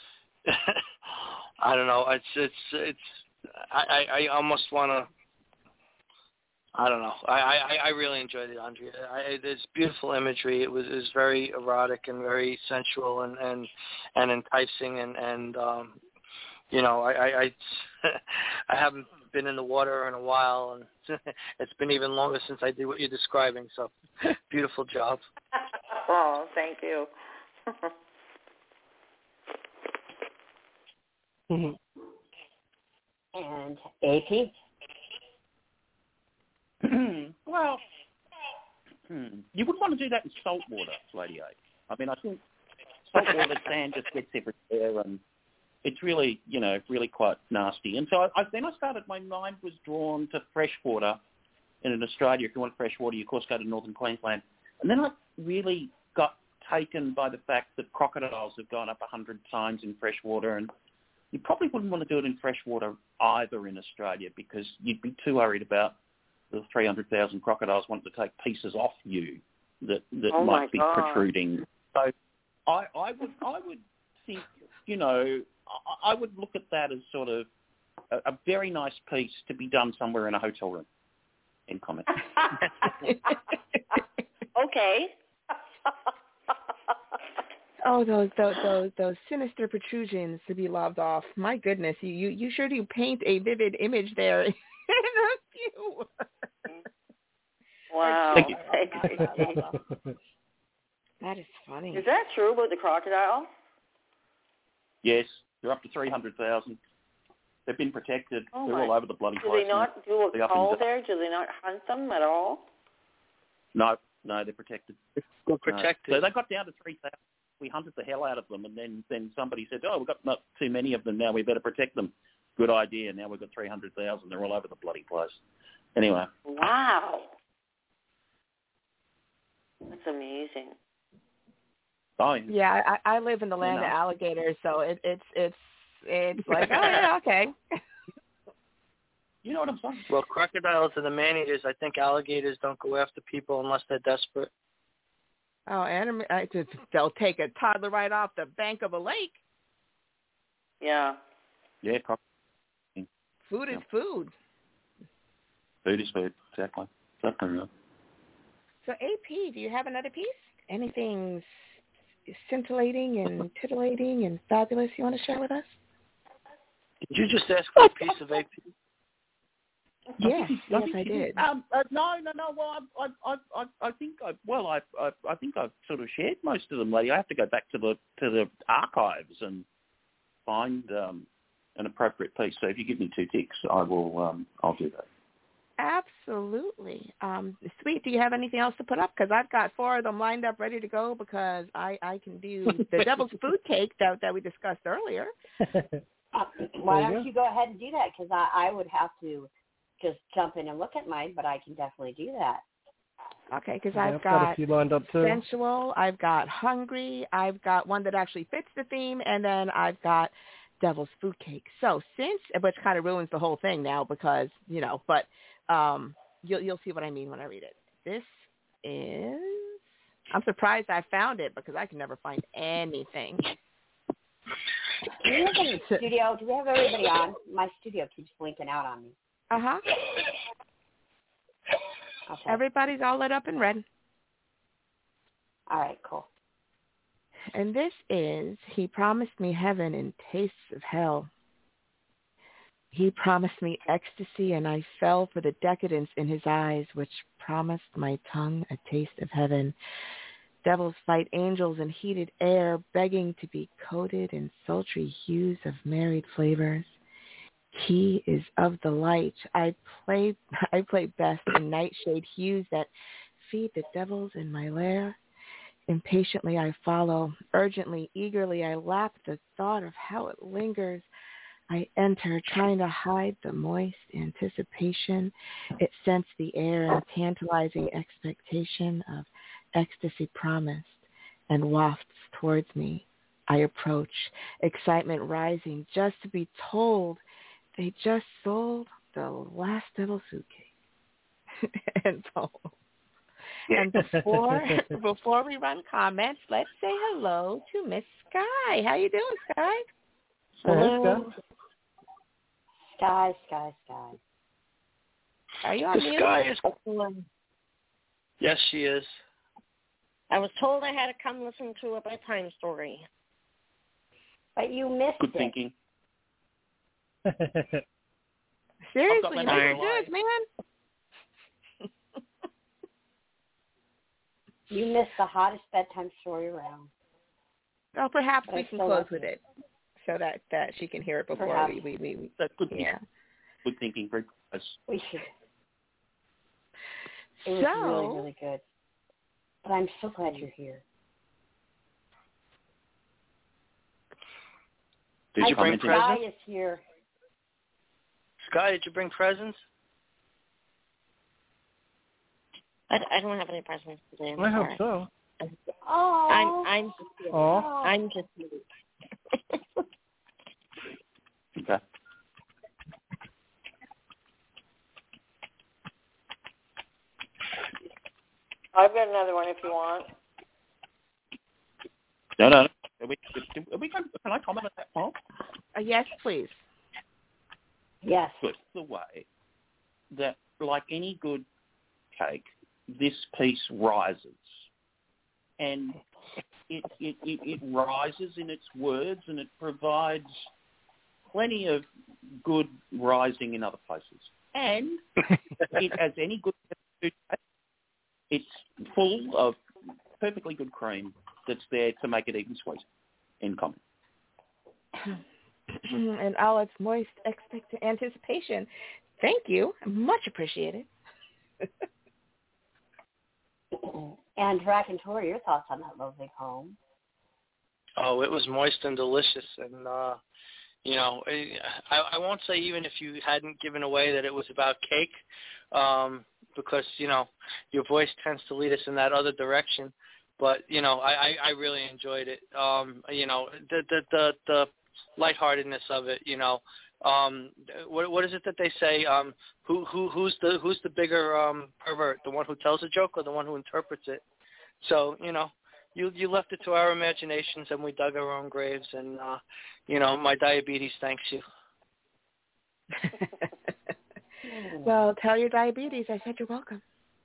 I don't know. It's it's it's. I I, I almost want to. I don't know. I, I, I really enjoyed it, Andrea. I, it's beautiful imagery. It was it was very erotic and very sensual and and, and enticing and and um, you know I I, I I haven't been in the water in a while, and it's been even longer since I did what you're describing. So beautiful job. Oh, thank you. Mm-hmm. And A P? Well, hmm, you wouldn't want to do that in salt water, Lady A. I mean, I think salt water sand just gets everywhere, and it's really, you know, really quite nasty. And so I, I, then I started, my mind was drawn to fresh water. And in Australia, if you want fresh water, you of course go to northern Queensland. And then I really got taken by the fact that crocodiles have gone up a hundred times in fresh water, and you probably wouldn't want to do it in fresh water either in Australia, because you'd be too worried about the three hundred thousand crocodiles wanting to take pieces off you that that oh might be God. protruding. So I, I would I would think, you know, I, I would look at that as sort of a, a very nice piece to be done somewhere in a hotel room. In comment. Okay. Oh, those those those those sinister protrusions to be lobbed off. My goodness, you you, you sure do paint a vivid image there. You. Wow. Thank you. That is funny. Is that true about the crocodile? Yes, they're up to three hundred thousand. They've been protected. Oh they're my. all over the bloody Do place. they not do a They're up call and down. there? Do they not hunt them at all? No, no, they're protected. They're protected. No. So they got down to three thousand. We hunted the hell out of them, and then, then somebody said, oh, we've got not too many of them now, we better protect them. Good idea. Now we've got three hundred thousand. They're all over the bloody place. Anyway. Wow. That's amazing. Oh, yeah. Yeah, I, I live in the land You know. of alligators, so it, it's it's it's like, oh yeah, okay. You know what I'm saying? Well, crocodiles are the man-eaters. I think alligators don't go after people unless they're desperate. Oh, and I just, they'll take a toddler right off the bank of a lake. Yeah. Yeah, cock- Food is Yeah. food. food is food. Exactly. Exactly right. So, A P, do you have another piece? Anything scintillating and titillating and fabulous you want to share with us? Did you just ask for a piece of A P? Yes, I yes, think I she did. Um, uh, no, no, no. Well, I, I, I, I think I, well, I, I, I think I've sort of shared most of them, lady. I have to go back to the to the archives and find um, an appropriate piece. So if you give me two ticks, I will. Um, I'll do that. Absolutely. Um, Sweet, do you have anything else to put up? Because I've got four of them lined up ready to go because I, I can do the devil's food cake that, that we discussed earlier. Uh, why There you don't go. you go ahead and do that? Because I, I would have to just jump in and look at mine, but I can definitely do that. Okay, because Yeah, I've I've got got a few lined up too. sensual, I've got hungry, I've got one that actually fits the theme, and then I've got devil's food cake. So since, which kind of ruins the whole thing now because, you know, but um, you'll you'll see what I mean when I read it. This is. I'm surprised I found it because I can never find anything. Do we have any studio? Do we have everybody on? My studio keeps blinking out on me. Uh huh. Okay. Everybody's all lit up in red. All right, cool. And this is, he promised me heaven and tastes of hell. He promised me ecstasy, and I fell for the decadence in his eyes, which promised my tongue a taste of heaven. Devils fight angels in heated air, begging to be coated in sultry hues of married flavors. He is of the light. I play, I play best in nightshade hues that feed the devils in my lair. Impatiently I follow, urgently, eagerly I lap the thought of how it lingers. I enter, trying to hide the moist anticipation. It scents the air in tantalizing expectation of ecstasy promised and wafts towards me. I approach, excitement rising, just to be told they just sold the last devil suitcake. and so, and before before we run comments, let's say hello to Miss Sky. How you doing, Sky? Hello. Sky, Sky, Sky. Are you on The mute? Sky is. Yes, she is. I was told I had to come listen to a bedtime story. But you missed Good it. thinking. Seriously, my you number did one. good, man. You missed the hottest bedtime story around. Well, perhaps But we I can still close love with you. it so that, that she can hear it before Perhaps. we, we, we, we That's good thinking. yeah. Good thinking. Very close. We should. It was So- really, really good. But I'm so glad you're here. Did I you bring think Sky presents? is here. Sky, did you bring presents? I, I don't have any presents today. I'm I hope sorry. so. Oh. I'm I'm just Aw. I'm just Okay. I've got another one if you want. No, no. Are we, are we going, can I comment on that, Paul? Uh, yes, please. Yes. Good. The way that, like any good cake, this piece rises. And it, it, it, it rises in its words, and it provides plenty of good rising in other places. And it, as any good cake, it's full of perfectly good cream that's there to make it even sweeter in common. And all its moist expect- anticipation. Thank you. Much appreciated. And Raconteur, your thoughts on that lovely poem? Oh, it was moist and delicious, and uh, you know, I, I won't say even if you hadn't given away that it was about cake, um, because you know your voice tends to lead us in that other direction. But you know, I, I, I really enjoyed it. Um, you know, the the the, the lightheartedness of it. You know, um, what what is it that they say? Um, who who who's the who's the bigger um, pervert? The one who tells a joke or the one who interprets it? So you know, you you left it to our imaginations, and we dug our own graves. And uh, you know, my diabetes thanks you. Well, tell your diabetes I said you're welcome.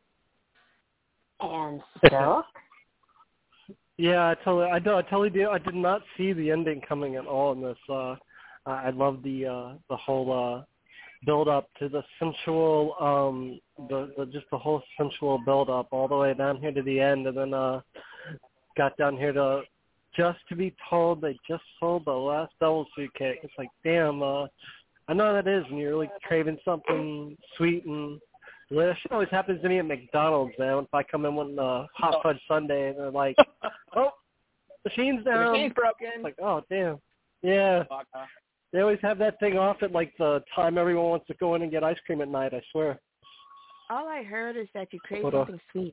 And so? Yeah, I totally, I, do, I totally do. I did not see the ending coming at all in this. Uh, I love the uh, the whole uh, build up to the sensual, um, the, the just the whole sensual build up all the way down here to the end, and then uh, got down here to just to be told they just sold the last double sweet cake. It's like, damn, uh, I know how that is when you're really craving something sweet and delicious. It always happens to me at McDonald's, man. If I come in with a hot fudge sundae and they're like, oh, machine's The down. machine's broken. It's like, oh, damn. Yeah. They always have that thing off at like the time everyone wants to go in and get ice cream at night, I swear. All I heard is that you crave Hold on. something sweet.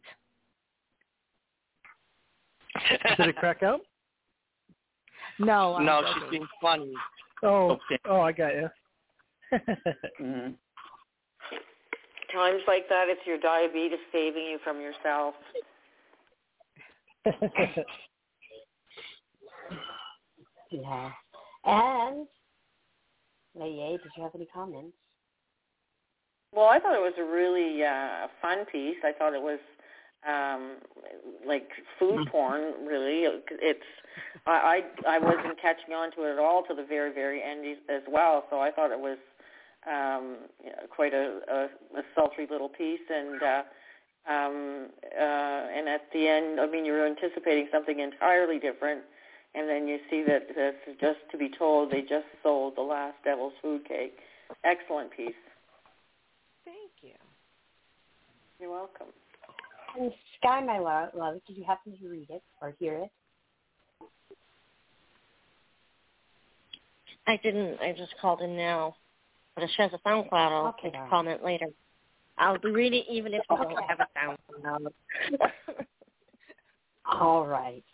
Did it crack out? No, I'm no, joking. she's being funny. Oh, Okay. oh, I got you. Mm-hmm. times like that, it's your diabetes saving you from yourself. Yeah. And, Lady A, did you have any comments? Well, I thought it was a really uh, fun piece. I thought it was um, like food porn, really. It's I, I I wasn't catching on to it at all to the very, very end as well. So I thought it was um, you know, quite a, a, a sultry little piece. And uh, um, uh, and at the end, I mean, you're anticipating something entirely different. And then you see that, that just to be told, they just sold the last Devil's Food Cake. Excellent piece. Thank you. You're welcome. And Sky, my love, love, did you happen to read it or hear it? I didn't. I just called in now. But it shows a SoundCloud. I'll Okay, make a darling. comment later. I'll be reading even if we Okay. don't have a SoundCloud. All right.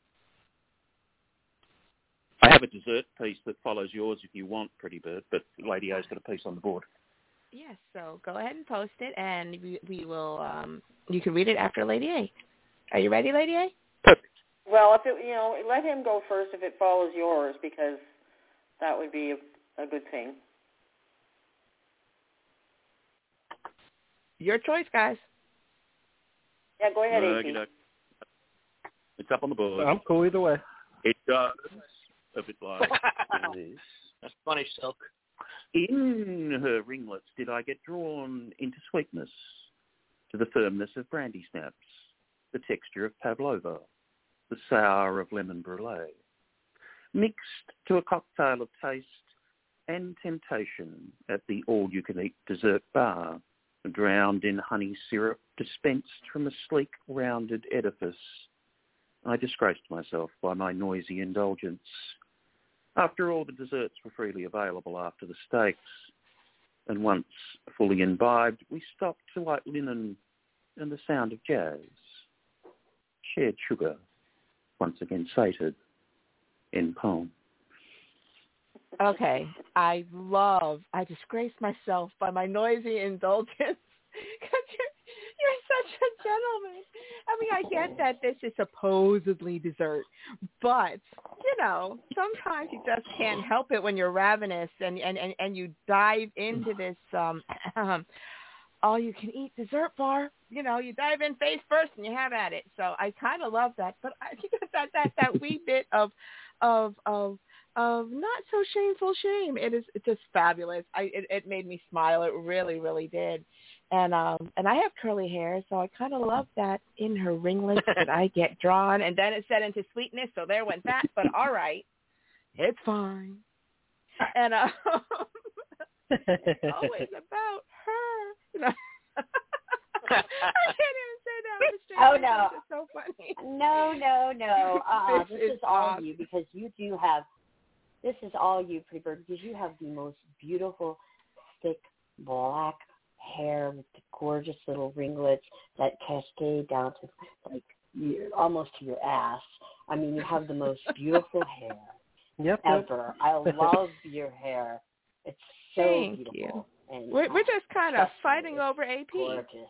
I have a dessert piece that follows yours if you want, Pretty Bird, but Lady A's got a piece on the board. Yes, so go ahead and post it, and we, we will. Um, you can read it after Lady A. Are you ready, Lady A? Perfect. Well, if it, you know, let him go first if it follows yours, because that would be a, a good thing. Your choice, guys. Yeah, go ahead, Uh, A P. you know, it's up on the board. I'm cool either way. It does a bit like this. That's funny, Silk. In her ringlets did I get drawn into sweetness, to the firmness of brandy snaps, the texture of pavlova, the sour of lemon brulee, mixed to a cocktail of taste and temptation at the all-you-can-eat dessert bar, drowned in honey syrup dispensed from a sleek, rounded edifice. I disgraced myself by my noisy indulgence. After all, the desserts were freely available after the steaks, and once fully imbibed, we stopped to white linen and the sound of jazz. Shared sugar, once again sated, in poem. Okay, I love, I disgrace myself by my noisy indulgence because you're, you're such a gentleman. I mean, I get that this is supposedly dessert, but, you know, sometimes you just can't help it when you're ravenous and, and, and, and you dive into this um, all-you-can-eat dessert bar. You know, you dive in face first and you have at it. So I kind of love that, but I think that that, that wee bit of, of, of, of not so shameful shame. It is it's just fabulous. I it, it made me smile. It really, really did. And um and I have curly hair, so I kind of love that in her ringlets that I get drawn. And then it set into sweetness, so there went that. But all right, it's fine. And uh, it's always about her. You know? I can't even say that with a straight Oh, face. no. It's just so funny. No, no, no. Uh-uh. This This is is all awesome. you because you do have, this is all you, Pretty Bird, because you have the most beautiful, thick, black hair with the gorgeous little ringlets that cascade down to, like, your, almost to your ass. I mean, you have the most beautiful hair Yep. yep. ever. I love your hair. It's so Thank beautiful. you. And We're, we're just kind of trust me, fighting it's over A P. gorgeous.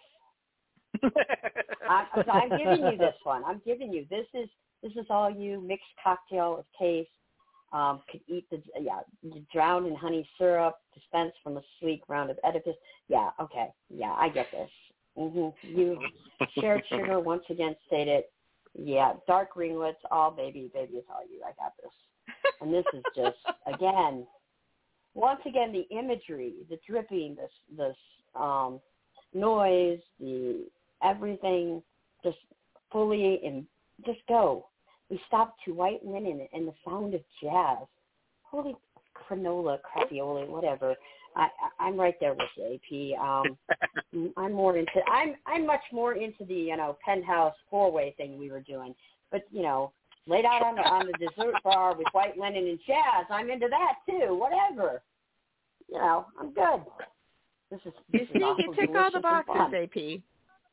I, I'm giving you this one. I'm giving you this is this is all you mixed cocktail of taste. Um, could eat the yeah, drowned in honey syrup, dispensed from a sleek rounded edifice. Yeah, okay, yeah, I get this. Mm-hmm. You shared sugar once again stated. Yeah, dark ringlets, all baby, baby, it's all you. I got this. And this is just again, once again, the imagery, the dripping, this this um, noise, the everything, just fully in, just go. We stopped to white linen and the sound of jazz. Holy granola, crappiola, whatever. I, I, I'm right there with you, A P. Um, I'm more into. I'm I'm much more into the you know penthouse four way thing we were doing. But you know, laid out on the on the dessert bar with white linen and jazz. I'm into that too. Whatever. You know, I'm good. This is. This You is see, awful, he ticked all the delicious, and boxes, fun. A P.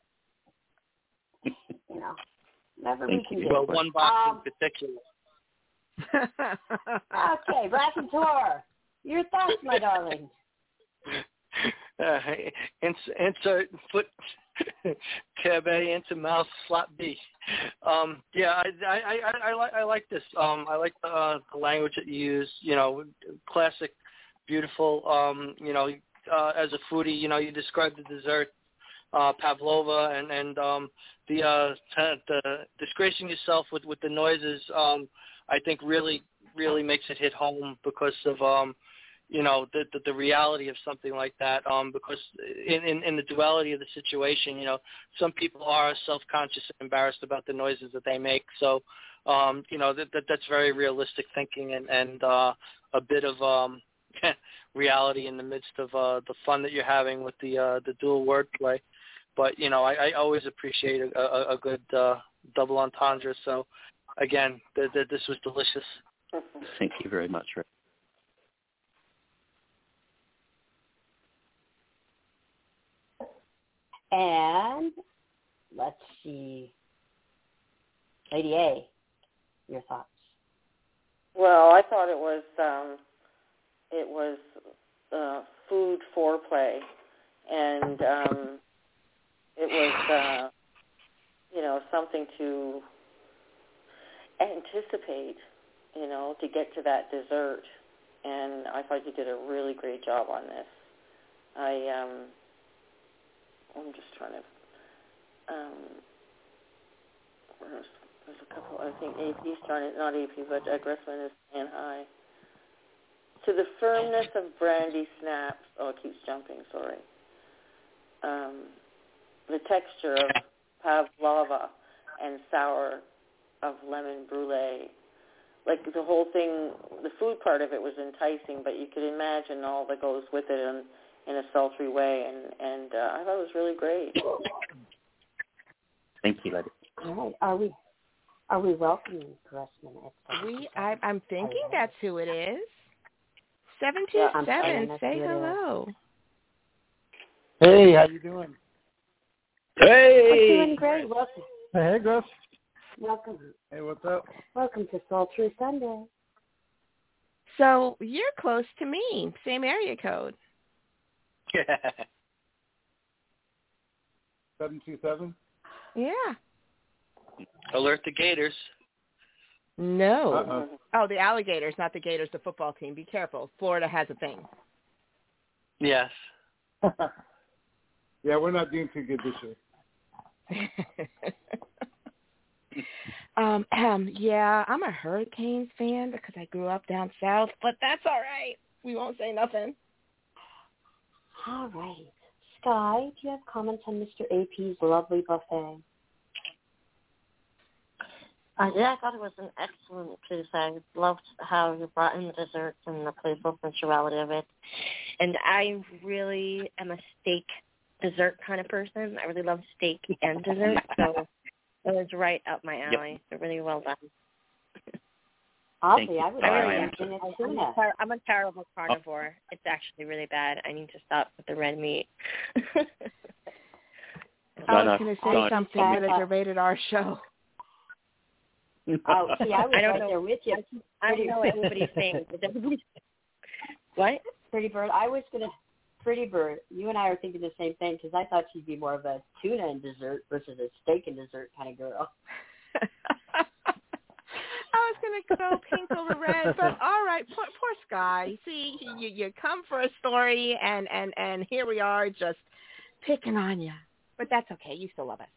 You know, whatever we Thank can you. do. Well, one box Um, in particular. Okay, Raconteur, your thoughts, my darling. uh, ins- insert foot cabe into mouth slap B. Um, yeah, I I, I, I, I like I like this. Um, I like the, uh, the language that you use. You know, classic, beautiful. Um, you know, uh, as a foodie, you know, you describe the dessert, uh, pavlova, and and um, the uh, t- the disgracing yourself with with the noises. Um, I think really really makes it hit home because of um, you know, the, the the reality of something like that. Um, because in, in in the duality of the situation, you know, some people are self-conscious and embarrassed about the noises that they make. So, um, you know, that, that that's very realistic thinking and and uh, a bit of um, reality in the midst of uh, the fun that you're having with the uh, the dual wordplay. But you know, I, I always appreciate a, a, a good uh, double entendre. So, again, the, the, this was delicious. Thank you very much, Rick. And let's see, Lady A, your thoughts? Well, I thought it was um, it was uh, food foreplay, and um, it was uh, you know something to anticipate, you know, to get to that dessert. And I thought you did a really great job on this. I um, I'm just trying to. Um, there's, there's a couple. I think A P's trying to, not A P, but uh, Gressman is saying hi. To the firmness of brandy snaps. Oh, it keeps jumping. Sorry. Um, the texture of pavlova and sour of lemon brulee. Like the whole thing, the food part of it was enticing, but you could imagine all that goes with it in, in a sultry way, and, and uh, I thought it was really great. Thank you, lady. All right, are we are we welcoming Gressman? We, I, I'm thinking that's who it is. Seven two Yeah, I'm seven, saying say that's who it is. hello. Hey, how you doing? We're Hey! doing great. Welcome, Hey, Gus. welcome, Hey, what's up? welcome to Sultry Sunday. So you're close to me, same area code. seven two seven? Yeah. Alert the Gators. No. Uh-oh. Oh, the Alligators, not the Gators, the football team. Be careful. Florida has a thing. Yes. Yeah, we're not doing too good this year. um, um, yeah, I'm a Hurricanes fan because I grew up down south, but that's all right. We won't say nothing. All right. Sky, do you have comments on Mister A P's lovely buffet? Uh, yeah, I thought it was an excellent piece. I loved how you brought in the desserts and the playful sensuality of it. And I really am a steak dessert kind of person. I really love steak and dessert, so it was right up my alley. Yep. So really well done. Oddly, I would I really am. in a I'm, tuna. a tar- I'm a terrible carnivore. It's actually really bad. I need to stop with the red meat. I No, was no, going to say no. something, but it's a rated R show. Oh, see, I was I don't right know. there with you. I don't know what everybody's saying. What? Pretty Bird, I was going to, Pretty Bird, you and I are thinking the same thing because I thought she'd be more of a tuna and dessert versus a steak and dessert kind of girl. I was going to go pink over red, but all right, poor, poor Sky. See, you you come for a story, and, and, and here we are just picking on you. But that's okay. You still love us.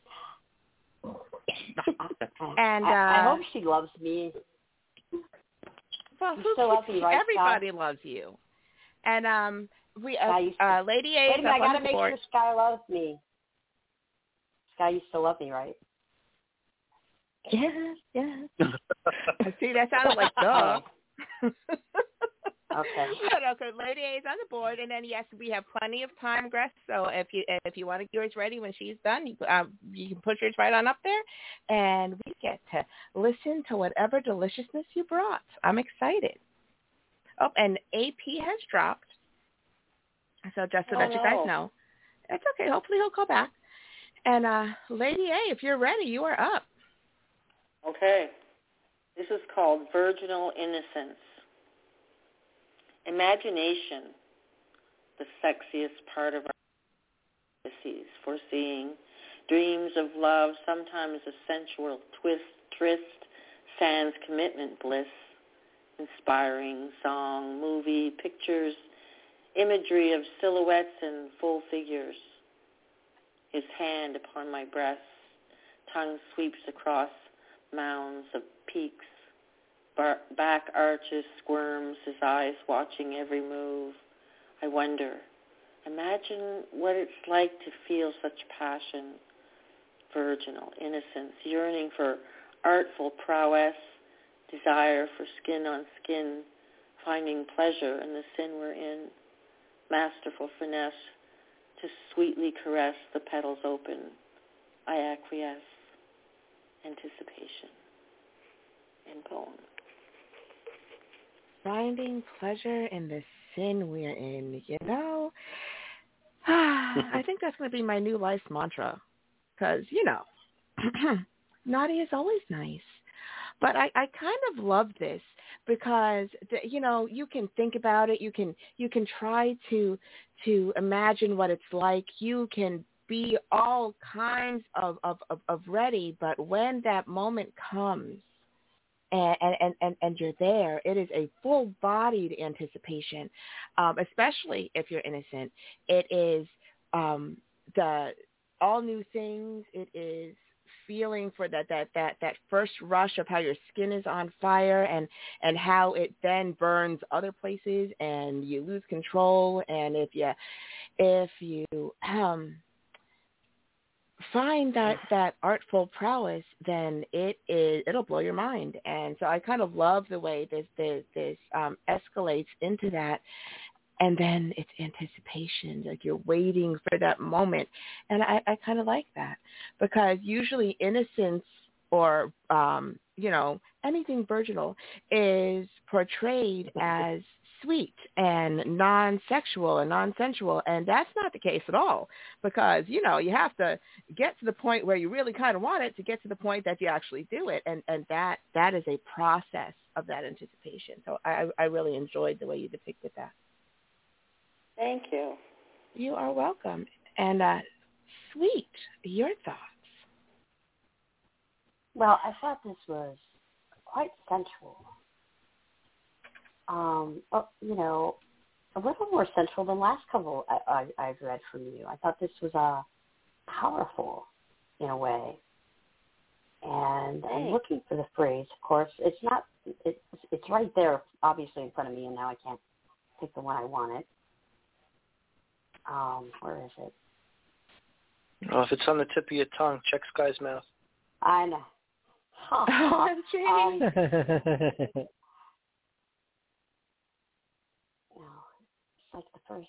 And uh, I, I hope she loves me. Well, You who, still love me, right, everybody Sky? loves you. And um, we uh, Sky, you still- uh, Lady A Wait a is minute, I up got on to the make board. sure Sky loves me. Sky, you still love me, right? Yes, yes. See, that sounded like duh. Okay. No, no, because Lady A is on the board, and then yes, we have plenty of time, Gress. So if you if you want to get yours ready when she's done, you, um, you can put yours right on up there, and we get to listen to whatever deliciousness you brought. I'm excited. Oh, and A P has dropped, so just so Oh, that you guys no. know, it's okay. Hopefully he'll call back. And uh, Lady A, if you're ready, you are up. Okay. This is called Virginal Innocence. Imagination, the sexiest part of our fantasies, foreseeing dreams of love, sometimes a sensual twist, tryst, sans commitment bliss, inspiring song, movie, pictures, imagery of silhouettes and full figures. His hand upon my breast, tongue sweeps across mounds of peaks, bar- back arches, squirms, his eyes watching every move. I wonder, imagine what it's like to feel such passion, virginal innocence, yearning for artful prowess, desire for skin on skin, finding pleasure in the sin we're in, masterful finesse to sweetly caress the petals open. I acquiesce. Anticipation. In poem. Finding pleasure in the sin we're in, you know? I think that's going to be my new life mantra. Because, you know, naughty is always nice. But I, I kind of love this because, you know, you can think about it. You can you can try to to imagine what it's like. You can be all kinds of, of, of, of ready. But when that moment comes and, and, and, and you're there, it is a full-bodied anticipation, um, especially if you're innocent. It is um, the all new things. It is feeling for that, that, that, that first rush of how your skin is on fire and, and how it then burns other places and you lose control. And if you, if you um, find that, that artful prowess, then it is, it'll blow your mind. And so I kind of love the way this, this, this um, escalates into that. And then it's anticipation, like you're waiting for that moment. And I, I kind of like that because usually innocence or, um, you know, anything virginal is portrayed as sweet and non-sexual and non-sensual. And that's not the case at all because, you know, you have to get to the point where you really kind of want it to get to the point that you actually do it. And, and that, that is a process of that anticipation. So I, I really enjoyed the way you depicted that. Thank you. You are welcome. And uh, Sweet, your thoughts? Well, I thought this was quite sensual. Um, well, you know, a little more sensual than last couple I, I, I've read from you. I thought this was uh, powerful in a way. And I'm looking for the phrase. Of course, it's not. It's it's right there, obviously in front of me, and now I can't pick the one I wanted. Um, where is it? Oh, if it's on the tip of your tongue, check Sky's mouth. I know. Oh, um, no, it's like the first.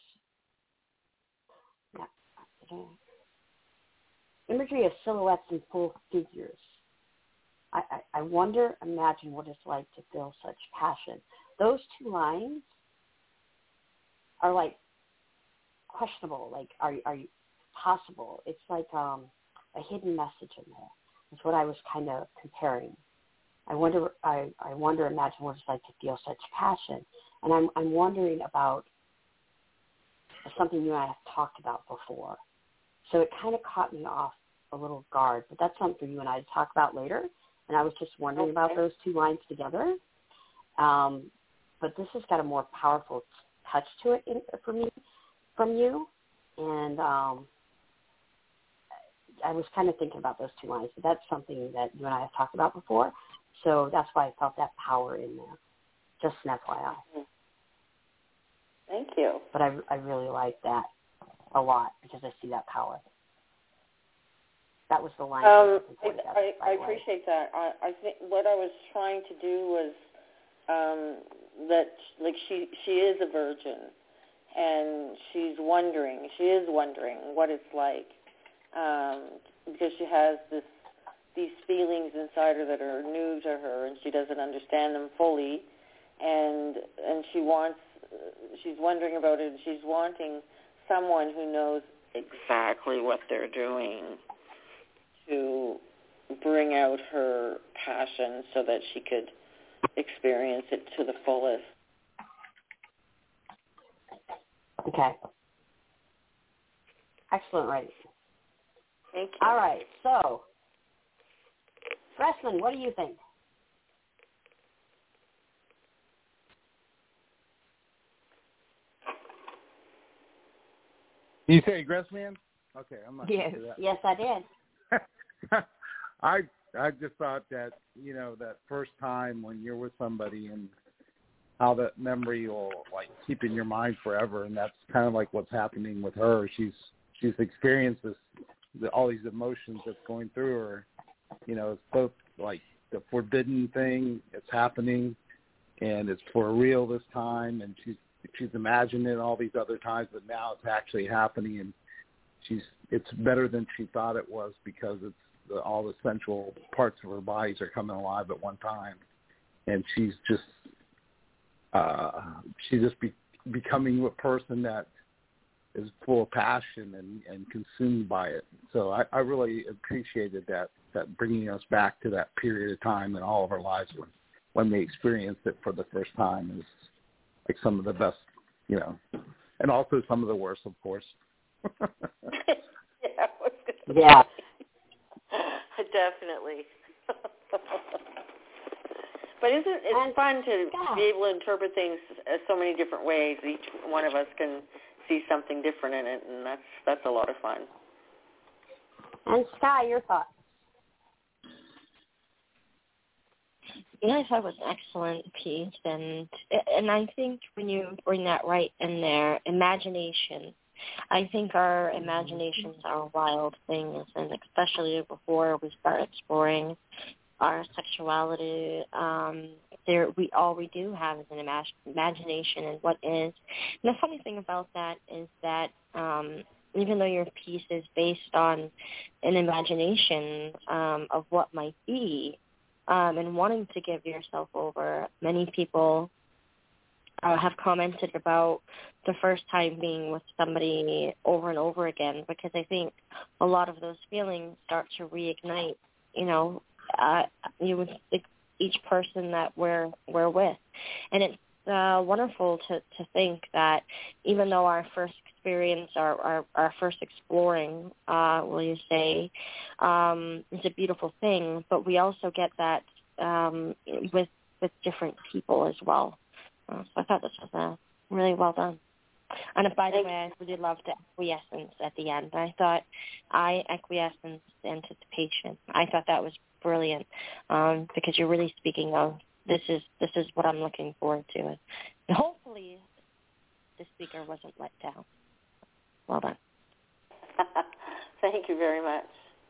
No, okay. Imagery of silhouettes and full figures. I, I, I wonder, imagine what it's like to feel such passion. Those two lines are like questionable. Like, are are you possible? It's like um, a hidden message in there. It's what I was kind of comparing. I wonder, I, I wonder, imagine what it's like to feel such passion. And I'm I'm wondering about something you and I have talked about before. So it kind of caught me off a little guard, but that's something you and I to talk about later. And I was just wondering okay. about those two lines together. Um, but this has got a more powerful touch to it in, for me, from you. And um, I was kind of thinking about those two lines, but that's something that you and I have talked about before. So that's why I felt that power in there. Just an F Y I. Thank you. But I, I really like that a lot because I see that power. That was the line. Um, I, I, I appreciate that. I, I think what I was trying to do was um, that, like, she she is a virgin, and she's wondering. She is wondering what it's like um, because she has this these feelings inside her that are new to her, and she doesn't understand them fully, and and she wants. She's wondering about it, and she's wanting someone who knows exactly what they're doing to bring out her passion so that she could experience it to the fullest. Okay. Excellent writing. Thank you. All right, so, Freshman, what do you think? You say Grassman? Okay, I'm not Yes. sure that. Yes, I did. I I just thought that, you know, that first time when you're with somebody and how that memory will, like, keep in your mind forever, and that's kind of like what's happening with her. She's she's experienced this, the, all these emotions that's going through her. You know, it's both, like, the forbidden thing, it's happening, and it's for real this time, and she's she's imagined it all these other times, but now it's actually happening, and she's it's better than she thought it was because it's the, all the central parts of her bodies are coming alive at one time, and she's just uh, she's just be, becoming a person that is full of passion and, and consumed by it. So I, I really appreciated that that bringing us back to that period of time in all of our lives when when we experienced it for the first time is like some of the best, you know, and also some of the worst, of course. yeah, yeah. Definitely. But isn't it's and, fun to yeah. be able to interpret things as so many different ways. Each one of us can see something different in it, and that's that's a lot of fun. And Sky, your thoughts? Yeah, I thought it was an excellent piece, and and I think when you bring that right in there, imagination. I think our imaginations are wild things, and especially before we start exploring our sexuality, um, there we all we do have is an imag- imagination and what is. And the funny thing about that is that um, even though your piece is based on an imagination um, of what might be, um, and wanting to give yourself over, many people uh, have commented about the first time being with somebody over and over again, because I think a lot of those feelings start to reignite, you know, uh, you would each person that we're we're with, and it's uh, wonderful to, to think that even though our first experience, our our, our first exploring, uh, will you say, um, is a beautiful thing, but we also get that um, with with different people as well. Uh, so I thought this was uh, really well done. And by the way, I really loved the acquiescence at the end. I thought I acquiescence anticipation. I thought that was brilliant um, because you're really speaking of this is this is what I'm looking forward to. And hopefully the speaker wasn't let down. Well done. Thank you very much.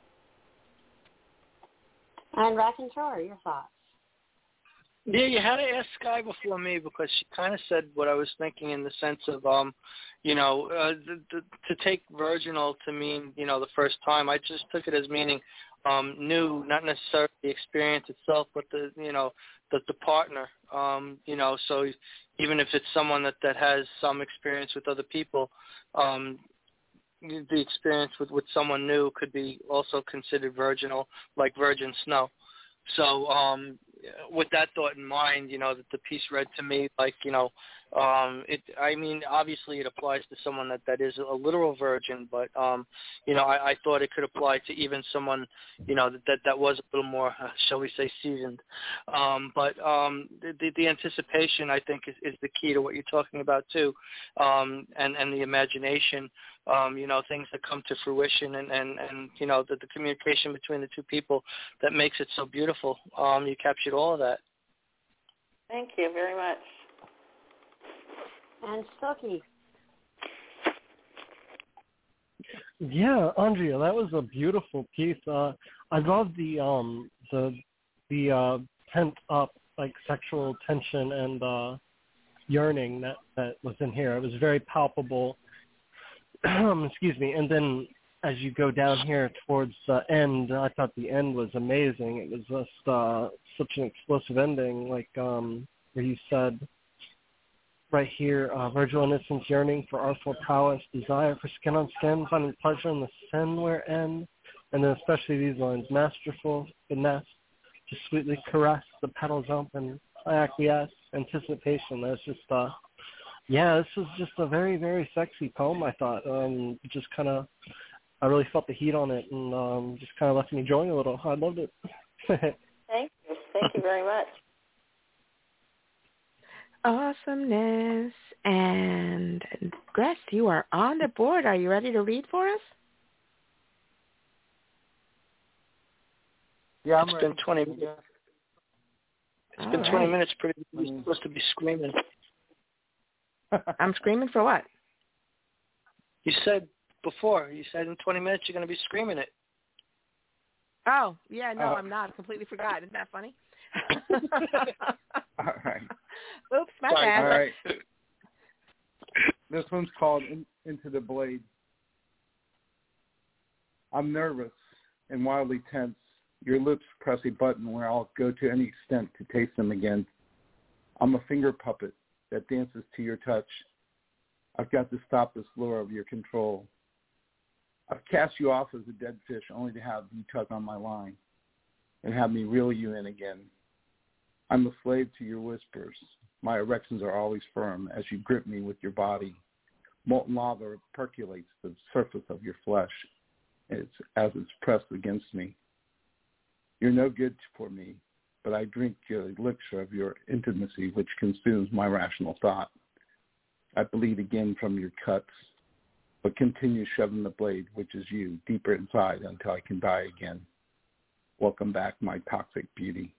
And Raconteur, your thoughts? Yeah, you had to ask Sky before me because she kind of said what I was thinking in the sense of, um, you know, uh, the, the, to take virginal to mean, you know, the first time. I just took it as meaning um, new, not necessarily the experience itself, but the, you know, the, the partner. Um, you know, so even if it's someone that, that has some experience with other people, um, the experience with, with someone new could be also considered virginal, like virgin snow. So um, with that thought in mind, you know, that the piece read to me like, you know, um, it. I mean, obviously it applies to someone that, that is a literal virgin, but, um, you know, I, I thought it could apply to even someone, you know, that, that, that was a little more, uh, shall we say, seasoned. Um, but um, the, the, the anticipation, I think, is, is the key to what you're talking about, too, um, and, and the imagination. Um, you know, things that come to fruition and, and, and you know, the, the communication between the two people that makes it so beautiful. Um, you captured all of that. Thank you very much. And Stokey. Yeah, Andrea, that was a beautiful piece. Uh, I love the um the the uh, pent up like sexual tension and uh, yearning that, that was in here. It was very palpable. Excuse me. And then as you go down here towards the end, I thought the end was amazing. It was just uh, such an explosive ending, like um, where you said right here, uh, virginal innocence, yearning for artful prowess, desire for skin on skin, finding pleasure in the sin where end, and then especially these lines, masterful finesse, to sweetly caress, the petals open, I acquiesce, anticipation. That's just uh, Yeah, this was just a very, very sexy poem, I thought. Um, just kind of, I really felt the heat on it, and um, just kind of left me enjoying a little. I loved it. Thank you. Thank you very much. Awesomeness. And Gress, you are on the board. Are you ready to read for us? Yeah, I'm It's ready. been twenty minutes. It's All been right. twenty minutes. Pretty. You're supposed to be screaming. I'm screaming for what? You said before. You said in twenty minutes you're going to be screaming it. Oh, yeah, no, Oh. I'm not. Completely forgot. Isn't that funny? All right. Oops, my Sorry. bad. All right. This one's called In, Into the Blade. I'm nervous and wildly tense. Your lips press a button where I'll go to any extent to taste them again. I'm a finger puppet that dances to your touch. I've got to stop this lure of your control. I've cast you off as a dead fish only to have you tug on my line and have me reel you in again. I'm a slave to your whispers. My erections are always firm as you grip me with your body. Molten lava percolates the surface of your flesh as, as it's pressed against me. You're no good for me, but I drink your elixir of your intimacy, which consumes my rational thought. I bleed again from your cuts, but continue shoving the blade, which is you, deeper inside until I can die again. Welcome back, my toxic beauty.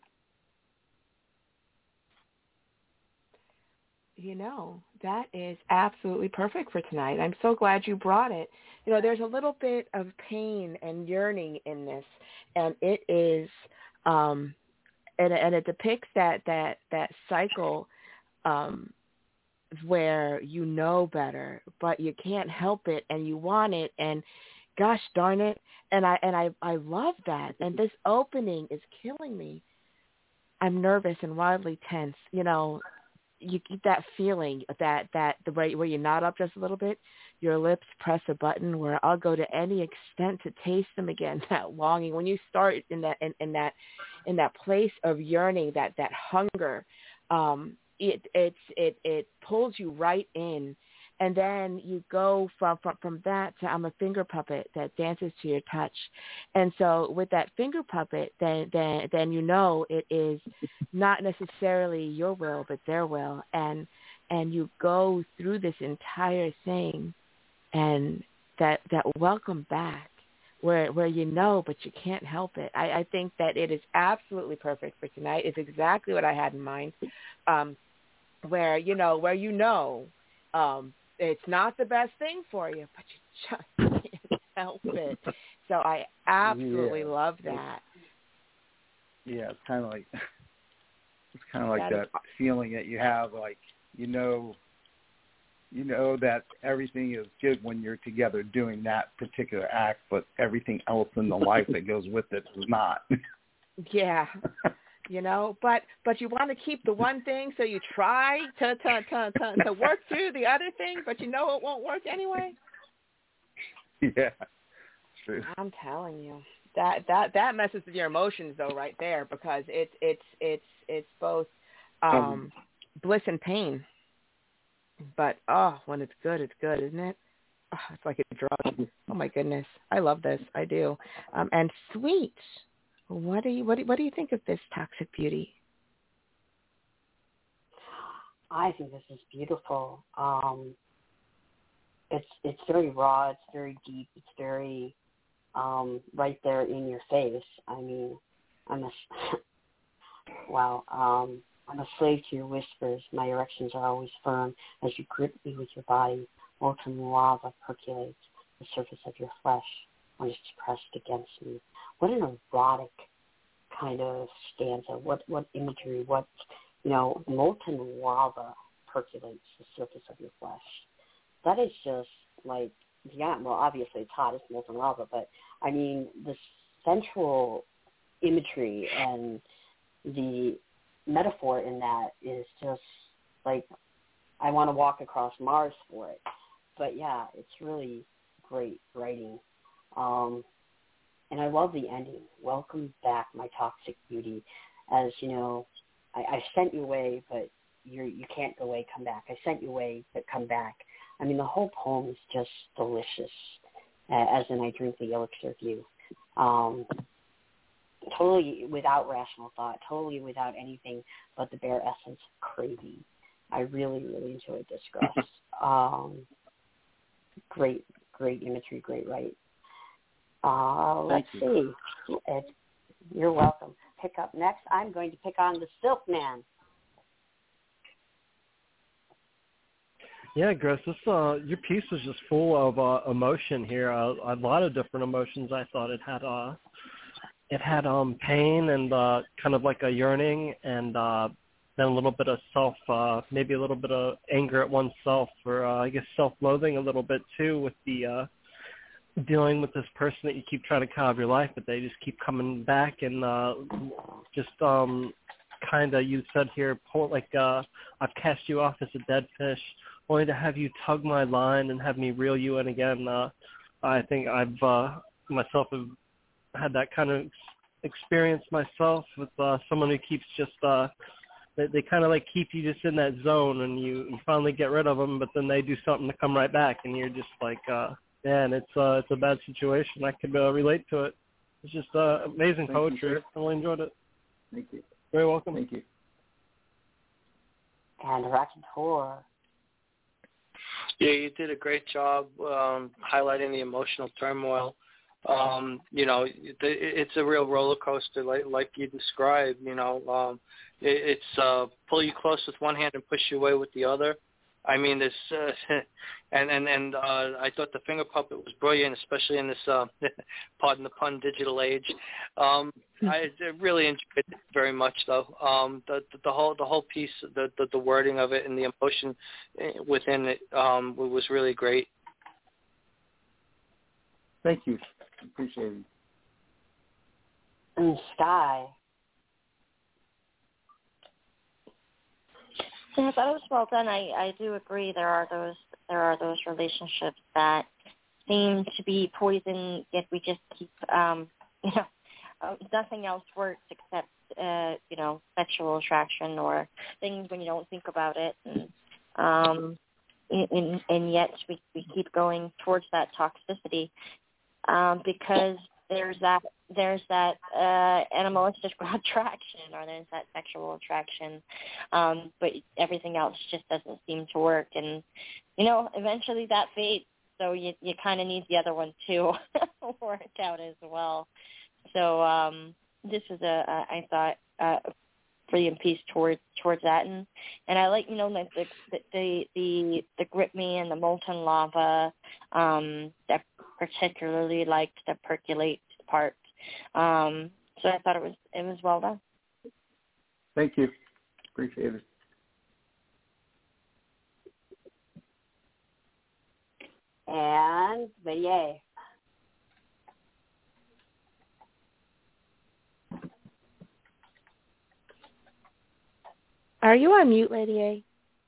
You know, that is absolutely perfect for tonight. I'm so glad you brought it. You know, there's a little bit of pain and yearning in this, and it is, um, and, and it depicts that that that cycle um, where you know better, but you can't help it, and you want it, and gosh darn it, and I and I I love that. And this opening is killing me. I'm nervous and wildly tense. You know. You get that feeling that that the way where you nod up just a little bit, your lips press a button where I'll go to any extent to taste them again. That longing when you start in that in, in that in that place of yearning, that that hunger, um, it it's it it pulls you right in, and then you go from from from that to I'm a finger puppet that dances to your touch, and so with that finger puppet, then then then you know it is not necessarily your will, but their will. And and you go through this entire thing, and that that welcome back, where where you know, but you can't help it. I, I think that it is absolutely perfect for tonight. It's exactly what I had in mind, um, where, you know, where you know um, it's not the best thing for you, but you just can't help it. So I absolutely Yeah. love that. Yeah, it's kind of like it's kind of like That that is- feeling that you have, like you know, you know that everything is good when you're together doing that particular act, but everything else in the life that goes with it is not. Yeah. You know, but but you want to keep the one thing, so you try to to, to to to work through the other thing, but you know it won't work anyway. Yeah, true. I'm telling you, that that that messes with your emotions though, right there, because it's it's it's it's both um, Um, bliss and pain. But oh, when it's good, it's good, isn't it? Oh, it's like a drug. Oh my goodness, I love this. I do. Um, and sweet. What do you what do, what do you think of this toxic beauty? I think this is beautiful. Um, it's it's very raw. It's very deep. It's very um, right there in your face. I mean, I'm a wow. Um, I'm a slave to your whispers. My erections are always firm as you grip me with your body. Molten lava percolates the surface of your flesh when it's pressed against me. What an erotic kind of stanza. What what imagery? What, you know, molten lava percolates the surface of your flesh. That is just like, yeah, well, obviously it's hot, it's molten lava, but I mean, the central imagery and the metaphor in that is just like, I want to walk across Mars for it. But yeah, it's really great writing. Um, and I love the ending. Welcome back, my toxic beauty. As you know, I, I sent you away, but you you can't go away, come back. I sent you away, but come back. I mean, the whole poem is just delicious, uh, as in I drink the elixir of you. Um, totally without rational thought, totally without anything but the bare essence of craving. I really, really enjoyed this, Gus. um, great, great imagery, great write. Uh, let's see. Ed, you're welcome. Pick up next. I'm going to pick on the Silk Man. Yeah, Chris, this uh, your piece was just full of uh, emotion here. Uh, a lot of different emotions. I thought it had uh, it had um pain and uh, kind of like a yearning, and uh, then a little bit of self, uh, maybe a little bit of anger at oneself, or uh, I guess self-loathing a little bit too, with the uh, dealing with this person that you keep trying to cut out of your life, but they just keep coming back and uh, just um, kind of, you said here, pull, like uh, I've cast you off as a dead fish, only to have you tug my line and have me reel you in again. Uh, I think I've uh, myself have had that kind of experience myself with uh, someone who keeps just uh, they, they kind of like keep you just in that zone, and you, you finally get rid of them, but then they do something to come right back, and you're just like, uh, man, it's uh, it's a bad situation. I could uh, relate to it. It's just uh, amazing Thank poetry. You, I really enjoyed it. Thank you. Very welcome. Thank you. And Raconteur. Yeah, you did a great job um, highlighting the emotional turmoil. Um, you know, it, it's a real roller coaster, like, like you described. You know, um, it, it's uh, pull you close with one hand and push you away with the other. I mean, this, uh, and and and uh, I thought the finger puppet was brilliant, especially in this, uh, pardon the pun, digital age. Um, I really enjoyed it very much, though. Um, the, the the whole the whole piece, the, the the wording of it, and the emotion within it um, was really great. Thank you. Appreciate it. And Sky. Yeah, I thought it was well done. I, I do agree. There are those there are those relationships that seem to be poison, yet we just keep um, you know um, nothing else works except uh, you know sexual attraction or things when you don't think about it, and um, and, and yet we we keep going towards that toxicity um, because there's that there's that uh, animalistic attraction, or there's that sexual attraction, um, but everything else just doesn't seem to work. And you know, eventually that fades. So you you kind of need the other one to work out as well. So um, this is a, a I thought uh, brilliant piece towards towards that, and and I like you know the the the the, the grip me and the molten lava um, that particularly liked the percolate part. Um, so I thought it was it was well done. Thank you. Appreciate it. And Beignet. Are you on mute, Lady A?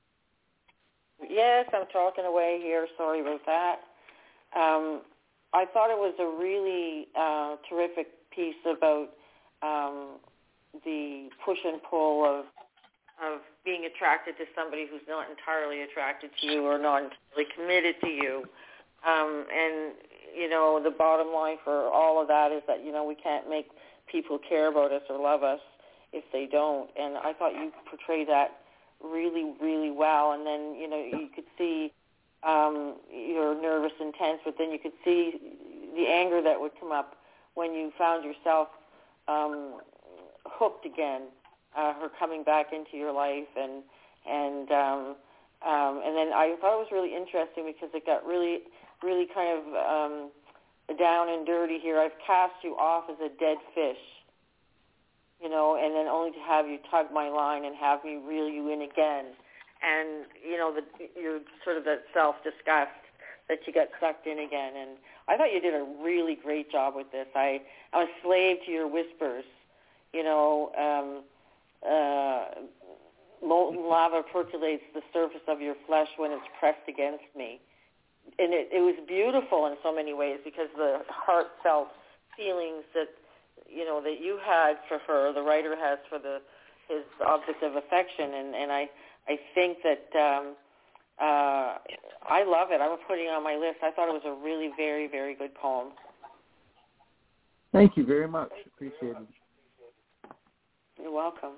Yes, I'm talking away here. Sorry about that. Um, I thought it was a really uh, terrific piece about um, the push and pull of of being attracted to somebody who's not entirely attracted to you or not entirely committed to you. Um, and, you know, the bottom line for all of that is that, you know, we can't make people care about us or love us if they don't. And I thought you portrayed that really, really well. And then, you know, you could see um, you're nervous and tense, but then you could see the anger that would come up when you found yourself um, hooked again, uh, her coming back into your life. And, and, um, um, and then I thought it was really interesting because it got really, really kind of um, down and dirty here. I've cast you off as a dead fish, you know, and then only to have you tug my line and have me reel you in again. And, you know, the, you're sort of that self-disgust that you get sucked in again. And I thought you did a really great job with this. I, I'm a slave to your whispers, you know. Um, uh, molten lava percolates the surface of your flesh when it's pressed against me. And it, it was beautiful in so many ways because the heartfelt feelings that, you know, that you had for her, the writer has for the his object of affection, and, and I I think that um, uh, I love it. I'm putting it on my list. I thought it was a really very, very good poem. Thank you very much. Appreciate it. You're welcome.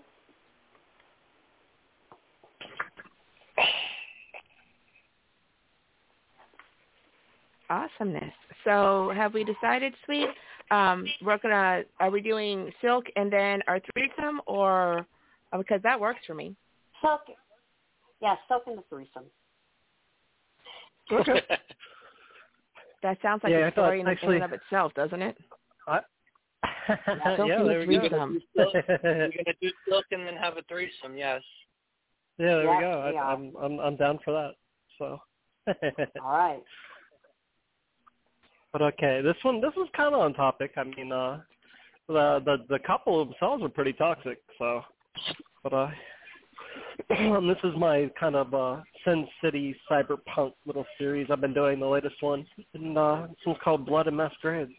Awesomeness. So have we decided, Sweet? Um, we're gonna are we doing Silk and then our threesome, or uh, because that works for me. Silk, yeah, Silk and the threesome. Okay. That sounds like Yeah, I a story thought in, actually- in and of itself, doesn't it? I, Silk yeah, and there the we go. threesome. We're gonna do Silk and then have a threesome. Yes. Yeah, there Yes, we go. we I, are. I'm I'm I'm down for that. So. All right. But okay, this one this was kind of on topic. I mean, uh, the the the couple themselves are pretty toxic. So, but uh, this is my kind of uh Sin City cyberpunk little series I've been doing. The latest one, and uh, this one's called Blood and Masquerades.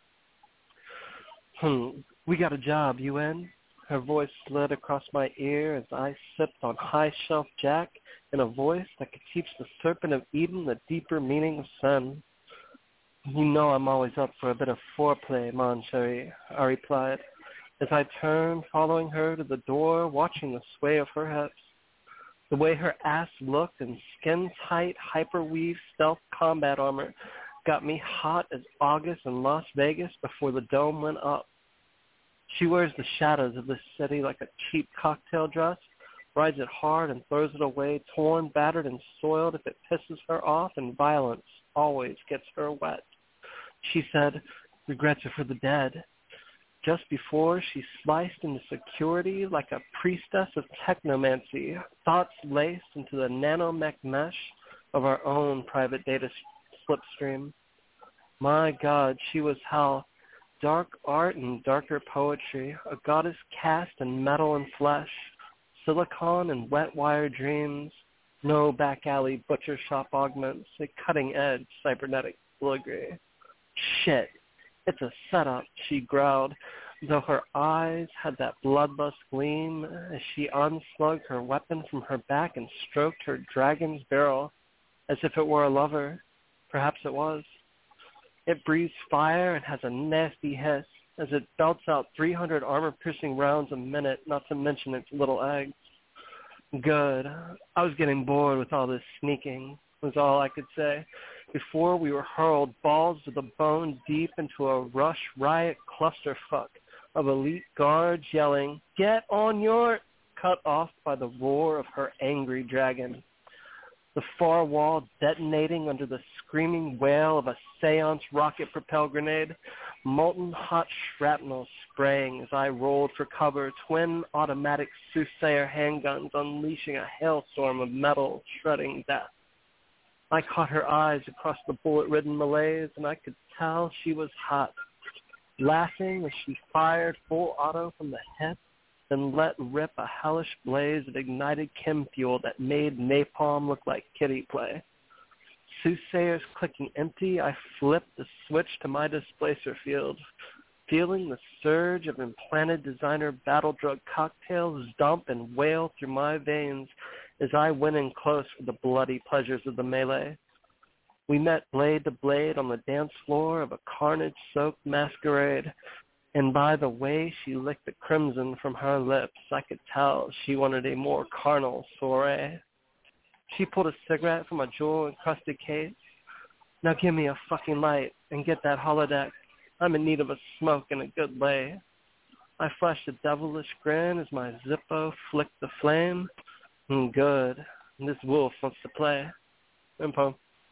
Hmm. We got a job, you in? Her voice slid across my ear as I sipped on high shelf Jack in a voice that could teach the serpent of Eden the deeper meaning of sin. You know I'm always up for a bit of foreplay, mon chéri, I replied, as I turned, following her to the door, watching the sway of her hips. The way her ass looked in skin-tight, hyperweave stealth combat armor got me hot as August in Las Vegas before the dome went up. She wears the shadows of this city like a cheap cocktail dress, rides it hard and throws it away, torn, battered, and soiled if it pisses her off, and violence always gets her wet. She said, regrets are for the dead. Just before she sliced into security like a priestess of technomancy, thoughts laced into the nanomech mesh of our own private data slipstream. My God, she was hell. Dark art and darker poetry, a goddess cast in metal and flesh, silicon and wet wire dreams, no back alley butcher shop augments, a cutting-edge cybernetic filigree. Shit, it's a setup, she growled, though her eyes had that bloodlust gleam as she unslugged her weapon from her back and stroked her dragon's barrel as if it were a lover. Perhaps it was. It breathes fire and has a nasty hiss as it belts out three hundred armor-piercing rounds a minute, not to mention its little eggs. Good. I was getting bored with all this sneaking, was all I could say, before we were hurled balls to the bone deep into a rush riot clusterfuck of elite guards yelling, "Get on your..." cut off by the roar of her angry dragon. The far wall detonating under the screaming wail of a seance rocket-propelled grenade, molten hot shrapnel spraying as I rolled for cover, twin automatic soothsayer handguns unleashing a hailstorm of metal shredding death. I caught her eyes across the bullet-ridden malaise, and I could tell she was hot, laughing as she fired full auto from the hip, then let rip a hellish blaze of ignited chem fuel that made napalm look like kiddie play. Soothsayers clicking empty, I flipped the switch to my displacer field, feeling the surge of implanted designer battle drug cocktails dump and wail through my veins as I went in close for the bloody pleasures of the melee. We met blade to blade on the dance floor of a carnage-soaked masquerade, and by the way she licked the crimson from her lips, I could tell she wanted a more carnal soiree. She pulled a cigarette from a jewel-encrusted case. Now give me a fucking light and get that holodeck. I'm in need of a smoke and a good lay. I flashed a devilish grin as my Zippo flicked the flame. Mm, good. This wolf wants to play. Impo.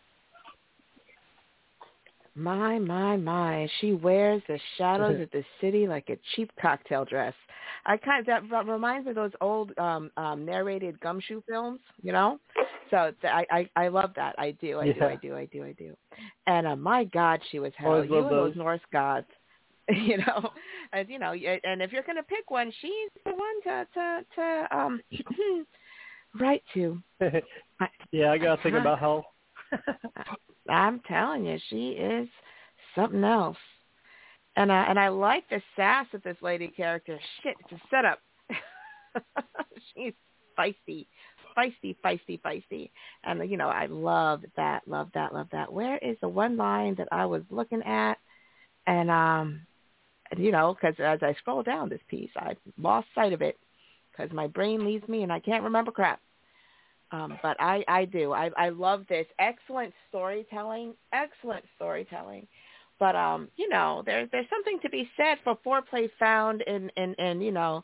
My, my, my. She wears the shadows of the city like a cheap cocktail dress. I kind of, that reminds me of those old um, um, narrated gumshoe films, you know? So th- I, I, I love that. I do, I Yeah. do, I do, I do, I do. And uh, my God, she was hell. Always You love and those those. Norse gods, you know? And, you know, y- and if you're going to pick one, she's the one to, to, to um, write to. I, Yeah, I gotta think I- about hell. I'm telling you, she is something else. And I and I like the sass of this lady character. Shit, it's a setup. She's feisty, feisty, feisty, feisty. And, you know, I love that, love that, love that. Where is the one line that I was looking at? And, um, you know, because as I scroll down this piece, I lost sight of it because my brain leaves me and I can't remember crap. Um, but I, I do. I, I love this. Excellent storytelling. Excellent storytelling. But, um, you know, there's there's something to be said for foreplay found in, in, in you know,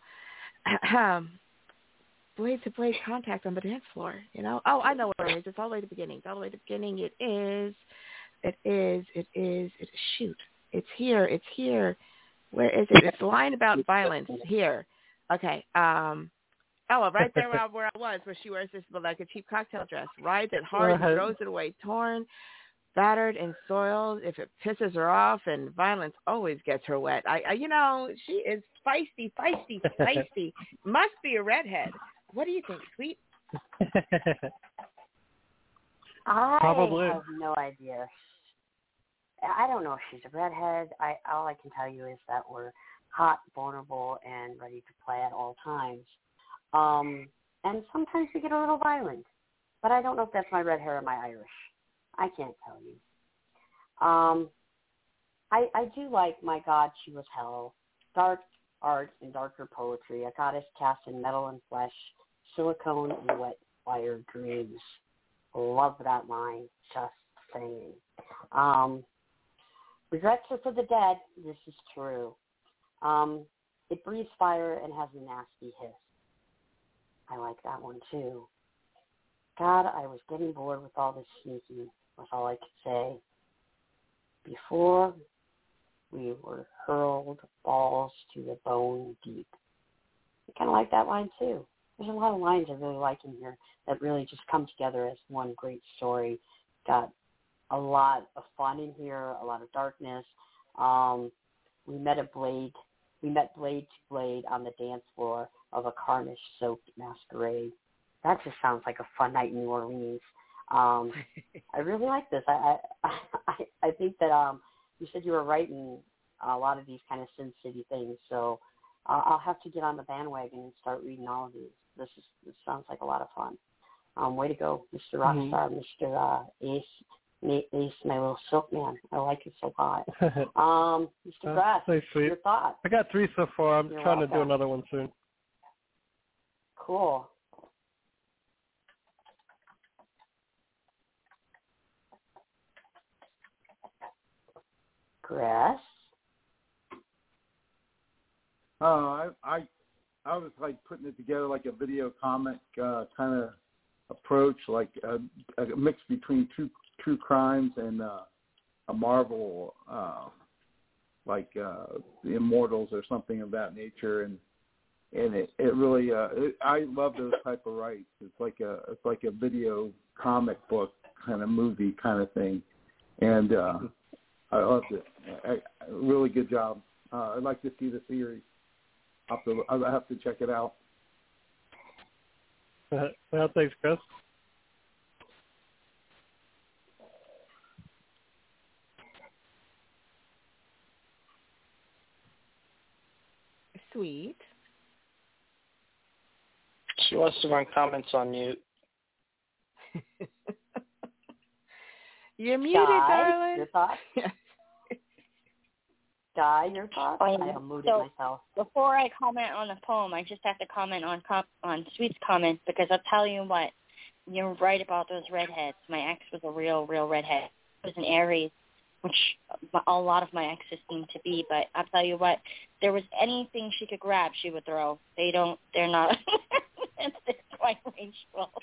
blade-to-blade contact on the dance floor, you know. Oh, I know where it is. It's all the way to the beginning. It's all the way to the beginning. It is, it is, it is, it is, shoot. It's here. It's here. Where is it? It's the line about violence. Here. Okay. Um, oh, right there where I, where I was, where she wears this like a cheap cocktail dress. Rides it hard and throws it away torn, battered and soiled. If it pisses her off, and violence always gets her wet. I, I you know, she is feisty, feisty, feisty. Must be a redhead. What do you think, Sweet? I Probably. have no idea. I don't know if she's a redhead. I all I can tell you is that we're hot, vulnerable, and ready to play at all times. Um, and sometimes we get a little violent. But I don't know if that's my red hair or my Irish. I can't tell you. Um, I I do like My God, She Was Hell, dark art and darker poetry, a goddess cast in metal and flesh, silicone and wet fire dreams. Love that line, just saying. Um, Regrets are for the dead. This is true. Um, it breathes fire and has a nasty hiss. I like that one too. God, I was getting bored with all this sneaking, was all I could say. Before we were hurled balls to the bone deep. I kind of like that line too. There's a lot of lines I really like in here that really just come together as one great story. Got a lot of fun in here, a lot of darkness. Um, we met a blade. We met blade to blade on the dance floor of a Carnish-soaked masquerade. That just sounds like a fun night in New Orleans. Um, I really like this. I I, I, I think that um, you said you were writing a lot of these kind of Sin City things, so uh, I'll have to get on the bandwagon and start reading all of these. This is this sounds like a lot of fun. Um, way to go, Mister Rockstar, mm-hmm. Mister Uh, Ace. Ace, my little silk man. I like it so hot. Um, Mister Grass, nice, your thoughts? I got three so far. I'm You're trying welcome. to do another one soon. Cool. Grass? Uh, I, I I was like putting it together like a video comic uh, kind of approach, like a, a mix between true true crimes and uh, a Marvel, uh, like uh, the Immortals or something of that nature, and and it, it really uh, it, I love those type of writes. It's like a it's like a video comic book kind of movie kind of thing, and uh, I loved it. I, I, really good job. Uh, I'd like to see the series. I'll have to, I'll have to check it out. Well, thanks, Chris. Sweet. She wants to run comments on mute. You're muted, Guy, darling. Your thoughts? Guy, your thoughts? I have muted so myself. Before I comment on the poem, I just have to comment on com- on Sweet's comments, because I'll tell you what, you're right about those redheads. My ex was a real, real redhead. He was an Aries, which a lot of my exes seem to be. But I'll tell you what, there was anything she could grab, she would throw. They don't. They're not. They're quite rageful.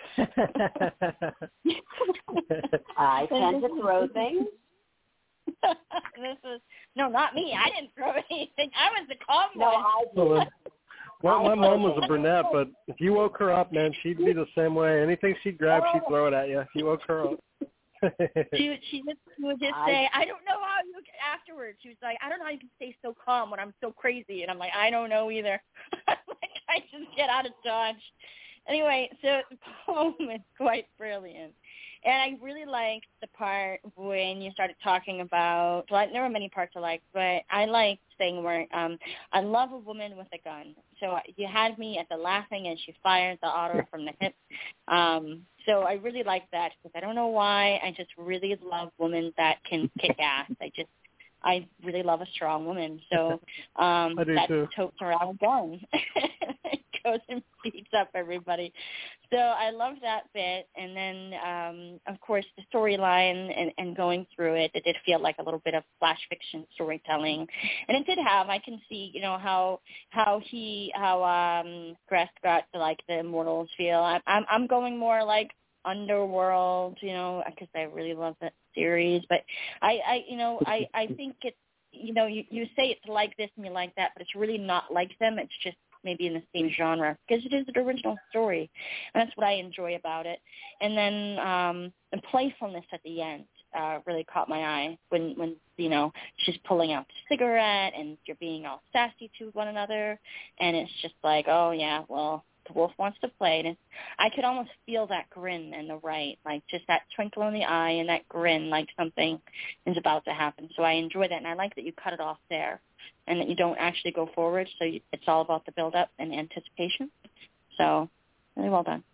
I tend to throw things. This is no, not me. I didn't throw anything. I was the calm No, one. I Well, did. well, my mom was a brunette, but if you woke her up, man, she'd be the same way. Anything she'd grab, she'd throw it at you if you woke her up. she would she just she would just I, say, I don't know how you afterwards. She was like, I don't know how you can stay so calm when I'm so crazy. And I'm like, I don't know either. Like, I just get out of dodge. Anyway, so the poem is quite brilliant. And I really liked the part when you started talking about, well, there were many parts I liked, but I liked thing where um, I love a woman with a gun. So you had me at the laughing and she fired the auto from the hip. Um, so I really like that because I don't know why. I just really love women that can kick ass. I just, I really love a strong woman. So um, that too. totes around a gun. Goes and beats up everybody. So I love that bit. And then, um, of course, the storyline and, and going through it, it did feel like a little bit of flash fiction storytelling. And it did have, I can see, you know, how how he, how um, Gress got to, like, the Immortals feel. I'm, I'm, I'm going more like Underworld, you know, because I really love that series. But I, I you know, I, I think it, you know, you, you say it's like this and you like that, but it's really not like them. It's just maybe in the same genre because it is an original story, and that's what I enjoy about it. And then um, the playfulness at the end uh, really caught my eye when, when you know she's pulling out the cigarette and you're being all sassy to one another, and it's just like, oh yeah, well, the wolf wants to play. And it's, I could almost feel that grin in the right, like just that twinkle in the eye and that grin, like something is about to happen. So I enjoy that, and I like that you cut it off there and that you don't actually go forward. So you, it's all about the build-up and anticipation. So really well done.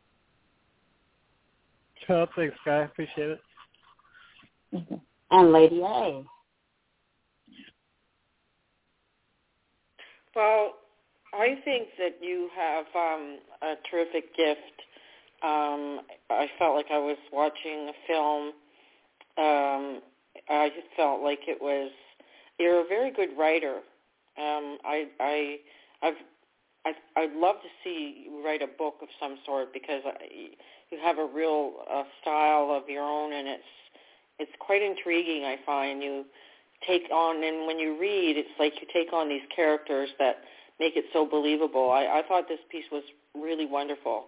Oh, thanks, Sky. Appreciate it. Mm-hmm. And Lady A. Well, I think that you have um, a terrific gift. Um, I felt like I was watching a film. Um, I just felt like it was. You're a very good writer. Um, I, I, I've, I, I'd love to see you write a book of some sort because I, you have a real uh, style of your own, and it's, it's quite intriguing. I find you take on, and when you read, it's like you take on these characters that make it so believable. I, I thought this piece was really wonderful.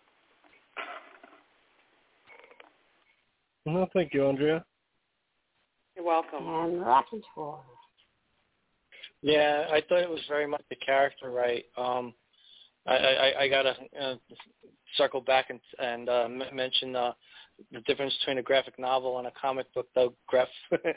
No, thank you, Andrea. You're welcome. And Raconteur. Yeah, I thought it was very much the character, right? Um, I, I, I got to uh, circle back and, and uh, m- mention uh, the difference between a graphic novel and a comic book, though. Graph.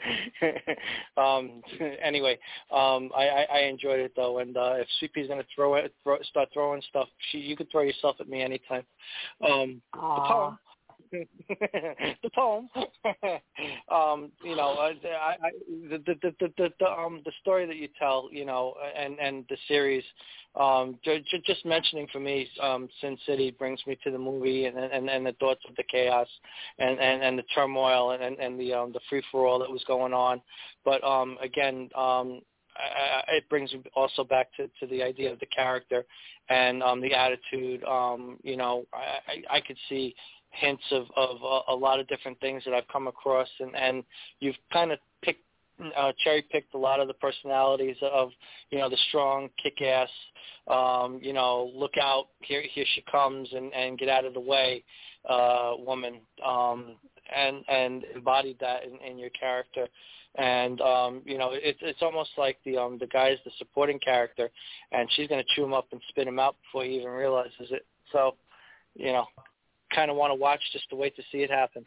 um, anyway, um, I, I, I enjoyed it though, and uh, if Sweet Pea's gonna throw it, throw, start throwing stuff, she, you could throw yourself at me anytime. Um, the poem. the poem, um, you know, uh, I, I, the, the, the, the, the, um, the story that you tell, you know, and, and the series, um, j- j- just mentioning for me, um, Sin City brings me to the movie and, and, and the thoughts of the chaos and, and, and the turmoil and, and, and the, um, the free-for-all that was going on. But, um, again, um, I, I, it brings me also back to, to the idea of the character and, um, the attitude. Um, you know, I, I, I could see hints of, of a, a lot of different things that I've come across, and, and you've kind of picked, uh, cherry-picked a lot of the personalities of, you know, the strong, kick-ass, um, you know, look out, here here she comes, and, and get out of the way uh, woman, um, and, and embodied that in, in your character. And, um, you know, it, it's almost like the um, the guy's the supporting character, and she's going to chew him up and spit him out before he even realizes it. So, you know, kind of want to watch just to wait to see it happen.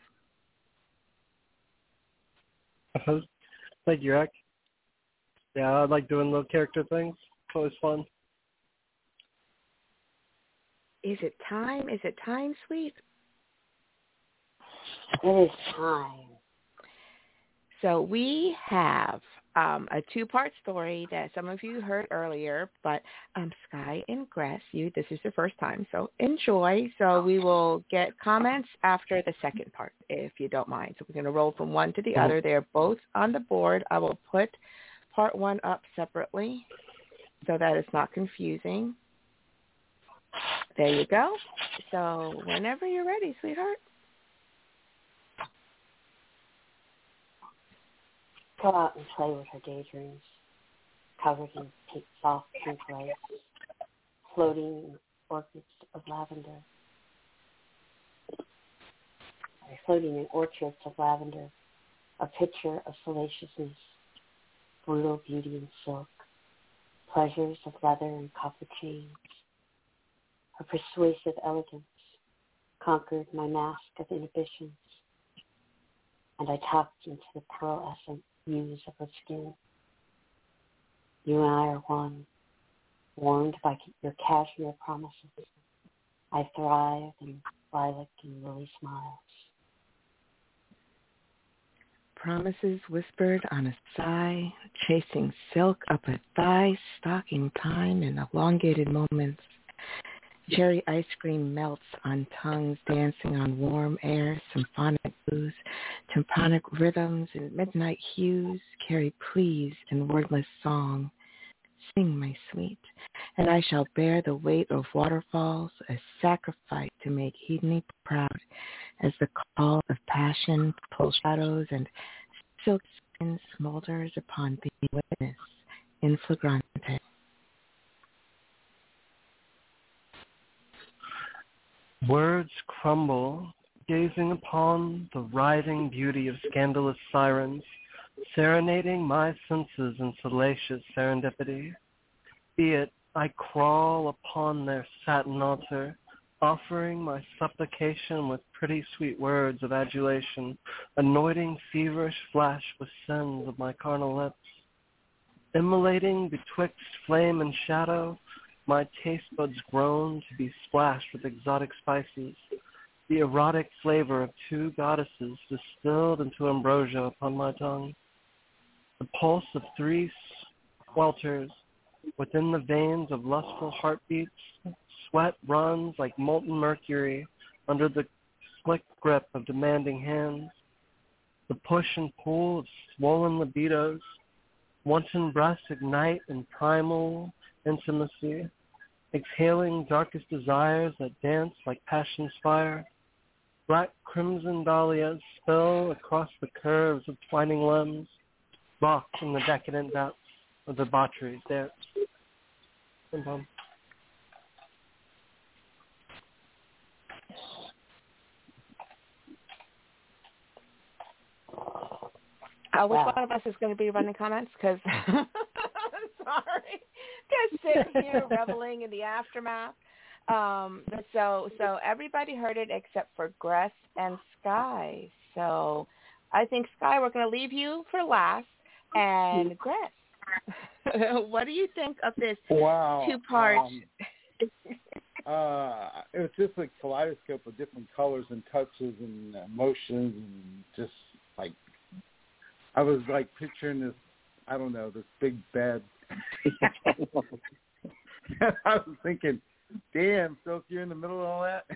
Thank you, Rick. Yeah, I like doing little character things. It's always fun. Is it time? Is it time, Sweet? It is time. So we have um, a two-part story that some of you heard earlier, but um, Sky and Gress, you, this is your first time, so enjoy. So we will get comments after the second part, if you don't mind. So we're going to roll from one to the other. They're both on the board. I will put part one up separately so that it's not confusing. There you go. So whenever you're ready, sweetheart. Go out and play with her daydreams, covered in pink, soft pink lace, floating in orchids of lavender. Floating in orchards of lavender, a picture of salaciousness, brutal beauty in silk, pleasures of leather and copper chains. Her persuasive elegance conquered my mask of inhibitions, and I tapped into the pearl-essent hues of her skin. You and I are one, warmed by your cashmere promises. I thrive in lilac and lily smiles. Promises whispered on a sigh, chasing silk up a thigh, stalking time in elongated moments. Cherry ice cream melts on tongues, dancing on warm air, symphonic blues, tympanic rhythms and midnight hues carry pleas in wordless song. Sing, my sweet, and I shall bear the weight of waterfalls, a sacrifice to make Hedony proud, as the call of passion pulls shadows and silk skin smolders upon the witness in flagrante. Words crumble, gazing upon the writhing beauty of scandalous sirens, serenading my senses in salacious serendipity. Be it I crawl upon their satin altar, offering my supplication with pretty sweet words of adulation, anointing feverish flesh with sins of my carnal lips. Immolating betwixt flame and shadow, my taste buds groan to be splashed with exotic spices, the erotic flavor of two goddesses distilled into ambrosia upon my tongue. The pulse of three swelters within the veins of lustful heartbeats, sweat runs like molten mercury under the slick grip of demanding hands. The push and pull of swollen libidos, wanton breasts ignite in primal intimacy, exhaling darkest desires that dance like passion's fire. Black crimson dahlias spill across the curves of twining limbs, locked in the decadent depths of debauchery's dance. Boom. Uh, which Wow. one of us is going to be running comments? Because, sorry, just sitting here reveling in the aftermath. Um, so, so everybody heard it except for Gress and Sky. So, I think Sky, we're going to leave you for last, and Gress, what do you think of this wow. two-part? Um, uh, it was just a kaleidoscope of different colors and touches and emotions, and just like I was like picturing this, I don't know, this big bed. I was thinking, damn, so you're in the middle of all that?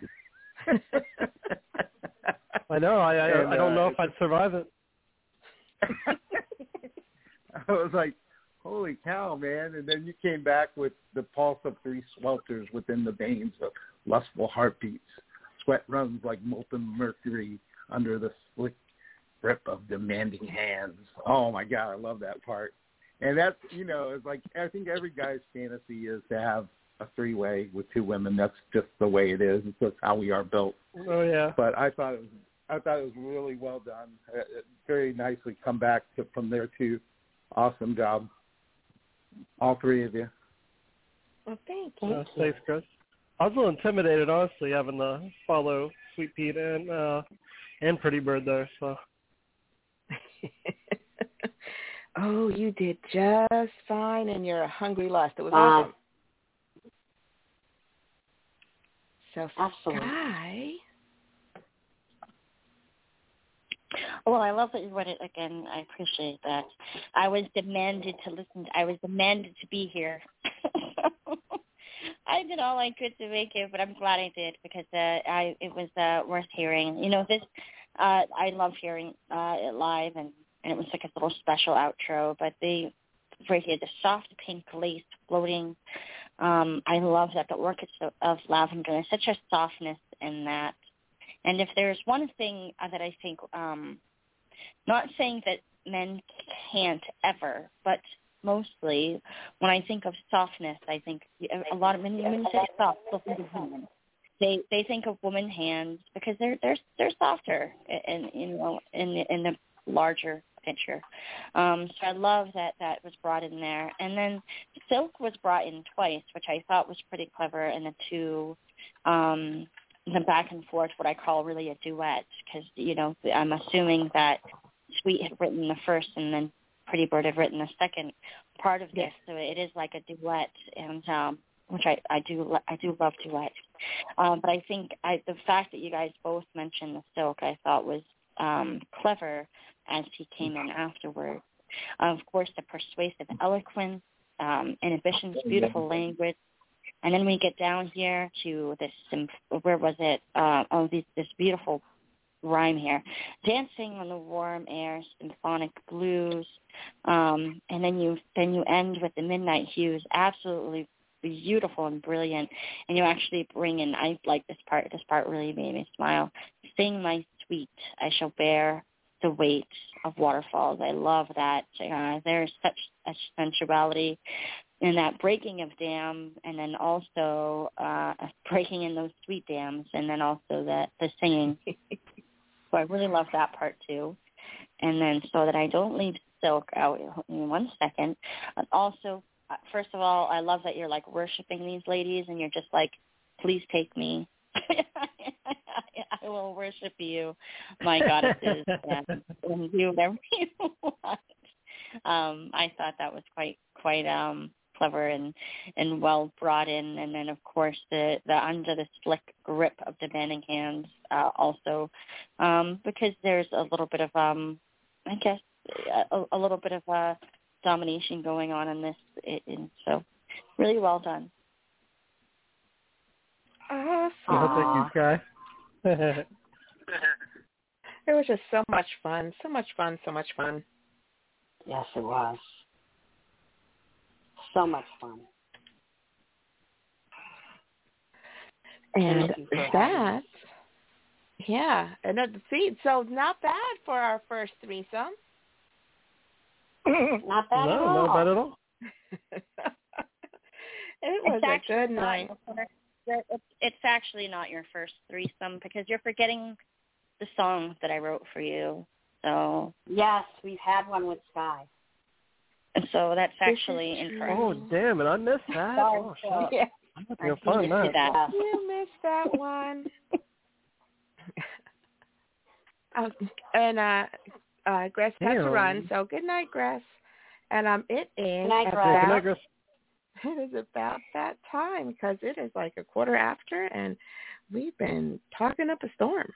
I know. I I, and, I don't uh, know if I'd survive it. I was like, holy cow, man. And then you came back with the pulse of three swelters within the veins of lustful heartbeats. Sweat runs like molten mercury under the slick grip of demanding hands. Oh, my God, I love that part. And that's, you know, it's like I think every guy's fantasy is to have a three-way with two women. That's just the way it is. It's just how we are built. Oh, yeah. But I thought it was, I thought it was really well done. Uh, very nicely come back to, from there, too. Awesome job. All three of you. Well, thank you. Uh, thanks, Chris. I was a little intimidated, honestly, having to follow Sweet Pete and uh, and Pretty Bird there. So. Oh, you did just fine in your hungry lust. It was Wow. awesome. So, Absolutely. Sky. Well, I love that you read it again. I appreciate that. I was demanded to listen. I was demanded to be here. I did all I could to make it, but I'm glad I did because uh, I it was uh, worth hearing. You know, this uh, I love hearing uh, it live, and, and it was like a little special outro. But the right here, the soft pink lace floating. Um, I love that the orchids of, of lavender. There's such a softness in that. And if there's one thing uh, that I think, um, not saying that men can't ever, but mostly when I think of softness, I think a lot of men, women say soft, so think of women. They they think of women hands because they're they're they're softer in you know in in the larger picture. Um, so I love that that was brought in there, and then silk was brought in twice, which I thought was pretty clever in the two. Um, the back and forth, what I call really a duet, because, you know, I'm assuming that Sweet had written the first and then Pretty Bird had written the second part of this, so it is like a duet, and um, which I, I do I do love duet. Um, but I think I, the fact that you guys both mentioned the silk, I thought was um, clever as he came in afterwards. Of course, the persuasive eloquence, um, Inhibition's beautiful language, and then we get down here to this. Where was it? Uh, oh, this, this beautiful rhyme here, dancing on the warm air, symphonic blues, um, and then you then you end with the midnight hues, absolutely beautiful and brilliant. And you actually bring in, I like this part. This part really made me smile. Sing my sweet, I shall bear the weight of waterfalls. I love that. Uh, there's such a sensuality in that breaking of dam, and then also uh, breaking in those sweet dams, and then also the the singing. So I really love that part too. And then so that I don't leave silk out in one second. But also, first of all, I love that you're like worshiping these ladies and you're just like, please take me. I will worship you, my goddesses, and, and do whatever you want. Um, I thought that was quite quite um, clever and, and well brought in. And then, of course, the, the under the slick grip of demanding hands uh, also, um, because there's a little bit of, um, I guess, a, a little bit of uh, domination going on in this. And so really well done. Awesome. Oh, thank you, Sky. It was just so much fun, so much fun, so much fun. Yes, it was. So much fun. And that, yeah, and see, so not bad for our first threesome. Not bad no, at all. not bad at all. It was it's a good night. It's, it's actually not your first threesome because you're forgetting the song that I wrote for you. So yes, we've had one with Sky. And so that's actually incorrect. Oh, damn it. I missed that. Oh, shit. Yeah. I'm not going to find that. that. You missed that one. oh, and uh, uh, Grace had to run, so good night, Grace. And um, it is good night, about, good night, Grace. It is about that time because it is like a quarter after, and we've been talking up a storm.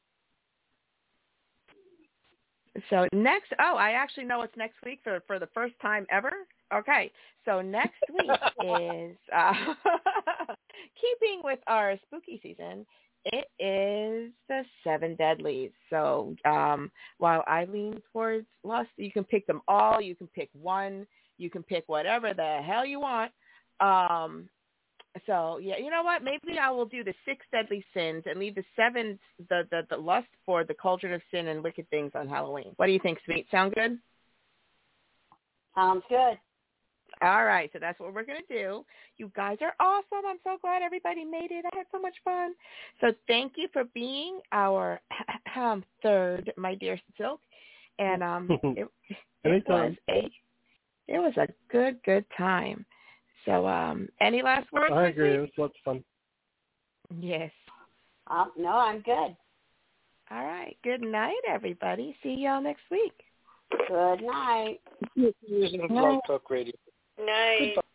So next, oh, I actually know it's next week for, for the first time ever. Okay, so next week is, uh, keeping with our spooky season, it is the Seven Deadlies. So um, while I lean towards lust, you can pick them all. You can pick one. You can pick whatever the hell you want. Um, so, yeah, you know what? Maybe I will do the six deadly sins and leave the seven, the, the, the lust for the cauldron of sin and wicked things on Halloween. What do you think, Sweet? Sound good? Sounds good. All right, so that's what we're going to do. You guys are awesome. I'm so glad everybody made it. I had so much fun. So thank you for being our third, my dear Silk. And um, it, it was a it was a good, good time. So um, any last words? I agree. It was lots of fun. Yes. Um, no, I'm good. All right. Good night, everybody. See y'all next week. Good night. Blog Talk Radio. Night.